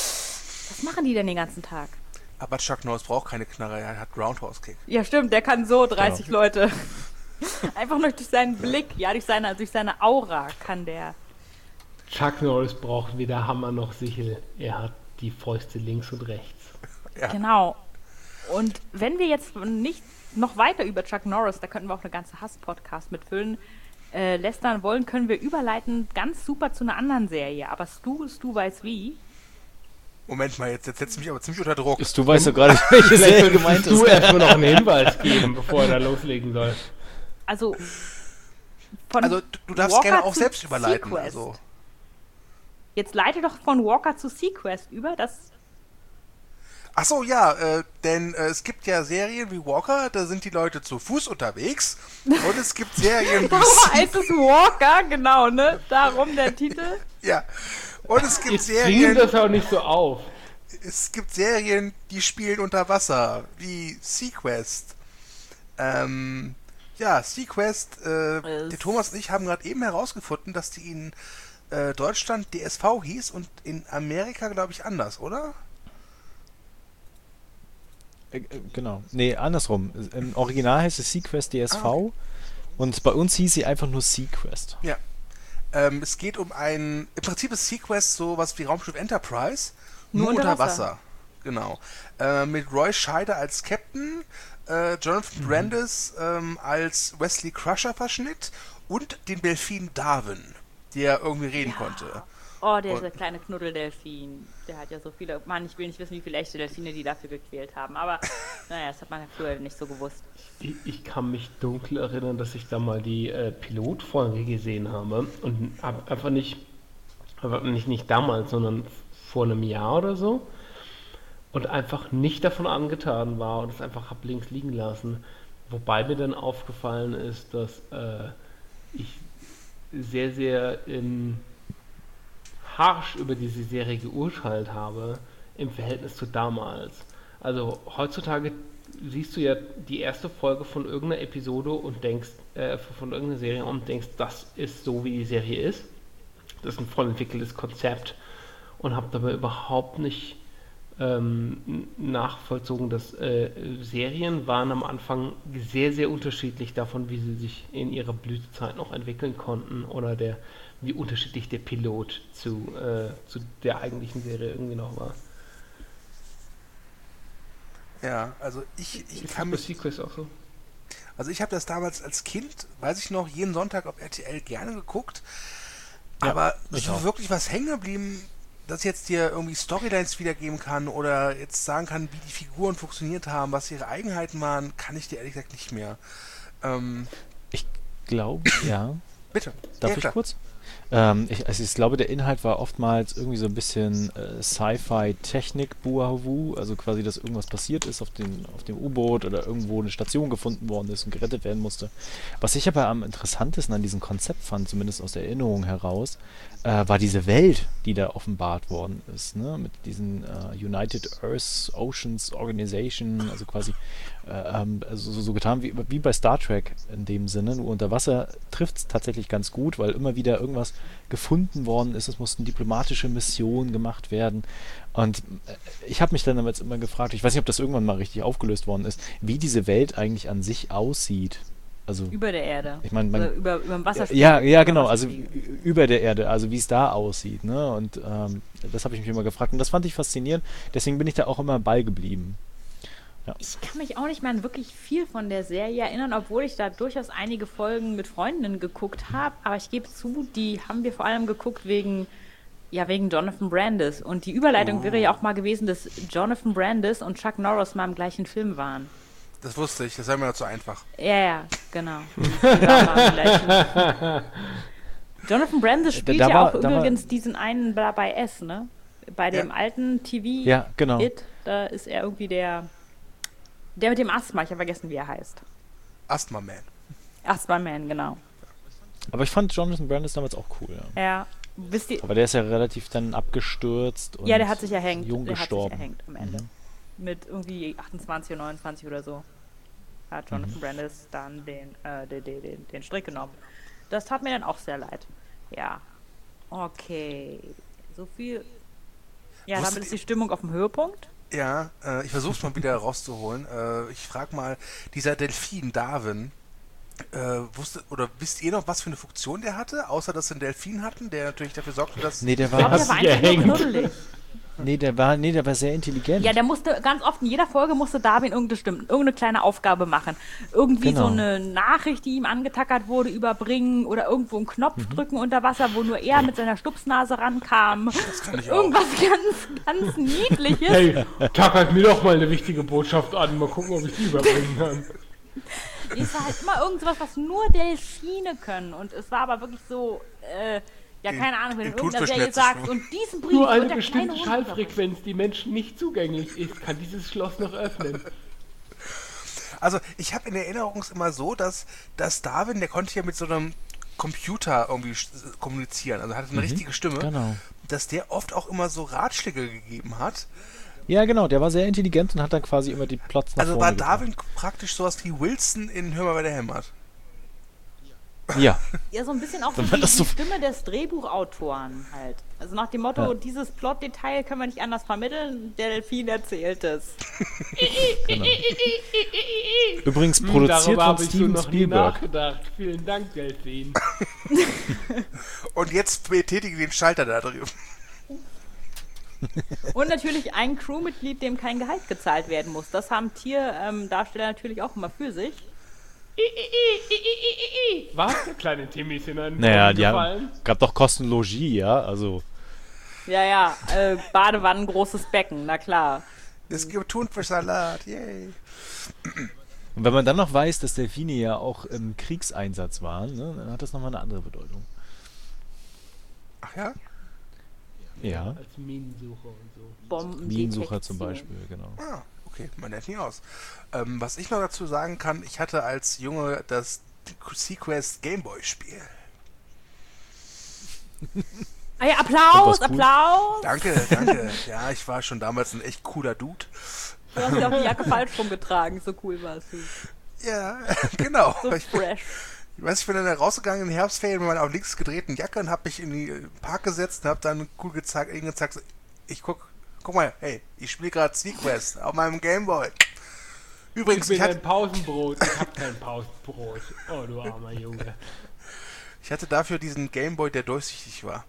Was machen die denn den ganzen Tag? aber Chuck Norris braucht keine Knarre, er hat Roundhouse Kick. Ja, stimmt, der kann so dreißig Leute. Einfach nur durch seinen Blick, ja, durch seine, durch seine Aura kann der. Chuck Norris braucht weder Hammer noch Sichel. Er hat die Fäuste links und rechts. Ja. Genau. Und wenn wir jetzt nicht noch weiter über Chuck Norris, da könnten wir auch eine ganze Hass-Podcast mitfüllen, äh, lästern wollen, können wir überleiten ganz super zu einer anderen Serie. Aber Stu, Stu weiß wie. Moment mal, jetzt, jetzt setzt mich aber ziemlich unter Druck. Du weißt doch gerade, welche Vielleicht Serie würdest gemeint du ist. erstmal noch einen Hinweis geben, bevor er da loslegen soll. Also von Also, du, du darfst Walker gerne auch zu selbst überleiten. Sequest. Also. Jetzt leite doch von Walker zu Sequest über, das Ach so, ja, äh, denn äh, es gibt ja Serien wie Walker, da sind die Leute zu Fuß unterwegs. Und es gibt Serien wie Darum Sea- heißt es Walker, genau, ne? Darum der Titel. Ja. Und es gibt Jetzt zwingen Serien, das auch nicht so auf. es gibt Serien, die spielen unter Wasser, wie Sequest. Ähm, ja, Sequest, äh, Es- der Thomas und ich haben gerade eben herausgefunden, dass die in äh, Deutschland D S V hieß und in Amerika, glaube ich, anders, oder? Äh, äh, genau. Nee, andersrum. Im Original heißt es Sequest D S V Ah, okay. und bei uns hieß sie einfach nur Sequest. Ja. Ähm, es geht um ein, im Prinzip ist Sequest so was wie Raumschiff Enterprise, nur, Nur unter unter Wasser. Wasser. Genau. Äh, mit Roy Scheider als Captain, äh, Jonathan Brandis ähm, als Wesley Crusher Verschnitt und den Delfin Darwin, der irgendwie reden konnte. Oh, der Und- ist der kleine Knuddeldelfin. Der hat ja so viele. Mann, ich will nicht wissen, wie viele echte Delfine die dafür gequält haben. Aber naja, das hat man ja früher nicht so gewusst. Ich, ich kann mich dunkel erinnern, dass ich da mal die äh, Pilotfolge gesehen habe und hab einfach nicht, aber nicht, nicht damals, sondern vor einem Jahr oder so und einfach nicht davon angetan war und es einfach hab links liegen lassen. Wobei mir dann aufgefallen ist, dass äh, ich sehr, sehr ähm, harsch über diese Serie geurteilt habe im Verhältnis zu damals. Also heutzutage siehst du ja die erste Folge von irgendeiner Episode und denkst, äh, von irgendeiner Serie und denkst, das ist so, wie die Serie ist. Das ist ein voll entwickeltes Konzept und habe dabei überhaupt nicht ähm, n- nachvollzogen, dass äh, Serien waren am Anfang sehr, sehr unterschiedlich davon, wie sie sich in ihrer Blütezeit noch entwickeln konnten oder der, wie unterschiedlich der Pilot zu, äh, zu der eigentlichen Serie irgendwie noch war. Ja, also ich, ich Ist kann das bei mich, Sequest auch so? also ich habe das damals als Kind, weiß ich noch, jeden Sonntag auf R T L gerne geguckt, Ja, aber ich so auch. wirklich was hängen geblieben, dass ich jetzt dir irgendwie Storylines wiedergeben kann oder jetzt sagen kann, wie die Figuren funktioniert haben, was ihre Eigenheiten waren, kann ich dir ehrlich gesagt nicht mehr. Ähm, Ich glaube, ja. bitte. Darf Ja, ich klar. kurz? Ähm, ich, also ich glaube, der Inhalt war oftmals irgendwie so ein bisschen äh, Sci-Fi-Technik-Buahu, also quasi, dass irgendwas passiert ist auf, den, auf dem U-Boot oder irgendwo eine Station gefunden worden ist und gerettet werden musste. Was ich aber am interessantesten an diesem Konzept fand, zumindest aus der Erinnerung heraus, äh, war diese Welt, die da offenbart worden ist, ne? Mit diesen äh, United Earth Oceans Organization, also quasi äh, ähm, also so, so getan wie, wie bei Star Trek in dem Sinne, nur unter Wasser trifft es tatsächlich ganz gut, weil immer wieder irgendwas gefunden worden ist, es mussten diplomatische Missionen gemacht werden und äh, ich habe mich dann damals immer gefragt, ich weiß nicht, ob das irgendwann mal richtig aufgelöst worden ist, wie diese Welt eigentlich an sich aussieht. Also Über der Erde. ich meine, man, Oder über, über dem Wasserspiegel. ja, ja, Über genau, also Wasserspiegel. ü- über der Erde, also wie es da aussieht, ne? Und ähm, das habe ich mich immer gefragt und das fand ich faszinierend, deswegen bin ich da auch immer bei geblieben. Ich kann mich auch nicht mehr an wirklich viel von der Serie erinnern, obwohl ich da durchaus einige Folgen mit Freundinnen geguckt habe. Aber ich gebe zu, die haben wir vor allem geguckt wegen, ja, wegen Jonathan Brandis. Und die Überleitung wäre ja auch mal gewesen, dass Jonathan Brandis und Chuck Norris mal im gleichen Film waren. Das wusste ich, das wäre mir zu einfach. Ja, ja, genau. Die waren mal im gleichen. Jonathan Brandis Da- spielt da ja war- auch da war- übrigens diesen einen da bei S, ne? Bei dem Ja. alten T V-Hit, Ja, genau. da ist er irgendwie der, der mit dem Asthma, ich habe vergessen, wie er heißt. Asthma Man. Asthma-Man, genau. Aber ich fand Jonathan Brandis damals auch cool, ja. Ja, wisst ihr, Aber der ist ja relativ dann abgestürzt und ja, der hat sich erhängt. jung der gestorben. hat sich erhängt am Ende. Mhm. Mit irgendwie achtundzwanzig oder neunundzwanzig oder so. Hat Jonathan Mhm. Brandis dann den, äh, den, den, den, den Strick genommen. Das tat mir dann auch sehr leid. Ja. Okay. So viel. Ja, Wusstet damit ist ihr- die Stimmung auf dem Höhepunkt. Ja, äh, ich versuch's mal wieder rauszuholen. Äh, ich frag mal, dieser Delfin Darwin, äh, wusste, oder wisst ihr noch, was für eine Funktion der hatte, außer dass sie einen Delfin hatten, der natürlich dafür sorgte, dass... Nee, der Ich glaube, war, hast der war dich einfach nur erhängt. knuddelig. nee, der war, nee, der war sehr intelligent. Ja, der musste ganz oft in jeder Folge musste Darwin irgendeine, Stimme, irgendeine kleine Aufgabe machen. Irgendwie Genau. so eine Nachricht, die ihm angetackert wurde, überbringen oder irgendwo einen Knopf Mhm. drücken unter Wasser, wo nur er mit seiner Stupsnase rankam. Das kann ich auch. Irgendwas ganz, ganz Niedliches. Hey, tackert mir doch mal eine wichtige Botschaft an, mal gucken, ob ich die überbringen kann. Es war halt immer irgendwas, was nur Delfine können. Und es war aber wirklich so, äh, Ja, den, keine Ahnung, wenn den du in irgendeiner Thunfischnetz Serie zu sagst, und diesen Brief Nur und eine der bestimmte kleine Hund- Schallfrequenz, die Menschen nicht zugänglich ist, kann dieses Schloss noch öffnen. Also ich habe in Erinnerung immer so, dass, dass Darwin, der konnte ja mit so einem Computer irgendwie sch- kommunizieren, also hatte eine richtige Stimme, Genau. dass der oft auch immer so Ratschläge gegeben hat. Ja, genau, der war sehr intelligent und hat dann quasi immer die Plots nach Also war vorne gebracht. Darwin praktisch sowas wie Wilson in Hör mal, wer der hämmert. Ja, Ja, so ein bisschen auch so Wenn man die, das so- die Stimme des Drehbuchautoren halt. Also nach dem Motto, Ja. dieses Plotdetail können wir nicht anders vermitteln, der Delfin erzählt es. genau. Übrigens Hm, produziert darüber von habe ich so Steven noch nie Spielberg. nachgedacht. Vielen Dank, Delfin. Und jetzt betätige den Schalter da drüben. Und natürlich ein Crewmitglied, dem kein Gehalt gezahlt werden muss. Das haben Tierdarsteller natürlich auch immer für sich. Was? Der kleine Timmy ist in einen Naja, Brunnen die gefallen. haben, gab doch Kostenlogie, ja, also Ja, ja, äh, Badewannen, großes Becken, na klar. Es gibt Thunfischsalat, yay. und wenn man dann noch weiß, dass Delfine ja auch im Kriegseinsatz waren, ne, dann hat das nochmal eine andere Bedeutung. Ach ja? Ja, Als Minensucher und so. Bombendetektion. Minensucher zum Beispiel, genau. Ah, okay, man nennt nie aus. Ähm, was ich noch dazu sagen kann, ich hatte als Junge das Sequest Gameboy-Spiel. Ah ja, Und Applaus, was cool? Applaus. Danke, danke. Ja, ich war schon damals ein echt cooler Dude. Du hast ja auch die Jacke falsch rumgetragen, so cool warst du. Ja, genau. So Ich, fresh. ich weiß, ich bin dann rausgegangen in den Herbstferien mit meiner auf links gedrehten Jacke und habe mich in den Park gesetzt und habe dann cool gezeigt, ihnen gezeigt, so, ich guck, guck mal, hey, ich spiele gerade Sequest auf meinem Gameboy. Ich Übrigens, bin ich hatte, ein Pausenbrot. Ich hab kein Pausenbrot. Oh, du armer Junge. ich hatte dafür diesen Gameboy, der durchsichtig war.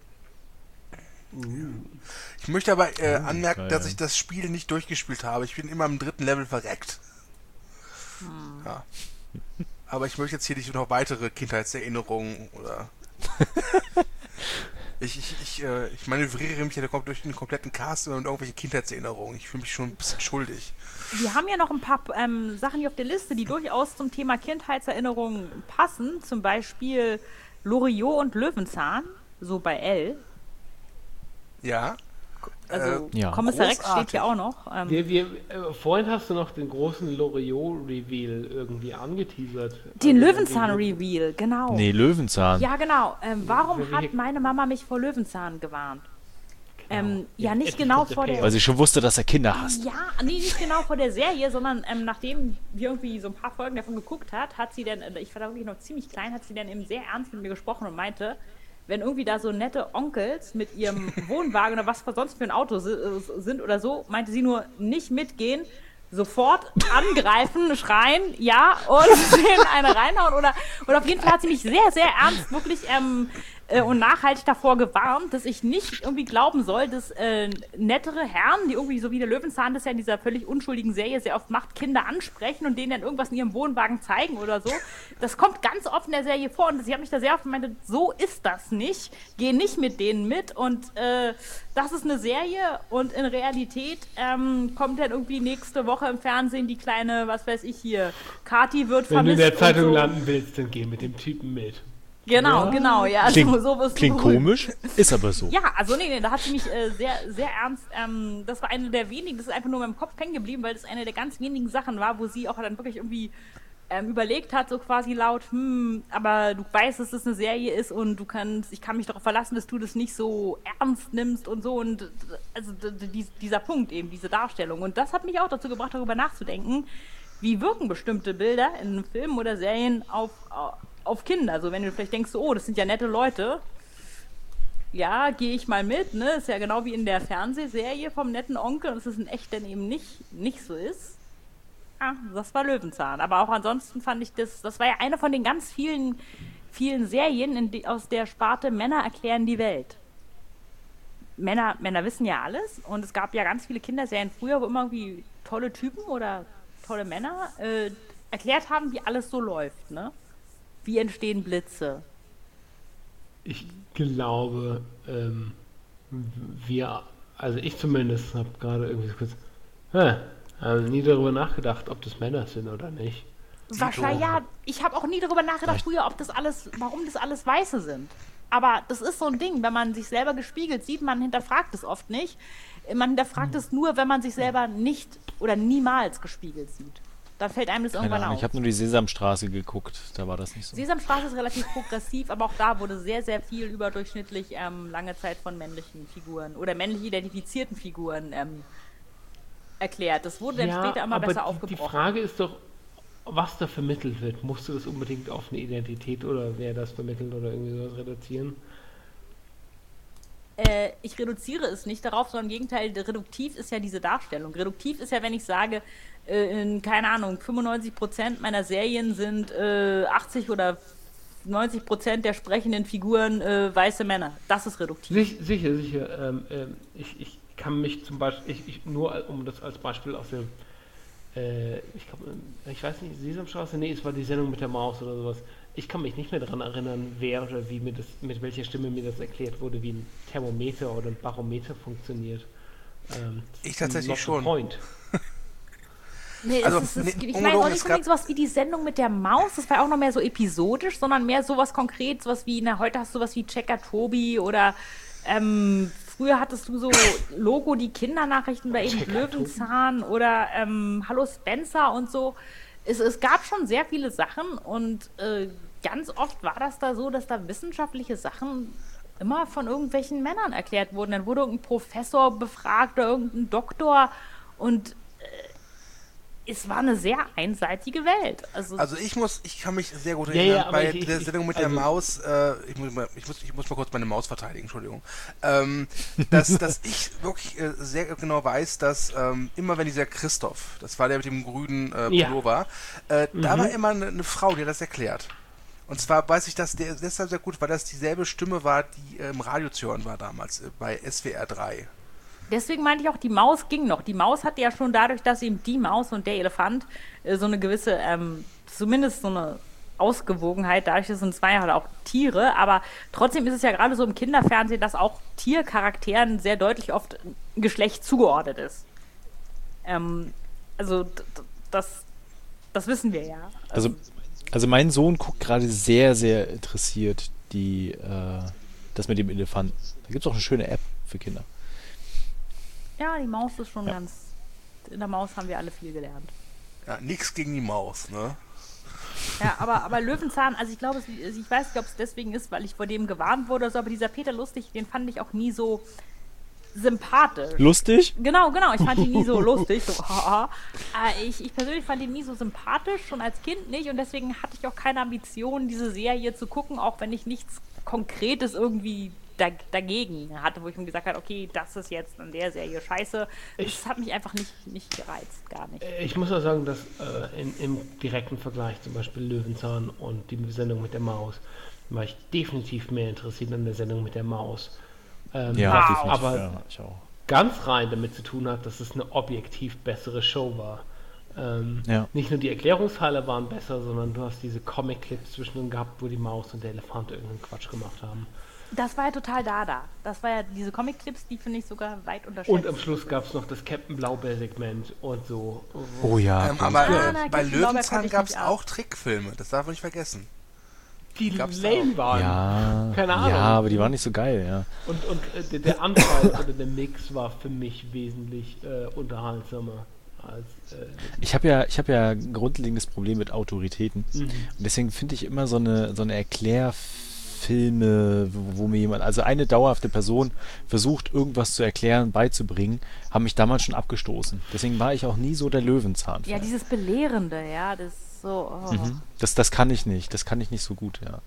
Ich möchte aber äh, anmerken, geil. dass ich das Spiel nicht durchgespielt habe. Ich bin immer im dritten Level verreckt. Ja. Aber ich möchte jetzt hier nicht noch weitere Kindheitserinnerungen oder... ich, ich, ich, äh, ich manövriere mich ja durch den kompletten Cast und irgendwelche Kindheitserinnerungen. Ich fühle mich schon ein bisschen schuldig. Wir haben ja noch ein paar ähm, Sachen hier auf der Liste, die durchaus zum Thema Kindheitserinnerungen passen. Zum Beispiel Loriot und Löwenzahn, so bei L. Ja? Also Äh, ja. Kommissar Rex großartig. steht hier auch noch. Ähm, Wir, wir, äh, vorhin hast du noch den großen Loriot-Reveal irgendwie angeteasert. den Also, Löwenzahn-Reveal, genau. Nee, Löwenzahn. Ja, genau. Ähm, warum Welche- hat meine Mama mich vor Löwenzahn gewarnt? Ähm, ja, Jetzt- nicht jetzt genau kommt der vor der... Payoff. Weil sie schon wusste, dass er Kinder hasst. Ja, nee, nicht genau vor der Serie, sondern ähm, nachdem wir irgendwie so ein paar Folgen davon geguckt hat, hat sie dann, äh, ich war da wirklich noch ziemlich klein, hat sie dann eben sehr ernst mit mir gesprochen und meinte, wenn irgendwie da so nette Onkels mit ihrem Wohnwagen oder was sonst für ein Auto si- äh, sind oder so, meinte sie nur, nicht mitgehen, sofort angreifen, schreien, ja, und denen eine reinhauen oder, oder auf jeden Fall hat sie mich sehr, sehr ernst wirklich ähm, äh, und nachhaltig davor gewarnt, dass ich nicht irgendwie glauben soll, dass äh, nettere Herren, die irgendwie so wie der Löwenzahn das ja in dieser völlig unschuldigen Serie sehr oft macht, Kinder ansprechen und denen dann irgendwas in ihrem Wohnwagen zeigen oder so. Das kommt ganz oft in der Serie vor und sie hat mich da sehr oft gemeint, so ist das nicht. Geh nicht mit denen mit und äh, das ist eine Serie und in Realität ähm, kommt dann irgendwie nächste Woche im Fernsehen die kleine, was weiß ich hier, Kathi wird Wenn du in vermisst. der Zeitung und so. landen willst, dann geh mit dem Typen mit. Genau, Ja. genau, ja. Klingt, so, so wirst du klingt berühmt. komisch, ist aber so. Ja, also nee, nee, da hat sie mich äh, sehr, sehr ernst, ähm, das war eine der wenigen, das ist einfach nur in meinem Kopf hängen geblieben, weil das eine der ganz wenigen Sachen war, wo sie auch dann wirklich irgendwie ähm, überlegt hat, so quasi laut, hm, aber du weißt, dass das eine Serie ist und du kannst, ich kann mich darauf verlassen, dass du das nicht so ernst nimmst und so und also d- d- dies- dieser Punkt eben, diese Darstellung und das hat mich auch dazu gebracht, darüber nachzudenken, wie wirken bestimmte Bilder in Filmen oder Serien auf, auf Kinder, also wenn du vielleicht denkst, oh, das sind ja nette Leute, ja, gehe ich mal mit, ne? Ist ja genau wie in der Fernsehserie vom netten Onkel, dass es in echt dann eben nicht, nicht so ist. Ja, das war Löwenzahn. Aber auch ansonsten fand ich das, das war ja eine von den ganz vielen, vielen Serien in die, aus der Sparte Männer erklären die Welt. Männer, Männer wissen ja alles und es gab ja ganz viele Kinderserien früher, wo immer irgendwie tolle Typen oder tolle Männer äh, erklärt haben, wie alles so läuft, ne? Wie entstehen Blitze? Ich glaube, ähm, wir, also ich zumindest, habe gerade irgendwie so kurz, hä, habe nie darüber nachgedacht, ob das Männer sind oder nicht. Wahrscheinlich, ja. Ich habe auch nie darüber nachgedacht früher, ob das alles, warum das alles Weiße sind. aber das ist so ein Ding, wenn man sich selber gespiegelt sieht, man hinterfragt es oft nicht. Man hinterfragt es nur, wenn man sich selber nicht oder niemals gespiegelt sieht. Dann fällt einem das Keine irgendwann Ahnung, auf. ich habe nur die Sesamstraße geguckt, da war das nicht so. Sesamstraße ist relativ progressiv, aber auch da wurde sehr, sehr viel überdurchschnittlich ähm, lange Zeit von männlichen Figuren oder männlich identifizierten Figuren ähm, erklärt. Das wurde dann Ja, später immer aber besser die, aufgebrochen. Die Frage ist doch, was da vermittelt wird. Musst du das unbedingt auf eine Identität oder wer das vermittelt oder irgendwie sowas reduzieren? Äh, ich reduziere es nicht darauf, sondern im Gegenteil, reduktiv ist ja diese Darstellung. Reduktiv ist ja, wenn ich sage, äh, in, keine Ahnung, fünfundneunzig Prozent meiner Serien sind äh, achtzig oder neunzig Prozent der sprechenden Figuren äh, weiße Männer. Das ist reduktiv. Sich, sicher, sicher. Ähm, ähm, ich, ich kann mich zum Beispiel, ich, ich, nur um das als Beispiel aus der, äh, ich glaube, ich weiß nicht, Sesamstraße, nee, es war die Sendung mit der Maus oder sowas. Ich kann mich nicht mehr daran erinnern, wer oder wie mir das, mit welcher Stimme mir das erklärt wurde, wie ein Thermometer oder ein Barometer funktioniert. Ähm, Ich tatsächlich not the schon. Point. Nee, Also, es ist, es, nee, ich meine ungelogen, auch es nicht gab- unbedingt sowas wie die Sendung mit der Maus, das war auch noch mehr so episodisch, sondern mehr sowas konkret, sowas wie, na, heute hast du sowas wie Checker Tobi oder ähm, früher hattest du so Logo, die Kindernachrichten oder eben Checker Löwenzahn oder ähm, Hallo Spencer und so. Es, es gab schon sehr viele Sachen und äh, ganz oft war das da so, dass da wissenschaftliche Sachen immer von irgendwelchen Männern erklärt wurden. Dann wurde irgendein Professor befragt oder irgendein Doktor und es war eine sehr einseitige Welt. Also, Also ich muss, ich kann mich sehr gut Ja, erinnern, ja, aber bei ich- der ich- Sendung mit also- der Maus, äh, ich, muss mal, ich, muss, ich muss mal kurz meine Maus verteidigen, Entschuldigung, ähm, dass, dass ich wirklich äh, sehr genau weiß, dass ähm, immer wenn dieser Christoph, das war der mit dem grünen äh, Ja. Pullover, äh, da Mhm. war immer eine, eine Frau, die hat das erklärt. Und zwar weiß ich das der, deshalb sehr gut, weil das dieselbe Stimme war, die äh, im Radio zu hören war damals, äh, bei S W R drei. deswegen meinte ich auch, die Maus ging noch. Die Maus hatte ja schon dadurch, dass eben die Maus und der Elefant äh, so eine gewisse, ähm, zumindest so eine Ausgewogenheit, dadurch, dass es zwei halt auch Tiere, aber trotzdem ist es ja gerade so im Kinderfernsehen, dass auch Tiercharakteren sehr deutlich oft ein Geschlecht zugeordnet ist. Ähm, also d- d- das, das wissen wir ja. Also, also mein Sohn guckt gerade sehr, sehr interessiert die, äh, das mit dem Elefanten. Da gibt es auch eine schöne App für Kinder. Ja, die Maus ist schon Ja. ganz. In der Maus haben wir alle viel gelernt. Ja, nix gegen die Maus, ne? Ja, aber, aber Löwenzahn, also ich glaube, es- ich weiß nicht, ob es deswegen ist, weil ich vor dem gewarnt wurde oder so, aber dieser Peter Lustig, den fand ich auch nie so sympathisch. Lustig? Genau, genau, ich fand ihn nie so lustig. So, haha. Äh, ich, ich persönlich fand ihn nie so sympathisch, schon als Kind nicht. Und deswegen hatte ich auch keine Ambition, diese Serie zu gucken, auch wenn ich nichts Konkretes irgendwie da, dagegen hatte, wo ich mir gesagt habe, okay, das ist jetzt an der Serie scheiße. Das hat mich einfach nicht, nicht gereizt, gar nicht. Ich muss auch sagen, dass äh, in, im direkten Vergleich zum Beispiel Löwenzahn und die Sendung mit der Maus war ich definitiv mehr interessiert an der Sendung mit der Maus. Ähm, Ja, was definitiv. aber Ja, ich auch. ganz rein damit zu tun hat, dass es eine objektiv bessere Show war. Ähm, Ja. Nicht nur die Erklärungsteile waren besser, sondern du hast diese Comic-Clips zwischendrin gehabt, wo die Maus und der Elefant irgendeinen Quatsch gemacht haben. Das war ja total Dada. Das war ja diese Comic-Clips, die finde ich sogar weit unterschätzt. Und am Schluss gab es noch das Captain Blaubeer-Segment und so. Oh ja. Ähm, cool. aber Ah, äh, na, bei Captain Blaubeer Löwenzahn konnte ich gab es nicht ab. auch Trickfilme, das darf man nicht vergessen. die gab's da lame waren. ja, Keine Ahnung. ja, aber die waren nicht so geil, ja. Und, und äh, der, der Anteil oder der Mix war für mich wesentlich äh, unterhaltsamer als. Äh, Ich habe ja, ich habe ja ein grundlegendes Problem mit Autoritäten. Mhm. Und deswegen finde ich immer so eine, so eine Erklärfilme, wo, wo mir jemand, also eine dauerhafte Person versucht, irgendwas zu erklären, beizubringen, haben mich damals schon abgestoßen. Deswegen war ich auch nie so der Löwenzahn. Ja, dieses Belehrende, ja, das ist so. Oh. Mhm. Das, das kann ich nicht. Das kann ich nicht so gut, ja.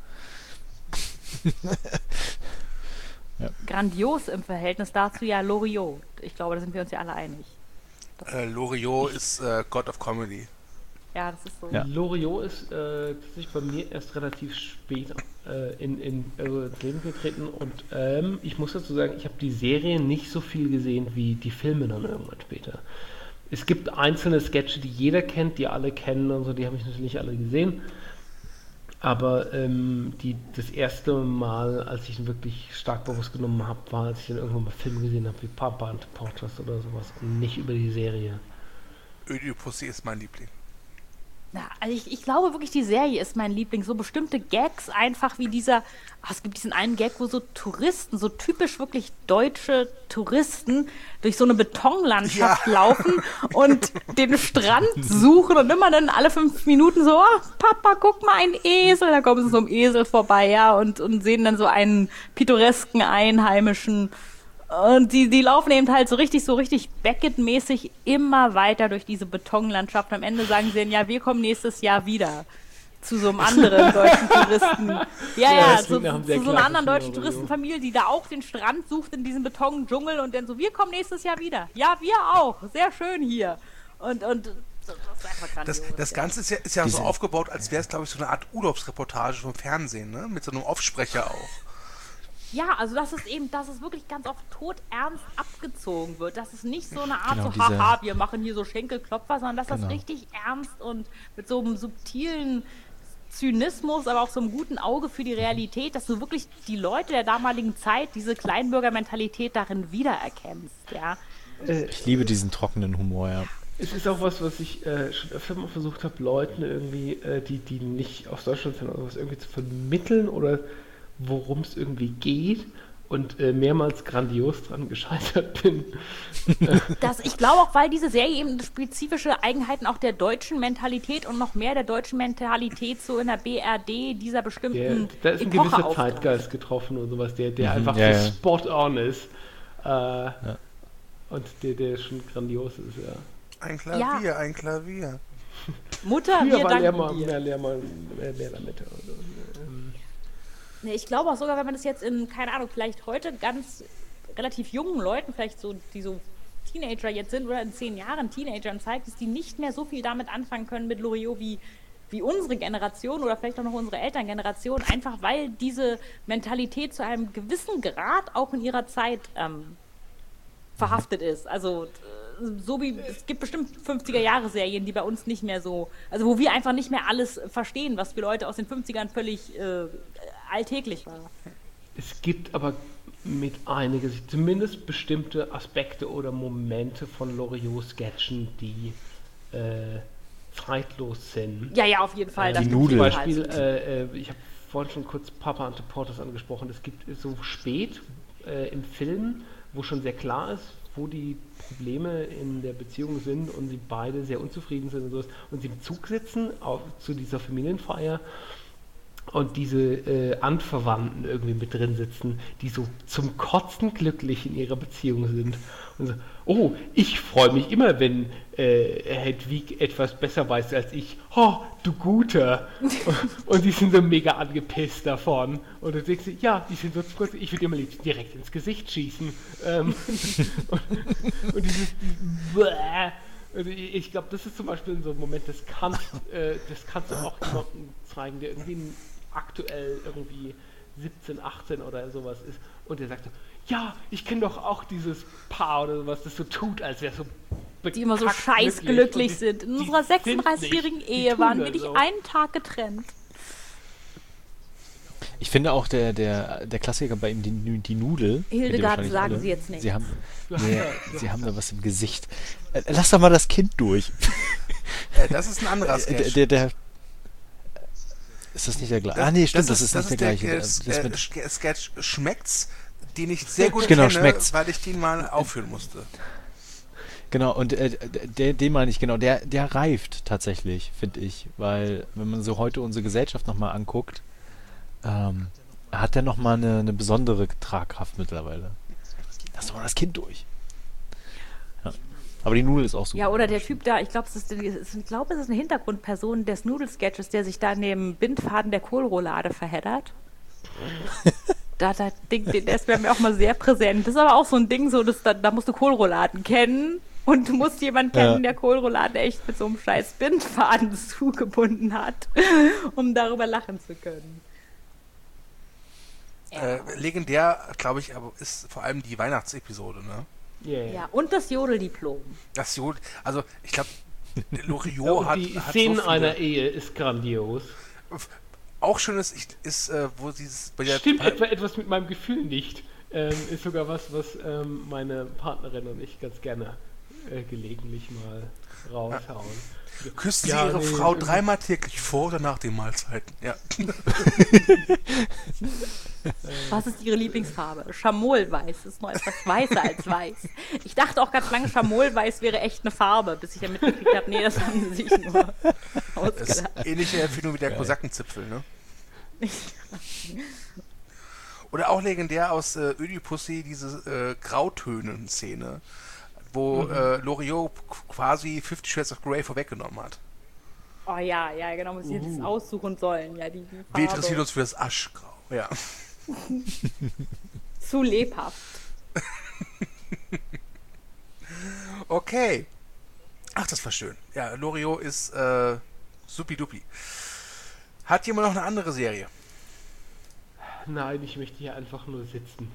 Grandios im Verhältnis dazu ja Loriot. Ich glaube, da sind wir uns ja alle einig. Äh, Loriot ist äh, God of Comedy. Ja, das ist so. Ja. Loriot ist äh, tatsächlich bei mir erst relativ spät äh, in, in, also ins Leben getreten und ähm, ich muss dazu sagen, ich habe die Serie nicht so viel gesehen wie die Filme dann irgendwann später. Es gibt einzelne Sketche, die jeder kennt, die alle kennen und so, die habe ich natürlich nicht alle gesehen. Aber ähm, die, das erste Mal, als ich ihn wirklich stark bewusst genommen habe, war, als ich dann irgendwann mal Filme gesehen habe, wie Papa and the Porters oder sowas und nicht über die Serie. Ödipussy ist mein Liebling. Ja, also ich, ich glaube wirklich, die Serie ist mein Liebling. So bestimmte Gags einfach wie dieser, ach, es gibt diesen einen Gag, wo so Touristen, so typisch wirklich deutsche Touristen durch so eine Betonlandschaft Ja. laufen und den Strand suchen und immer dann alle fünf Minuten so, oh, Papa, guck mal, ein Esel. Da kommen sie so einem Esel vorbei, ja, und, und sehen dann so einen pittoresken Einheimischen. Und die, die laufen eben halt so richtig, so richtig Beckett-mäßig immer weiter durch diese Betonlandschaft. Am Ende sagen sie dann, ja, wir kommen nächstes Jahr wieder zu so einem anderen deutschen Touristen. Ja, Ja, ja, das zu, klingt nach einem zu sehr so einer anderen klassischen deutschen Szenario. Touristenfamilie, die da auch den Strand sucht in diesem Betondschungel und dann so, wir kommen nächstes Jahr wieder. Ja, wir auch. Sehr schön hier. Und, und das ist einfach Das, grandios. das Ganze ist ja, ist ja so Diese- aufgebaut, als wäre es, glaube ich, so eine Art Urlaubsreportage vom Fernsehen, ne? Mit so einem Aufsprecher auch. Ja, also dass es eben, dass es wirklich ganz oft todernst abgezogen wird. Dass es nicht so eine Art Genau, so, diese- haha, wir machen hier so Schenkelklopfer, sondern dass das Genau. richtig ernst und mit so einem subtilen Zynismus, aber auch so einem guten Auge für die Realität, dass du wirklich die Leute der damaligen Zeit, diese Kleinbürgermentalität darin wiedererkennst, ja. Ich liebe diesen trockenen Humor, ja. Es ist auch was, was ich äh, schon öfter mal versucht habe, Leuten irgendwie, äh, die, die nicht aus Deutschland sind, oder was irgendwie zu vermitteln oder worum es irgendwie geht und äh, mehrmals grandios dran gescheitert bin. Das, ich glaube auch, weil diese Serie eben spezifische Eigenheiten auch der deutschen Mentalität und noch mehr der deutschen Mentalität so in der B R D dieser Der, bestimmten da ist ein Epoche gewisser aufgreift. Zeitgeist getroffen und sowas, der, der Mhm, einfach ja, so ja. spot on ist. Äh, Und der, der schon grandios ist, ja. Ein Klavier, Ja. ein Klavier. Mutter, Früher wir war danken Lehrmann, dir. mehr Lehrmann, mehr, mehr damit. Also, ähm, Nee, ich glaube auch sogar, wenn man das jetzt in, keine Ahnung, vielleicht heute ganz relativ jungen Leuten, vielleicht so, die so Teenager jetzt sind oder in zehn Jahren Teenagern zeigt, dass die nicht mehr so viel damit anfangen können mit Loriot wie, wie unsere Generation oder vielleicht auch noch unsere Elterngeneration, einfach weil diese Mentalität zu einem gewissen Grad auch in ihrer Zeit ähm, verhaftet ist. Also äh, so wie, es gibt bestimmt fünfziger-Jahre-Serien, die bei uns nicht mehr so, also wo wir einfach nicht mehr alles verstehen, was für Leute aus den fünfzigern völlig äh, alltäglich war. Es gibt aber mit einiges, zumindest bestimmte Aspekte oder Momente von Loriot-Sketchen, die äh, zeitlos sind. Ja, ja, auf jeden Fall. Äh, das die gibt Nudel. Zum es Beispiel, jedenfalls. äh, äh, ich habe vorhin schon kurz Papa Ante Portas angesprochen. Es gibt so spät äh, im Film, wo schon sehr klar ist, wo die Probleme in der Beziehung sind und sie beide sehr unzufrieden sind und sowas. Und sie im Zug sitzen auf, zu dieser Familienfeier und diese äh, Anverwandten irgendwie mit drin sitzen, die so zum Kotzen glücklich in ihrer Beziehung sind. Und so, oh, ich freue mich immer, wenn äh, Hedwig etwas besser weiß als ich. Oh, du Guter. Und die sind so mega angepisst davon. Und du denkst, dir, ja, die sind so zu kurz, ich würde immer direkt ins Gesicht schießen. Ähm, und, und dieses, dieses Bäh. Also ich ich glaube, das ist zum Beispiel so ein Moment, das kannst, äh, das kannst du auch jemandem zeigen, der irgendwie aktuell irgendwie siebzehn, achtzehn oder sowas ist und der sagt so, ja, ich kenne doch auch dieses Paar oder sowas, das so tut, als wäre so Die immer so bekackt scheißglücklich glücklich. Und sind. In die- unserer die sind sechsunddreißigjährigen nicht. Die Ehe tun waren nur wir nicht so. einen Tag getrennt. Ich finde auch der, der, der Klassiker bei ihm, die, die Nudel. kennt ihr Hildegard, wahrscheinlich sagen alle. Sie jetzt nicht. Sie haben, Du nee, hast ja- sie haben da was im Gesicht. Äh, Lass doch mal das Kind durch. Äh, das ist ein anderer Äh, Sketch. Der, der, der, ist das nicht der gleiche? Ah, nee, stimmt, das, ist, das nicht der gleiche. Der, Das äh, mit- Sk- Sketch Schmeckt's, den ich sehr gut Genau, kenne, Schmeckt's. weil ich den mal aufführen musste. Genau, und äh, der, den meine ich, genau, der, der reift tatsächlich, finde ich. Weil, wenn man so heute unsere Gesellschaft nochmal anguckt, ähm, hat der nochmal eine, eine besondere Tragkraft mittlerweile. Lass doch mal das Kind durch. Ja. Aber die Nudel ist auch super. Ja, oder der Typ da, ich glaube, es ist, ich glaube, es ist eine Hintergrundperson des Nudelsketches, der sich da in dem Bindfaden der Kohlroulade verheddert. da, da, Ding, der ist bei mir auch mal sehr präsent. Das ist aber auch so ein Ding, so, dass, da, da musst du Kohlrouladen kennen und du musst jemanden kennen, Ja. der Kohlrouladen echt mit so einem scheiß Bindfaden zugebunden hat, um darüber lachen zu können. Äh, legendär, glaube ich, aber ist vor allem die Weihnachtsepisode, ne? Yeah. Ja, und das Jodeldiplom. Das Jo- also ich glaube, Loriot Ja, und hat, die hat Szene so viele, einer Ehe ist grandios. auch schönes ist, ist äh, wo dieses bei der Stimmt etwa etwas mit meinem Gefühl nicht. Ähm, ist sogar was, was ähm, meine Partnerin und ich ganz gerne äh, gelegentlich mal raushauen. Küssen Ja, Sie Ihre nee, Frau irgendwie- dreimal täglich vor oder nach den Mahlzeiten? Ja. Was ist Ihre Lieblingsfarbe? Schamolweiß ist noch etwas weißer als weiß. Ich dachte auch ganz lange, Schamolweiß wäre echt eine Farbe, bis ich dann mitgekriegt habe, nee, das haben sie sich nur Das ist ausgedacht. ähnliche Erfindung wie der Kosakenzipfel, ne? Oder auch legendär aus äh, Ödipussy diese äh, Grautönen-Szene, wo Mhm. äh, Loriot quasi Fifty Shades of Grey vorweggenommen hat. Oh ja, ja, genau, muss ich jetzt Uh. aussuchen sollen. Ja, die, die Farbe. Wir interessieren uns für das Aschgrau. Ja. Zu lebhaft. Okay. Ach, das war schön. Ja, Loriot ist äh, supidupi. Hat jemand noch eine andere Serie? Nein, ich möchte hier einfach nur sitzen.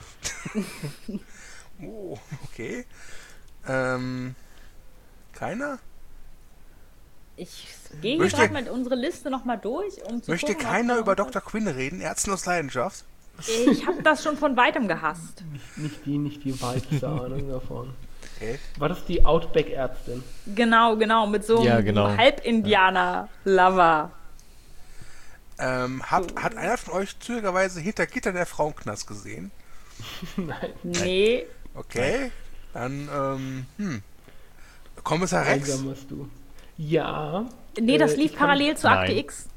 Oh, okay. Ähm, keiner? Ich gehe Möchte- gerade mit unserer Liste nochmal durch, um zu Möchte gucken, ob keiner da über was- Doktor Quinn reden? Ärzten aus Leidenschaft? Ich habe das schon von weitem gehasst. Nicht, nicht die, nicht die weiteste Ahnung davon. Okay. War das die Outback-Ärztin? Genau, genau, mit so einem Ja, genau. Halb-Indianer-Lover. Ähm, hat, hat einer von euch zufälligerweise hinter Gitter der Frauenknast gesehen? Nein. Nee, Okay. Dann, ähm, hm. Kommissar Rex? Langsam hast du. Ja. nee, das äh, lief ich kann- parallel zu Akte Nein. X.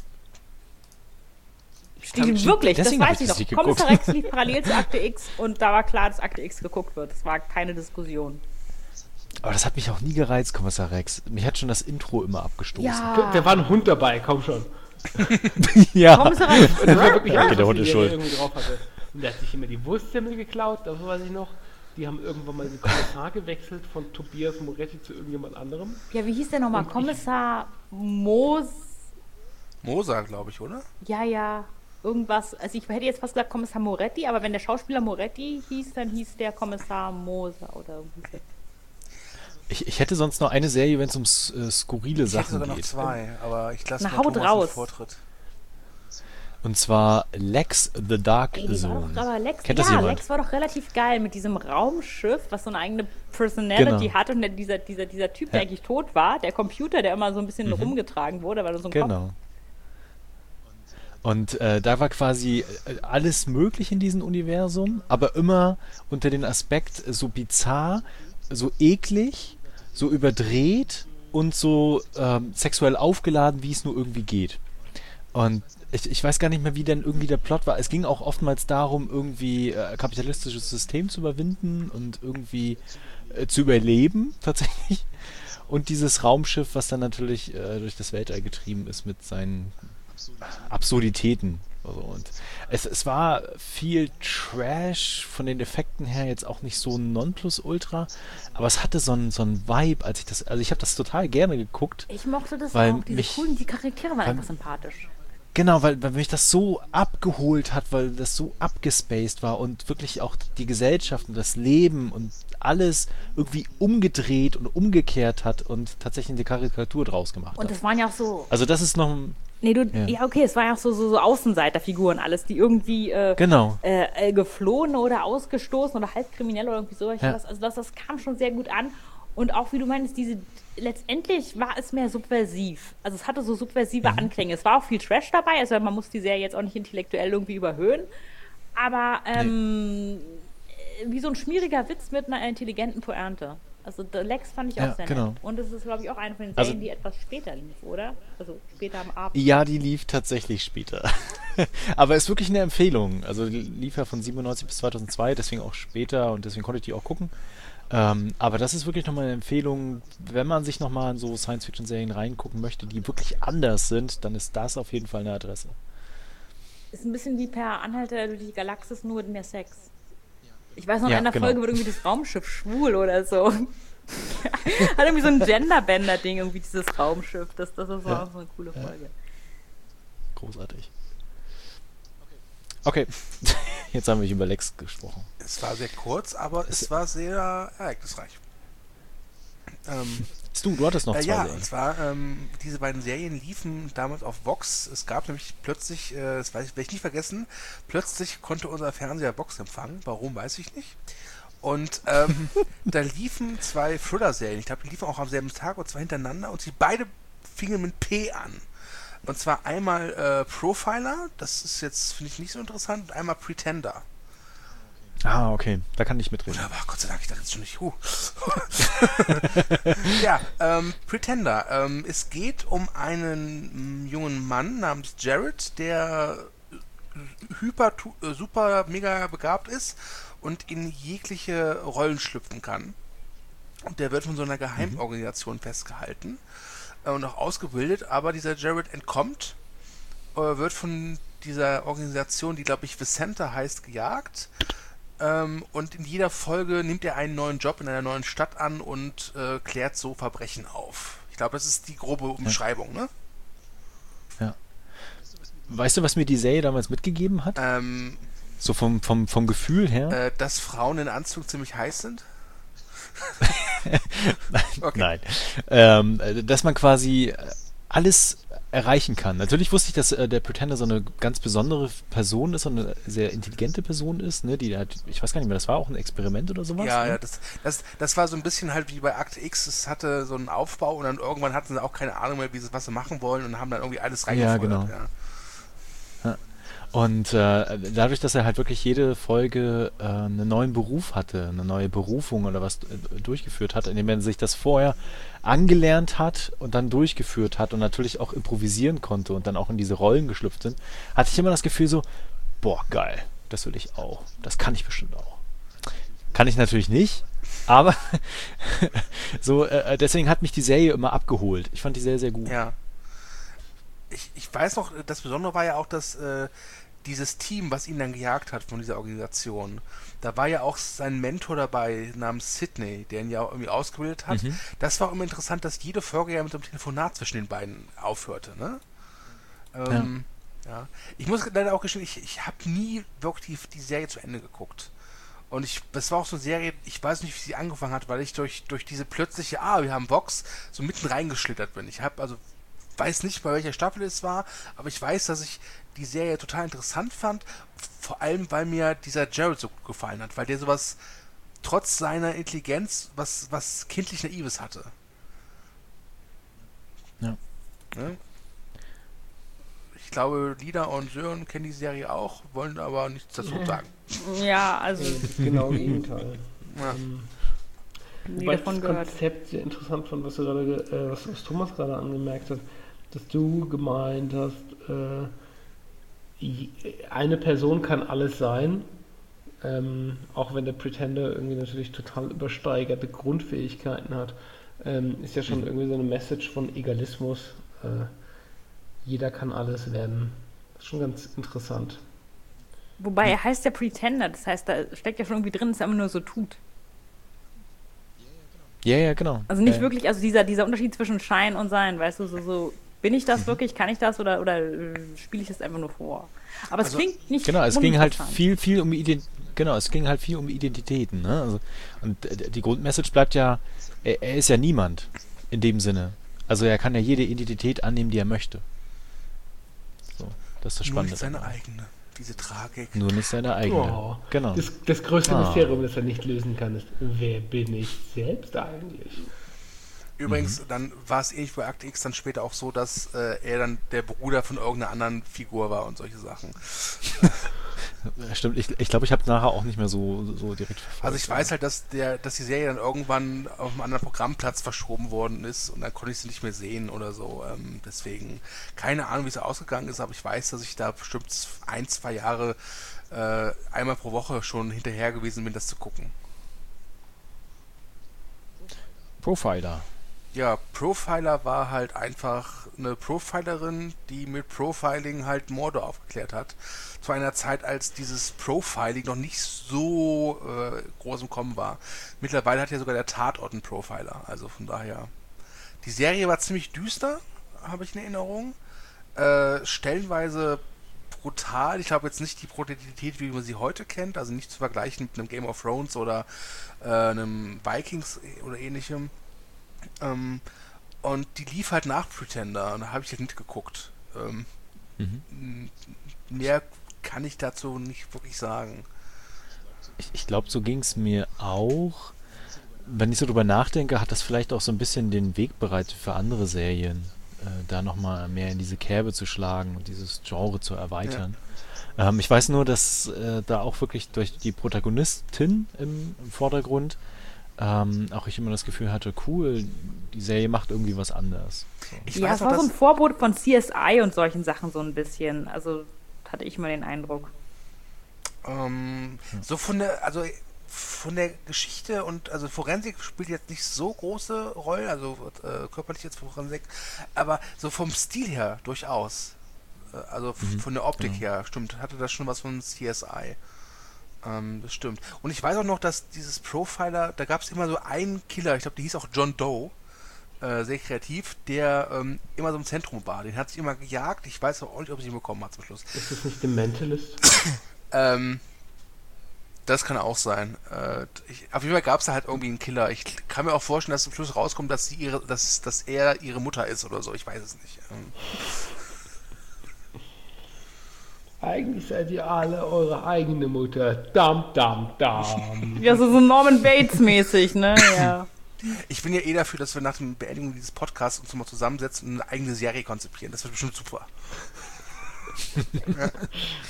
kann- Die, wirklich, das deswegen hab weiß ich ich das noch. nicht Kommissar geguckt. Rex lief parallel zu Akte X und da war klar, dass Akte X geguckt wird. Das war keine Diskussion. Aber das hat mich auch nie gereizt, Kommissar Rex. Mich hat schon das Intro immer abgestoßen. Da war ein Hund dabei, komm schon. ja. Kommissar Rex. Und das war wirklich Ja, alles, der was Hund die ist Serie schuld. irgendwie drauf hatte. Und der hat sich immer die Wurstsemmel geklaut, das weiß ich noch. Die haben irgendwann mal den Kommissar gewechselt von Tobias Moretti zu irgendjemand anderem. Ja, wie hieß der nochmal? Und ich- Kommissar Moos. Moser, glaube ich, oder? Ja, ja. Irgendwas. Also ich hätte jetzt fast gesagt Kommissar Moretti, aber wenn der Schauspieler Moretti hieß, dann hieß der Kommissar Moser oder irgendwie so. Ich, ich hätte sonst noch eine Serie, wenn es um äh, skurrile Ich hätte Sachen sogar noch geht. zwei, aber ich lasse Na, mal haut Thomas raus. den Vortritt. Und zwar Lex the Dark Ey, die war Zone. doch, aber Lex, Kennt ja, das jemand? Lex war doch relativ geil mit diesem Raumschiff, was so eine eigene Personality Genau. hatte und der, dieser, dieser, dieser Typ, der Ja. eigentlich tot war, der Computer, der immer so ein bisschen rumgetragen wurde, weil er so ein Kopf. Genau. Und äh, da war quasi äh, alles möglich in diesem Universum, aber immer unter dem Aspekt äh, so bizarr, so eklig, so überdreht und so ähm, sexuell aufgeladen, wie es nur irgendwie geht. Und ich, ich weiß gar nicht mehr, wie denn irgendwie der Plot war. Es ging auch oftmals darum, irgendwie äh, kapitalistisches System zu überwinden und irgendwie äh, zu überleben, tatsächlich. Und dieses Raumschiff, was dann natürlich äh, durch das Weltall getrieben ist mit seinen Absurditäten. Also, und es, es war viel Trash, von den Effekten her jetzt auch nicht so ein Nonplusultra, aber es hatte so einen so einen Vibe, als ich das, also ich habe das total gerne geguckt. Ich mochte das Weil auch. Diese mich- coolen, die Charaktere waren weil- einfach sympathisch. Genau, weil, weil mich das so abgeholt hat, weil das so abgespaced war und wirklich auch die Gesellschaft und das Leben und alles irgendwie umgedreht und umgekehrt hat und tatsächlich eine Karikatur draus gemacht Und hat. das waren ja auch so. Also das ist noch ein, Nee, du, Ja. ja, okay, es waren ja auch so, so, so Außenseiterfiguren alles, die irgendwie äh, genau. äh, äh, geflohen oder ausgestoßen oder halbkriminell oder irgendwie so. Ja. Was. Also das, das kam schon sehr gut an. Und auch, wie du meinst, diese letztendlich war es mehr subversiv. Also es hatte so subversive Mhm. Anklänge. Es war auch viel Trash dabei, also man muss die Serie jetzt auch nicht intellektuell irgendwie überhöhen. Aber ähm, äh, wie so ein schmieriger Witz mit einer intelligenten Pointe. Also The Lex fand ich auch Ja, sehr genau. nett. Und es ist, glaube ich, auch eine von den Also- Serien, die etwas später lief, oder? Also später am Abend. Ja, die lief tatsächlich später. Aber ist wirklich eine Empfehlung. Also die lief ja von siebenundneunzig bis zweitausendzwei, deswegen auch später und deswegen konnte ich die auch gucken. Ähm, aber das ist wirklich nochmal eine Empfehlung, wenn man sich nochmal in so Science-Fiction-Serien reingucken möchte, die wirklich anders sind, dann ist das auf jeden Fall eine Adresse. Ist ein bisschen wie per Anhalter durch die Galaxis, nur mit mehr Sex. Ich weiß noch, in Ja, einer genau. Folge wird irgendwie das Raumschiff schwul oder so. Hat irgendwie so ein Genderbender-Ding, irgendwie dieses Raumschiff. Das, das ist Ja. auch so eine coole Folge. Großartig. Okay, jetzt haben wir über Lex gesprochen. Es war sehr kurz, aber es war sehr ereignisreich. Ähm, Du, du hattest noch äh, zwei ja, Serien. und zwar, ähm, diese beiden Serien liefen damals auf Vox. Es gab nämlich plötzlich, äh, das weiß ich, werde ich nie vergessen, plötzlich konnte unser Fernseher Vox empfangen. Warum, weiß ich nicht. Und ähm, da liefen zwei Thriller-Serien. Ich glaube, die liefen auch am selben Tag und zwar hintereinander. Und sie beide fingen mit P an. Und zwar einmal äh, Profiler, das ist jetzt, finde ich, nicht so interessant, und einmal Pretender. Ah, okay. Da kann ich mitreden. Aber Gott sei Dank, ich dachte jetzt schon nicht. Huh. ja, ähm, Pretender. Ähm, es geht um einen m, jungen Mann namens Jared, der hyper, tu, äh, super, mega begabt ist und in jegliche Rollen schlüpfen kann. Und der wird von so einer Geheimorganisation mhm. festgehalten äh, und auch ausgebildet, aber dieser Jared entkommt, äh, wird von dieser Organisation, die glaube ich Vicenta heißt, gejagt. Ähm, und in jeder Folge nimmt er einen neuen Job in einer neuen Stadt an und äh, klärt so Verbrechen auf. Ich glaube, das ist die grobe Umschreibung, ja. ne? Ja. Weißt du, was mir die Serie damals mitgegeben hat? Ähm, so vom, vom, vom Gefühl her? Äh, dass Frauen in Anzug ziemlich heiß sind? okay. Nein. Ähm, dass man quasi alles erreichen kann. Natürlich wusste ich, dass äh, der Pretender so eine ganz besondere Person ist und eine sehr intelligente Person ist, ne? Die hat, ich weiß gar nicht mehr, das war auch ein Experiment oder sowas? Ja, ne? ja, das, das, das war so ein bisschen halt wie bei Akte X, es hatte so einen Aufbau und dann irgendwann hatten sie auch keine Ahnung mehr, wie sie, was sie machen wollen und haben dann irgendwie alles reingefeuert. Ja, genau. Ja. Ja. Und äh, dadurch, dass er halt wirklich jede Folge äh, einen neuen Beruf hatte, eine neue Berufung oder was äh, durchgeführt hat, indem er sich das vorher angelernt hat und dann durchgeführt hat und natürlich auch improvisieren konnte und dann auch in diese Rollen geschlüpft sind, hatte ich immer das Gefühl so, boah, geil, das will ich auch. Das kann ich bestimmt auch. Kann ich natürlich nicht, aber so äh, deswegen hat mich die Serie immer abgeholt. Ich fand die sehr, sehr gut. Ja. Ich, ich weiß noch, das Besondere war ja auch, dass äh, dieses Team, was ihn dann gejagt hat von dieser Organisation, da war ja auch sein Mentor dabei, namens Sidney, der ihn ja auch irgendwie ausgebildet hat. Mhm. Das war immer interessant, dass jede Folge ja mit so einem Telefonat zwischen den beiden aufhörte, ne? Ähm, ja. ja. Ich muss leider auch gestehen, ich, ich habe nie wirklich die, die Serie zu Ende geguckt. Und ich, das war auch so eine Serie, ich weiß nicht, wie sie angefangen hat, weil ich durch, durch diese plötzliche, ah, wir haben Vox, so mitten reingeschlittert bin. Ich habe also weiß nicht, bei welcher Staffel es war, aber ich weiß, dass ich die Serie total interessant fand, vor allem, weil mir dieser Jared so gut gefallen hat, weil der sowas, trotz seiner Intelligenz, was, was kindlich Naives hatte. Ja. Ne? Ich glaube, Lida und Sören kennen die Serie auch, wollen aber nichts dazu sagen. Ja, also... Genau im Gegenteil. Ja. Ähm, Nie Wobei ich davon das gehört. Konzept sehr interessant fand, was, du gerade, äh, was, was Thomas gerade angemerkt hat, dass du gemeint hast, äh, eine Person kann alles sein, ähm, auch wenn der Pretender irgendwie natürlich total übersteigerte Grundfähigkeiten hat, ähm, ist ja schon irgendwie so eine Message von Egalismus. Äh, jeder kann alles werden. Das ist schon ganz interessant. Wobei er heißt ja Pretender, das heißt, da steckt ja schon irgendwie drin, dass er immer nur so tut. Ja, ja, genau. Also nicht ja. wirklich, also dieser, dieser Unterschied zwischen Schein und Sein, weißt du, so, so bin ich das wirklich, kann ich das oder, oder äh, spiele ich das einfach nur vor? Aber es also, klingt nicht Genau, es ging halt viel, viel um Ident genau, es ging halt viel um Identitäten, ne? Also, und äh, die Grundmessage bleibt ja, er, er ist ja niemand in dem Sinne. Also er kann ja jede Identität annehmen, die er möchte. So, das ist das Spannende. Nur nicht seine eigene, diese Tragik. Nur nicht seine eigene. Oh, genau. Das, das größte Ah. Mysterium, das er nicht lösen kann, ist, wer bin ich selbst eigentlich? Übrigens, Mhm. dann war es ähnlich bei Akte X dann später auch so, dass äh, er dann der Bruder von irgendeiner anderen Figur war und solche Sachen. Stimmt, ich glaube, ich, glaub, ich habe nachher auch nicht mehr so, so direkt verfolgt. Also ich weiß halt, dass der, dass die Serie dann irgendwann auf einem anderen Programmplatz verschoben worden ist und dann konnte ich sie nicht mehr sehen oder so. Ähm, deswegen keine Ahnung, wie es ausgegangen ist, aber ich weiß, dass ich da bestimmt ein, zwei Jahre äh, einmal pro Woche schon hinterher gewesen bin, das zu gucken. Profiler. Ja, Profiler war halt einfach eine Profilerin, die mit Profiling halt Morde aufgeklärt hat. Zu einer Zeit, als dieses Profiling noch nicht so äh, groß im Kommen war. Mittlerweile hat ja sogar der Tatort einen Profiler. Also von daher. Die Serie war ziemlich düster, habe ich in Erinnerung. Äh, stellenweise brutal. Ich glaube jetzt nicht die Brutalität, wie man sie heute kennt. Also nicht zu vergleichen mit einem Game of Thrones oder äh, einem Vikings oder ähnlichem. Ähm, und die lief halt nach Pretender und da habe ich halt nicht geguckt. Ähm, Mhm. Mehr kann ich dazu nicht wirklich sagen. Ich, ich glaube, so ging es mir auch. Wenn ich so drüber nachdenke, hat das vielleicht auch so ein bisschen den Weg bereitet für andere Serien, äh, da nochmal mehr in diese Kerbe zu schlagen und dieses Genre zu erweitern. Ja. Ähm, ich weiß nur, dass äh, da auch wirklich durch die Protagonistin im, im Vordergrund ähm, auch ich immer das Gefühl hatte, cool, die Serie macht irgendwie was anders. So. Ich ja, es war so ein Vorbote von C S I und solchen Sachen so ein bisschen. Also hatte ich mal den Eindruck. Ähm, ja. So von der, also von der Geschichte und also Forensik spielt jetzt nicht so große Rolle, also äh, körperlich jetzt Forensik, aber so vom Stil her durchaus. Äh, also mhm. von der Optik ja. her, stimmt, hatte das schon was von C S I. Ähm, das stimmt. Und ich weiß auch noch, dass dieses Profiler, da gab es immer so einen Killer, ich glaube, der hieß auch John Doe, äh, sehr kreativ, der ähm, immer so im Zentrum war. Den hat sich immer gejagt, ich weiß auch nicht, ob sie ihn bekommen hat zum Schluss. Ist das nicht The Mentalist? ähm, Das kann auch sein. Äh, ich, auf jeden Fall gab es da halt irgendwie einen Killer. Ich kann mir auch vorstellen, dass zum Schluss rauskommt, dass sie ihre, dass, dass er ihre Mutter ist oder so. Ich weiß es nicht. Ähm. Eigentlich seid ihr alle eure eigene Mutter. Dam, dam, dam. Ja, so, so Norman Bates-mäßig, ne? Ja. Ich bin ja eh dafür, dass wir nach der Beendigung dieses Podcasts uns mal zusammensetzen und eine eigene Serie konzipieren. Das wird bestimmt super. Ja.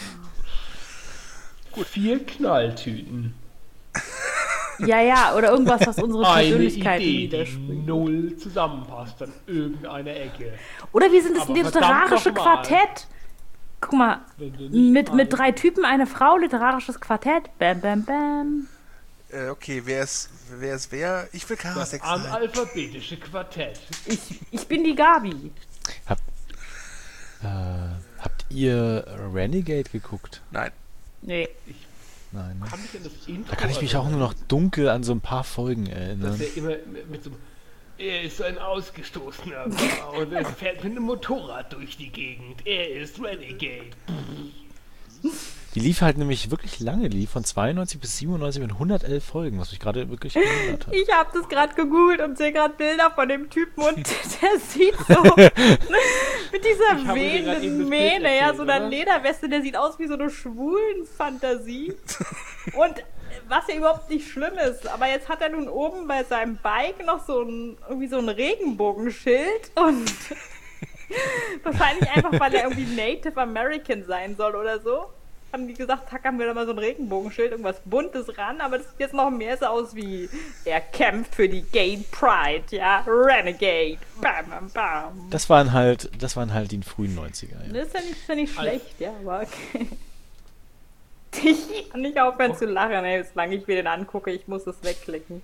Gut. Vier Knalltüten. Ja, ja, oder irgendwas, was unsere Persönlichkeit widerspiegelt. Null zusammenpasst an irgendeiner Ecke. Oder wir sind das Aber literarische Quartett. Guck mal, mit, mit drei Typen, eine Frau, literarisches Quartett. Bam, bam, bam. Äh, okay, wer ist wer? Ist wer? Ich will Karasek sein. Das analphabetische Quartett. Ich, ich bin die Gabi. Hab, äh, habt ihr Renegade geguckt? Nein. Nee. Ich Nein. Kann mich an das Intro da kann ich mich auch nur noch dunkel an so ein paar Folgen erinnern. Dass er immer mit so er ist ein Ausgestoßener und er fährt mit einem Motorrad durch die Gegend. Er ist Renegade. Die lief halt nämlich wirklich lange, lief von zweiundneunzig bis siebenundneunzig mit hundertelf Folgen, was mich gerade wirklich gewundert hat. Ich habe das gerade gegoogelt und sehe gerade Bilder von dem Typen und der sieht so mit dieser wehenden Mähne, ja, so einer Lederweste, der sieht aus wie so eine Schwulenfantasie. Und was ja überhaupt nicht schlimm ist, aber jetzt hat er nun oben bei seinem Bike noch so ein, irgendwie so ein Regenbogenschild und wahrscheinlich einfach, weil er irgendwie Native American sein soll oder so. Haben die gesagt, tackern wir da mal so ein Regenbogenschild, irgendwas Buntes ran, aber das sieht jetzt noch mehr so aus wie, er kämpft für die Gay Pride, ja, Renegade, bam, bam, bam. Das waren halt, das waren halt die frühen neunziger, ja. Das ist ja nicht, ist ja nicht schlecht, ja, aber okay. Ich kann nicht aufhören oh. zu lachen, ey, solange ich mir den angucke, ich muss es wegklicken.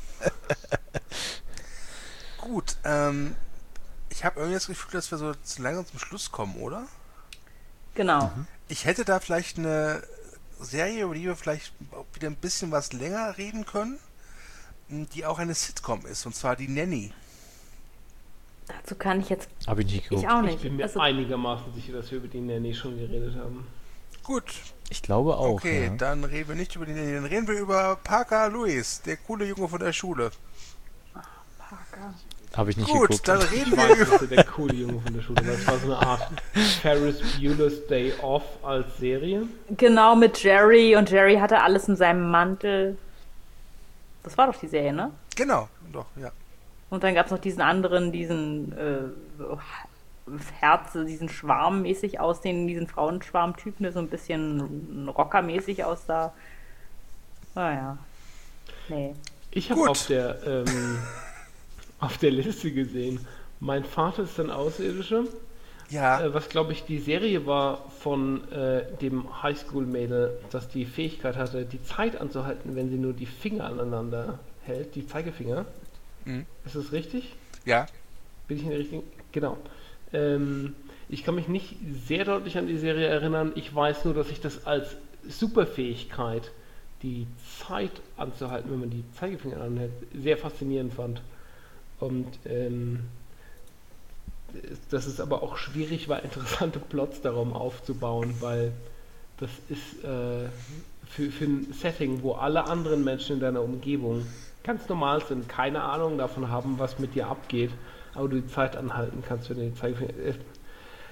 Gut, ähm, ich habe irgendwie das Gefühl, dass wir so zu langsam zum Schluss kommen, oder? Genau. Mhm. Ich hätte da vielleicht eine Serie, über die wir vielleicht wieder ein bisschen was länger reden können, die auch eine Sitcom ist, und zwar die Nanny. Dazu kann ich jetzt... Hab ich nicht geguckt. Ich auch nicht. Ich bin mir also einigermaßen sicher, dass wir über die Nanny schon geredet haben. Gut. Ich glaube auch. Okay, ja. Dann reden wir nicht über die Nanny, dann reden wir über Parker Lewis, der coole Junge von der Schule. Ach, Parker... Habe ich nicht Gut, geguckt. dann reden ich wir weiß, über... der coole Junge von der Schule. Das war so eine Art Ferris Bueller's Day Off als Serie. Genau, mit Jerry. Und Jerry hatte alles in seinem Mantel. Das war doch die Serie, ne? Genau, doch, ja. Und dann gab es noch diesen anderen, diesen äh, Herz, diesen Schwarmmäßig aussehenden, diesen Frauenschwarmtypen, der so ein bisschen rockermäßig aussah. Naja. Nee. Ich habe auf der... Ähm, auf der Liste gesehen. Mein Vater ist ein Außerirdischer. Ja. Äh, was, glaube ich, die Serie war von äh, dem Highschool-Mädel, das die Fähigkeit hatte, die Zeit anzuhalten, wenn sie nur die Finger aneinander hält, die Zeigefinger. Mhm. Ist das richtig? Ja. Bin ich in der richtigen? Genau. Ähm, ich kann mich nicht sehr deutlich an die Serie erinnern. Ich weiß nur, dass ich das als Superfähigkeit, die Zeit anzuhalten, wenn man die Zeigefinger anhält, sehr faszinierend fand. Und ähm, das ist aber auch schwierig war, interessante Plots darum aufzubauen, weil das ist äh, für, für ein Setting, wo alle anderen Menschen in deiner Umgebung ganz normal sind, keine Ahnung davon haben, was mit dir abgeht, aber du die Zeit anhalten kannst, wenn du die Zeigefinger... Äh,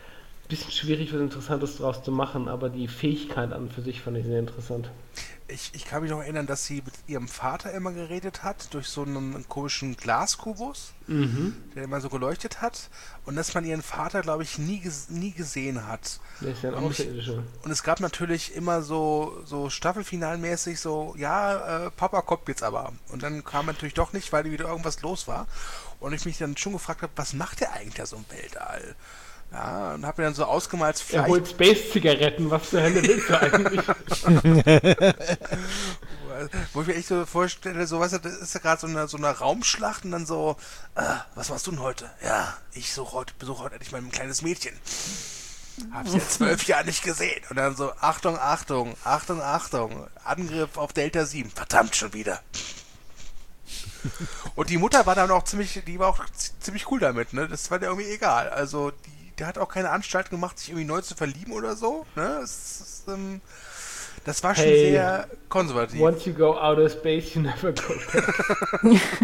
bisschen schwierig, was Interessantes draus zu machen, aber die Fähigkeit an und für sich fand ich sehr interessant. Ich, ich kann mich noch erinnern, dass sie mit ihrem Vater immer geredet hat, durch so einen komischen Glaskubus, Mhm. der immer so geleuchtet hat, und dass man ihren Vater, glaube ich, nie, ges nie gesehen hat. Der ist ja ein Und ich- Außerirdischer. Und es gab natürlich immer so, so Staffelfinalmäßig so, ja, äh, Papa kommt jetzt aber. Und dann kam er natürlich doch nicht, weil wieder irgendwas los war. Und ich mich dann schon gefragt habe, was macht der eigentlich da so im Weltall? Ja, und habe mir dann so ausgemalt, Er vielleicht, holt Space-Zigaretten, was zur Hölle willst du eigentlich? wo ich mir echt so vorstelle, so, weißt du, das ist ja gerade so eine, so eine Raumschlacht und dann so, äh, was machst du denn heute? Ja, ich suche heute, besuche heute endlich mein kleines Mädchen. Hab sie ja zwölf Jahre nicht gesehen. Und dann so, Achtung, Achtung, Achtung, Achtung, Angriff auf Delta sieben. Verdammt, schon wieder. Und die Mutter war dann auch ziemlich, die war auch z- ziemlich cool damit, ne? Das war dir irgendwie egal. Also, die, der hat auch keine Anstalt gemacht, sich irgendwie neu zu verlieben oder so, ne? Das, ist, ähm, das war schon Hey. sehr konservativ. Once you go out of space, you never go back.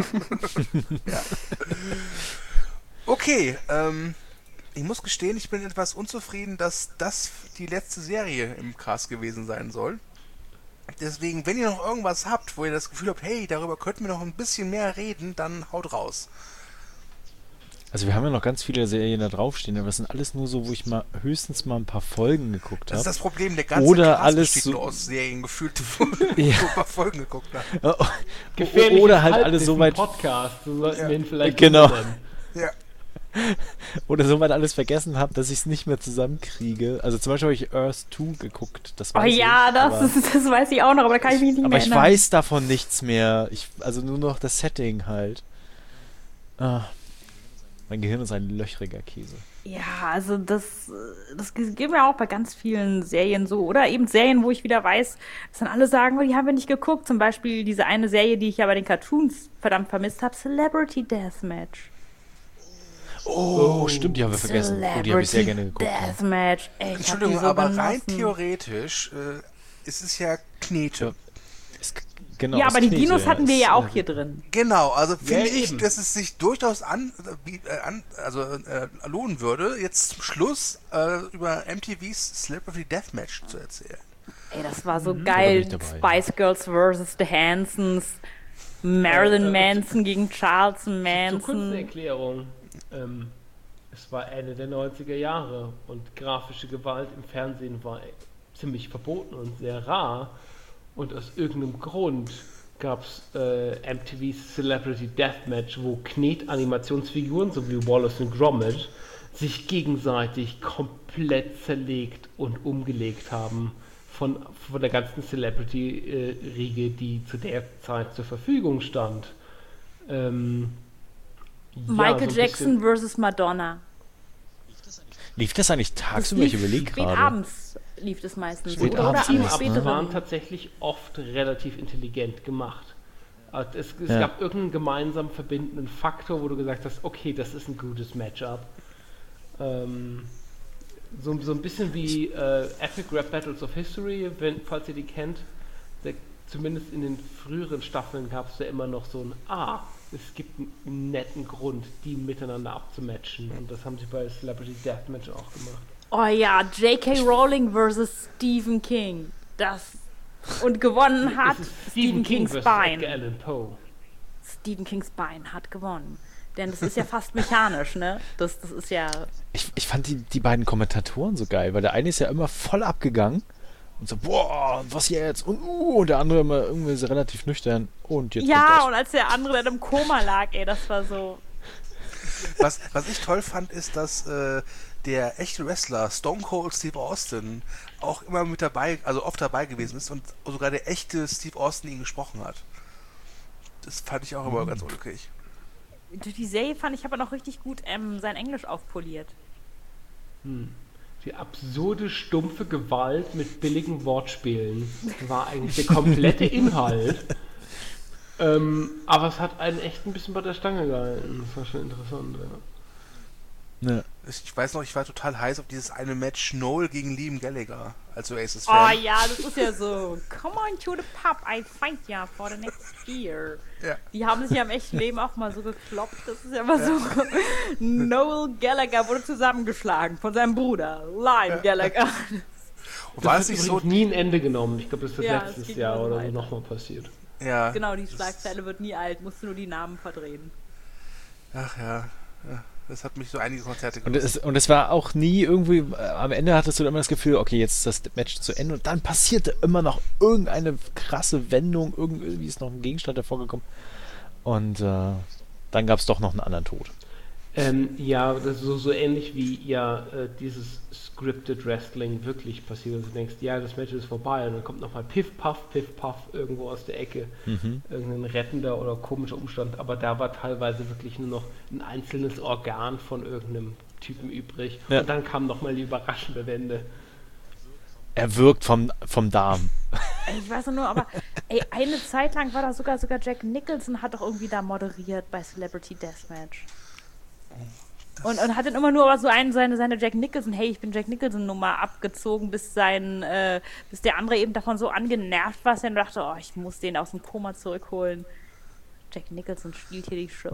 Okay, ähm, ich muss gestehen, ich bin etwas unzufrieden, dass das die letzte Serie im Cast gewesen sein soll. Deswegen, wenn ihr noch irgendwas habt, wo ihr das Gefühl habt, hey, darüber könnten wir noch ein bisschen mehr reden, dann haut raus. Also wir haben ja noch ganz viele Serien da draufstehen, aber das sind alles nur so, wo ich mal höchstens mal ein paar Folgen geguckt Das ist habe. das Problem, der ganze Oder Cast alles besteht so- nur aus Serien gefühlt, wo Ja. ja. ein paar Folgen geguckt haben. Gefährliches Oder halt alles Halbwissen so weit, Podcast, so sollten Ja. wir ihn vielleicht Genau. nennen. Ja. oder so weit alles vergessen habe, dass ich es nicht mehr zusammenkriege. Also zum Beispiel habe ich Earth zwei geguckt, das Oh weiß ja, ich. das, aber, ist, das weiß ich auch noch, aber da kann ich mich nicht aber mehr ich erinnern. weiß davon nichts mehr. Ich, also nur noch das Setting halt. Ah, mein Gehirn ist ein löchriger Käse. Ja, also das, das geht mir auch bei ganz vielen Serien so. Oder eben Serien, wo ich wieder weiß, dass dann alle sagen, oh, die haben wir nicht geguckt. Zum Beispiel diese eine Serie, die ich ja bei den Cartoons verdammt vermisst habe, Celebrity Deathmatch. Oh, stimmt, die haben wir vergessen. Oh, die habe ich sehr gerne geguckt. Ja. Deathmatch. Ey, ich hab Entschuldigung, die so aber genossen. rein theoretisch äh, ist es ja Knete. Ist, genau, Ja, ist aber die Knete, Dinos ja. hatten wir Ist, ja auch äh, hier drin. Genau, also finde Ja, ich, eben. dass es sich durchaus an, wie- äh, an also äh, lohnen würde, jetzt zum Schluss äh, über M T Vs Celebrity Deathmatch zu erzählen. Ey, das war so Da geil. bin ich dabei. Spice Girls versus The Hansons. Marilyn Äh, äh, Manson gegen Charles Zur kurzen Manson. Erklärung. Ähm, es war Ende der neunziger Jahre und grafische Gewalt im Fernsehen war ziemlich verboten und sehr rar. Und aus irgendeinem Grund gab es äh, M T V's Celebrity Deathmatch, wo Knet-Animationsfiguren sowie Wallace und Gromit sich gegenseitig komplett zerlegt und umgelegt haben von, von der ganzen Celebrity-Riege, die zu der Zeit zur Verfügung stand. Ähm, ja, Michael so ein Jackson bisschen- versus Madonna. Lief das eigentlich Das tagsüber? Ich lief überlege spät gerade. abends lief das meistens. Spät oder abends am meistens, Team-Ups ne? waren späteren. tatsächlich oft relativ intelligent gemacht. Also es es Ja. gab irgendeinen gemeinsam verbindenden Faktor, wo du gesagt hast, okay, das ist ein gutes Matchup. Ähm, so, so ein bisschen wie äh, Epic Rap Battles of History, wenn, falls ihr die kennt. Der, zumindest in den früheren Staffeln gab es ja immer noch so ein, ah, es gibt einen netten Grund, die miteinander abzumatchen. Und das haben sie bei Celebrity Deathmatch auch gemacht. Oh ja, J K. Rowling versus Stephen King. Das. Und gewonnen hat Es ist Stephen King's versus Edgar Bein. Allan Poe. Stephen King's Bein hat gewonnen. Denn das ist ja fast mechanisch, ne? Das, das ist ja. Ich, ich fand die, die beiden Kommentatoren so geil, weil der eine ist ja immer voll abgegangen und so, boah, was jetzt? Und uh, und der andere immer irgendwie so relativ nüchtern. Und jetzt Ja, kommt und als der andere dann im Koma lag, ey, das war so. Was, was ich toll fand, ist, dass äh, der echte Wrestler Stone Cold Steve Austin auch immer mit dabei, also oft dabei gewesen ist und sogar der echte Steve Austin ihn gesprochen hat. Das fand ich auch immer ganz ulkig. Durch die Serie fand ich aber noch richtig gut ähm, sein Englisch aufpoliert. Die absurde, stumpfe Gewalt mit billigen Wortspielen war eigentlich der komplette Inhalt. ähm, aber es hat einen echt ein bisschen bei der Stange gehalten. Das war schon interessant. Ja. das. Ne. Ich weiß noch, ich war total heiß auf dieses eine Match Noel gegen Liam Gallagher, als Oasis Oh Fan. ja, das ist ja so. Come on to the pub, I fight ya for the next year. Ja. Die haben sich ja im echten Leben auch mal so gekloppt. Das ist ja immer so. Noel Gallagher wurde zusammengeschlagen von seinem Bruder, Liam Gallagher. Und war Das es nicht hat so... übrigens nie ein Ende genommen. Ich glaube, das ist Ja, es letztes ging Jahr immer so oder so weiter. nochmal passiert. Ja. Genau, die Schlagzeile wird nie alt, musst du nur die Namen verdrehen. Ach ja. ja. Das hat mich so einige Konzerte Und gekostet. es, und es war auch nie irgendwie, äh, am Ende hattest du immer das Gefühl, okay, jetzt ist das Match zu Ende und dann passierte immer noch irgendeine krasse Wendung, irgendwie ist noch ein Gegenstand hervorgekommen und äh, dann gab es doch noch einen anderen Tod. Ähm, ja, das ist so, so ähnlich wie ja äh, dieses Scripted Wrestling wirklich passiert. Also du denkst, ja, das Match ist vorbei und dann kommt nochmal Piff, Puff, Piff, Puff irgendwo aus der Ecke. Mhm. Irgendein rettender oder komischer Umstand. Aber da war teilweise wirklich nur noch ein einzelnes Organ von irgendeinem Typen übrig. Ja. Und dann kam nochmal die überraschende Wende. Er wirkt vom, vom Darm. Ey, ich weiß nur, aber ey, eine Zeit lang war da sogar, sogar Jack Nicholson hat doch irgendwie da moderiert bei Celebrity Deathmatch. Und, und hat dann immer nur so einen, seine, seine Jack Nicholson, hey, ich bin Jack Nicholson Nummer abgezogen, bis sein, äh, bis der andere eben davon so angenervt war, dass er dachte, oh, ich muss den aus dem Koma zurückholen. Jack Nicholson spielt hier die Show.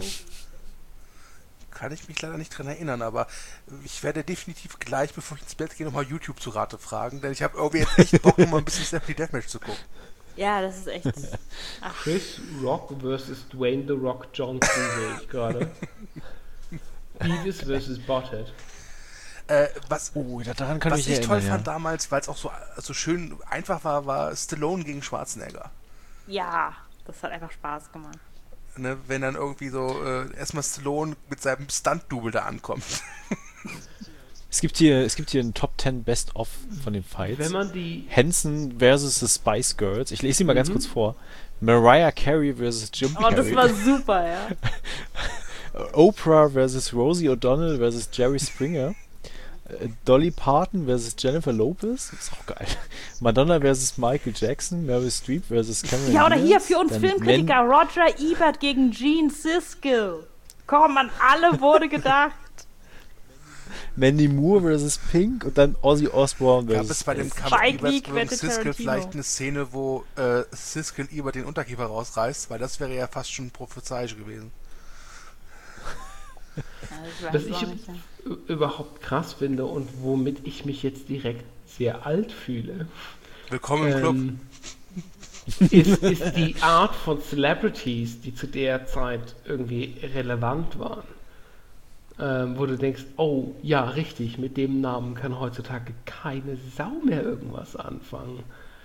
Kann ich mich leider nicht dran erinnern, aber ich werde definitiv gleich, bevor ich ins Bett gehe, nochmal YouTube zu Rate fragen, denn ich habe irgendwie jetzt echt Bock, nochmal ein bisschen Celebrity Deathmatch zu gucken. Ja, das ist echt. Chris Rock versus Dwayne The Rock Johnson sehe ich gerade. Beavis versus Butthead. Äh, was Oh, daran kann was ich ich mich toll erinnern, fand ja. damals, weil es auch so, so schön einfach war, war Stallone gegen Schwarzenegger. Ja, das hat einfach Spaß gemacht. Ne, wenn dann irgendwie so äh, erstmal Stallone mit seinem Stunt-Double da ankommt. Es gibt hier, es gibt hier einen Top zehn Best-of von den Fights. Wenn man die Hanson versus the Spice Girls. Ich lese sie mal ganz Mhm. kurz vor. Mariah Carey versus Jim Aber das Carrey. war super, ja. Oprah versus Rosie O'Donnell versus Jerry Springer. Äh, Dolly Parton versus Jennifer Lopez. Ist auch geil. Madonna versus Michael Jackson. Meryl Streep versus Cameron Ja, oder hier Diaz. für uns Dann Filmkritiker, Roger Ebert gegen Gene Siskel. Komm, an alle wurde gedacht. Man- Mandy Moore versus Pink und dann Ozzy Osbourne Gab versus es bei dem Ace. Kampf Spike Ebert Lee gegen quettet Siskel Tarantino. vielleicht eine Szene, wo äh, Siskel Ebert den Unterkiefer rausreißt, weil das wäre ja fast schon prophezeisch gewesen. Was ich ü- überhaupt krass finde und womit ich mich jetzt direkt sehr alt fühle, Willkommen im Club. ähm, ist, ist die Art von Celebrities, die zu der Zeit irgendwie relevant waren. Ähm, wo du denkst, oh ja, richtig, mit dem Namen kann heutzutage keine Sau mehr irgendwas anfangen.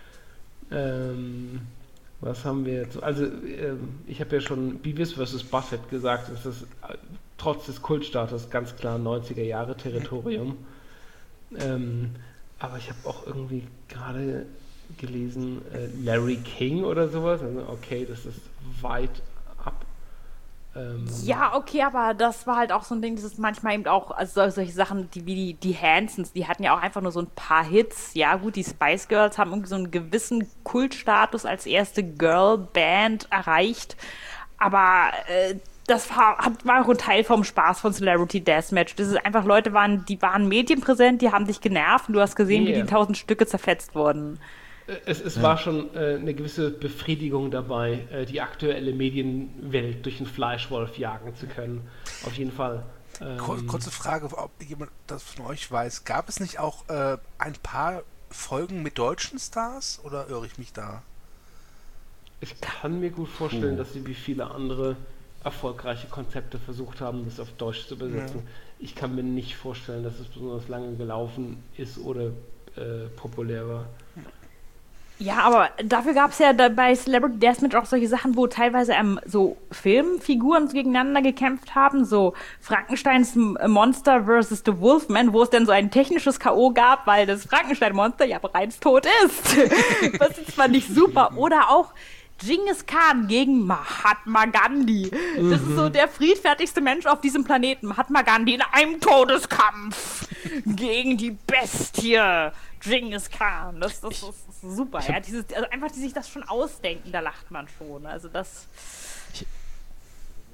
Ähm, was haben wir jetzt? Also, ähm, ich habe ja schon Beavis versus Butthead gesagt, das ist äh, trotz des Kultstatus ganz klar neunziger Jahre Territorium. Ähm, aber ich habe auch irgendwie gerade gelesen, äh, Larry King oder sowas. Also, okay, das ist weit ab. Ähm, Ja, okay, aber das war halt auch so ein Ding, das ist manchmal eben auch, also sol- solche Sachen, die wie die, die Hansons, die hatten ja auch einfach nur so ein paar Hits. Ja, gut, die Spice Girls haben irgendwie so einen gewissen Kultstatus als erste Girlband erreicht. Aber äh, das war, hat, war auch ein Teil vom Spaß von Celebrity Deathmatch. Das ist einfach, Leute waren, die waren medienpräsent, die haben dich genervt und du hast gesehen, wie die Yeah. in tausend Stücke zerfetzt wurden. Es, es war schon äh, eine gewisse Befriedigung dabei, äh, die aktuelle Medienwelt durch einen Fleischwolf jagen zu können. Auf jeden Fall. Ähm, Kur kurze Frage, ob jemand das von euch weiß. Gab es nicht auch äh, ein paar Folgen mit deutschen Stars oder irre ich mich da? Ich kann mir gut vorstellen, dass sie wie viele andere erfolgreiche Konzepte versucht haben, das auf Deutsch zu übersetzen. Ja. Ich kann mir nicht vorstellen, dass es besonders lange gelaufen ist oder äh, populär war. Ja, aber dafür gab es ja da bei Celebrity Deathmatch auch solche Sachen, wo teilweise ähm, so Filmfiguren gegeneinander gekämpft haben, so Frankensteins M- Monster versus The Wolfman, wo es dann so ein technisches K O gab, weil das Frankenstein-Monster ja bereits tot ist. Das ist zwar nicht super. Oder auch Genghis Khan gegen Mahatma Gandhi. Das ist so der friedfertigste Mensch auf diesem Planeten. Mahatma Gandhi in einem Todeskampf gegen die Bestie Genghis Khan. Das, das, das ist super. Ja, dieses, also einfach, die sich das schon ausdenken, da lacht man schon. Also das. Ich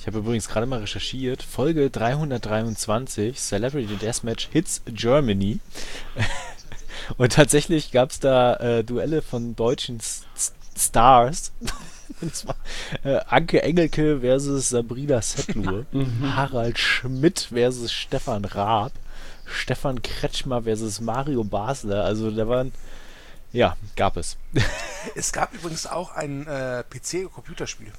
Ich habe übrigens gerade mal recherchiert. Folge dreihundertdreiundzwanzig, Celebrity Deathmatch Hits Germany. Und tatsächlich gab es da äh, Duelle von deutschen S Stars. Und zwar äh, Anke Engelke versus Sabrina Setlur, Harald Schmidt versus Stefan Raab, Stefan Kretschmer versus Mario Basler. Also da waren, ja, gab es. Es gab übrigens auch ein äh, P C-Computerspiel.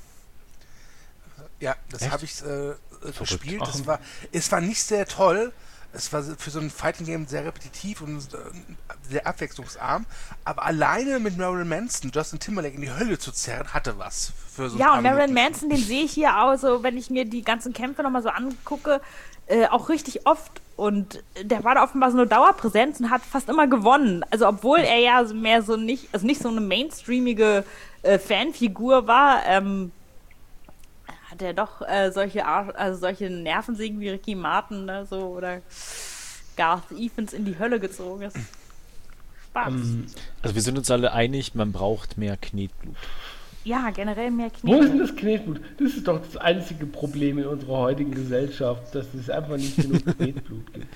Ja, das habe ich äh, gespielt. Es war, es war nicht sehr toll. Es war für so ein Fighting-Game sehr repetitiv und äh, sehr abwechslungsarm. Aber alleine mit Marilyn Manson Justin Timberlake in die Hölle zu zerren, hatte was. Für so ein Ja, paar und Marilyn Minuten. Manson, den sehe ich hier auch so, wenn ich mir die ganzen Kämpfe nochmal so angucke, äh, auch richtig oft. Und der war da offenbar so eine Dauerpräsenz und hat fast immer gewonnen. Also obwohl er ja so mehr so nicht, also nicht so eine mainstreamige äh, Fanfigur war, ähm, hat er doch äh, solche Ar also solche Nervensägen wie Ricky Martin ne, so, oder Garth Evans in die Hölle gezogen ist. Spaß. Ähm, Also wir sind uns alle einig, man braucht mehr Knetblut. Ja, generell mehr Knie. Wo ist denn das Knetblut? Das ist doch das einzige Problem in unserer heutigen Gesellschaft, dass es einfach nicht genug Knetblut gibt.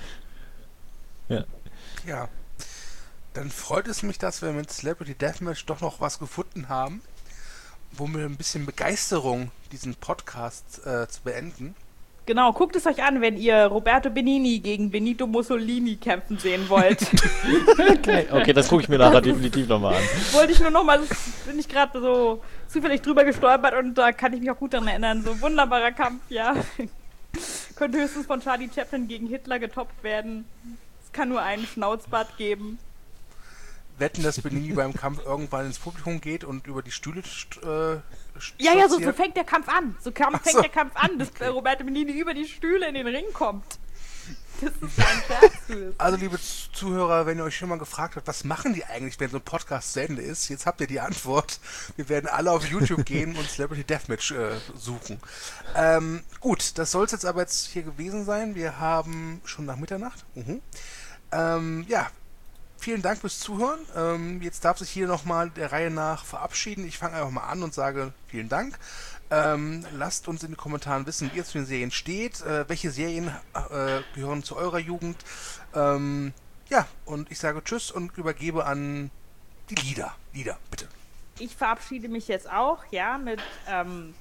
Ja. Ja. Dann freut es mich, dass wir mit Celebrity Deathmatch doch noch was gefunden haben, wo wir ein bisschen Begeisterung diesen Podcast äh, zu beenden. Genau, guckt es euch an, wenn ihr Roberto Benigni gegen Benito Mussolini kämpfen sehen wollt. Okay, okay, das gucke ich mir nachher definitiv nochmal an. Wollte ich nur nochmal, bin ich gerade so zufällig drüber gestolpert und da kann ich mich auch gut daran erinnern. So wunderbarer Kampf, ja. Könnte höchstens von Charlie Chaplin gegen Hitler getoppt werden. Es kann nur einen Schnauzbart geben. Wetten, dass Benini beim Kampf irgendwann ins Publikum geht und über die Stühle äh, Ja, ja, so, so stolziert? fängt der Kampf an. So kam, Ach fängt so. der Kampf an, dass äh, Roberto Benigni über die Stühle in den Ring kommt. Das ist ein Scherz. du. Also, liebe Z- Zuhörer, wenn ihr euch schon mal gefragt habt, was machen die eigentlich, wenn so ein Podcast zu Ende ist, jetzt habt ihr die Antwort. Wir werden alle auf YouTube gehen und Celebrity Deathmatch äh, suchen. Ähm, gut, das soll es jetzt aber jetzt hier gewesen sein. Wir haben schon nach Mitternacht. Mhm. Ähm, ja, vielen Dank fürs Zuhören. Ähm, jetzt darf sich hier nochmal der Reihe nach verabschieden. Ich fange einfach mal an und sage vielen Dank. Ähm, lasst uns in den Kommentaren wissen, wie ihr zu den Serien steht, äh, welche Serien äh, gehören zu eurer Jugend. Ähm, ja, und ich sage Tschüss und übergebe an die Lieder. Lieder, bitte. Ich verabschiede mich jetzt auch, ja, mit ähm,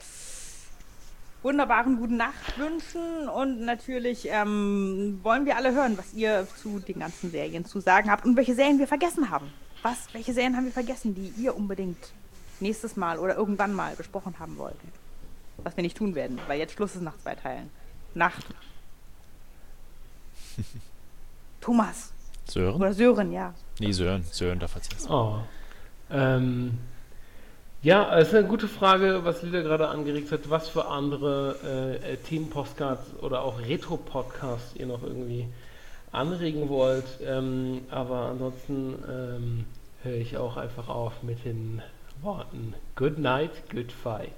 wunderbaren guten Nachtwünschen und natürlich ähm, wollen wir alle hören, was ihr zu den ganzen Serien zu sagen habt und welche Serien wir vergessen haben. Was, welche Serien haben wir vergessen, die ihr unbedingt nächstes Mal oder irgendwann mal besprochen haben wollt? Was wir nicht tun werden, weil jetzt Schluss ist nach zwei Teilen. Nacht. Thomas. Sören? Oder Sören, ja. Nee, Sören. Sören darf als erstes. Oh. Ähm, ja, es ist eine gute Frage, was Lida gerade angeregt hat, was für andere äh, Themen-Podcasts oder auch Retro-Podcasts ihr noch irgendwie anregen wollt. Ähm, aber ansonsten ähm, höre ich auch einfach auf mit den Worten Good night, good fight.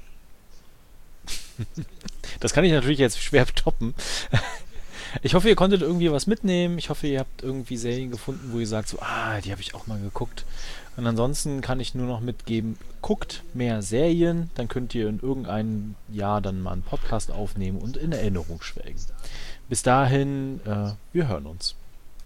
Das kann ich natürlich jetzt schwer toppen. Ich hoffe, ihr konntet irgendwie was mitnehmen. Ich hoffe, ihr habt irgendwie Serien gefunden, wo ihr sagt, so, ah, die habe ich auch mal geguckt. Und ansonsten kann ich nur noch mitgeben, guckt mehr Serien, dann könnt ihr in irgendeinem Jahr dann mal einen Podcast aufnehmen und in Erinnerung schwelgen. Bis dahin, äh, wir hören uns.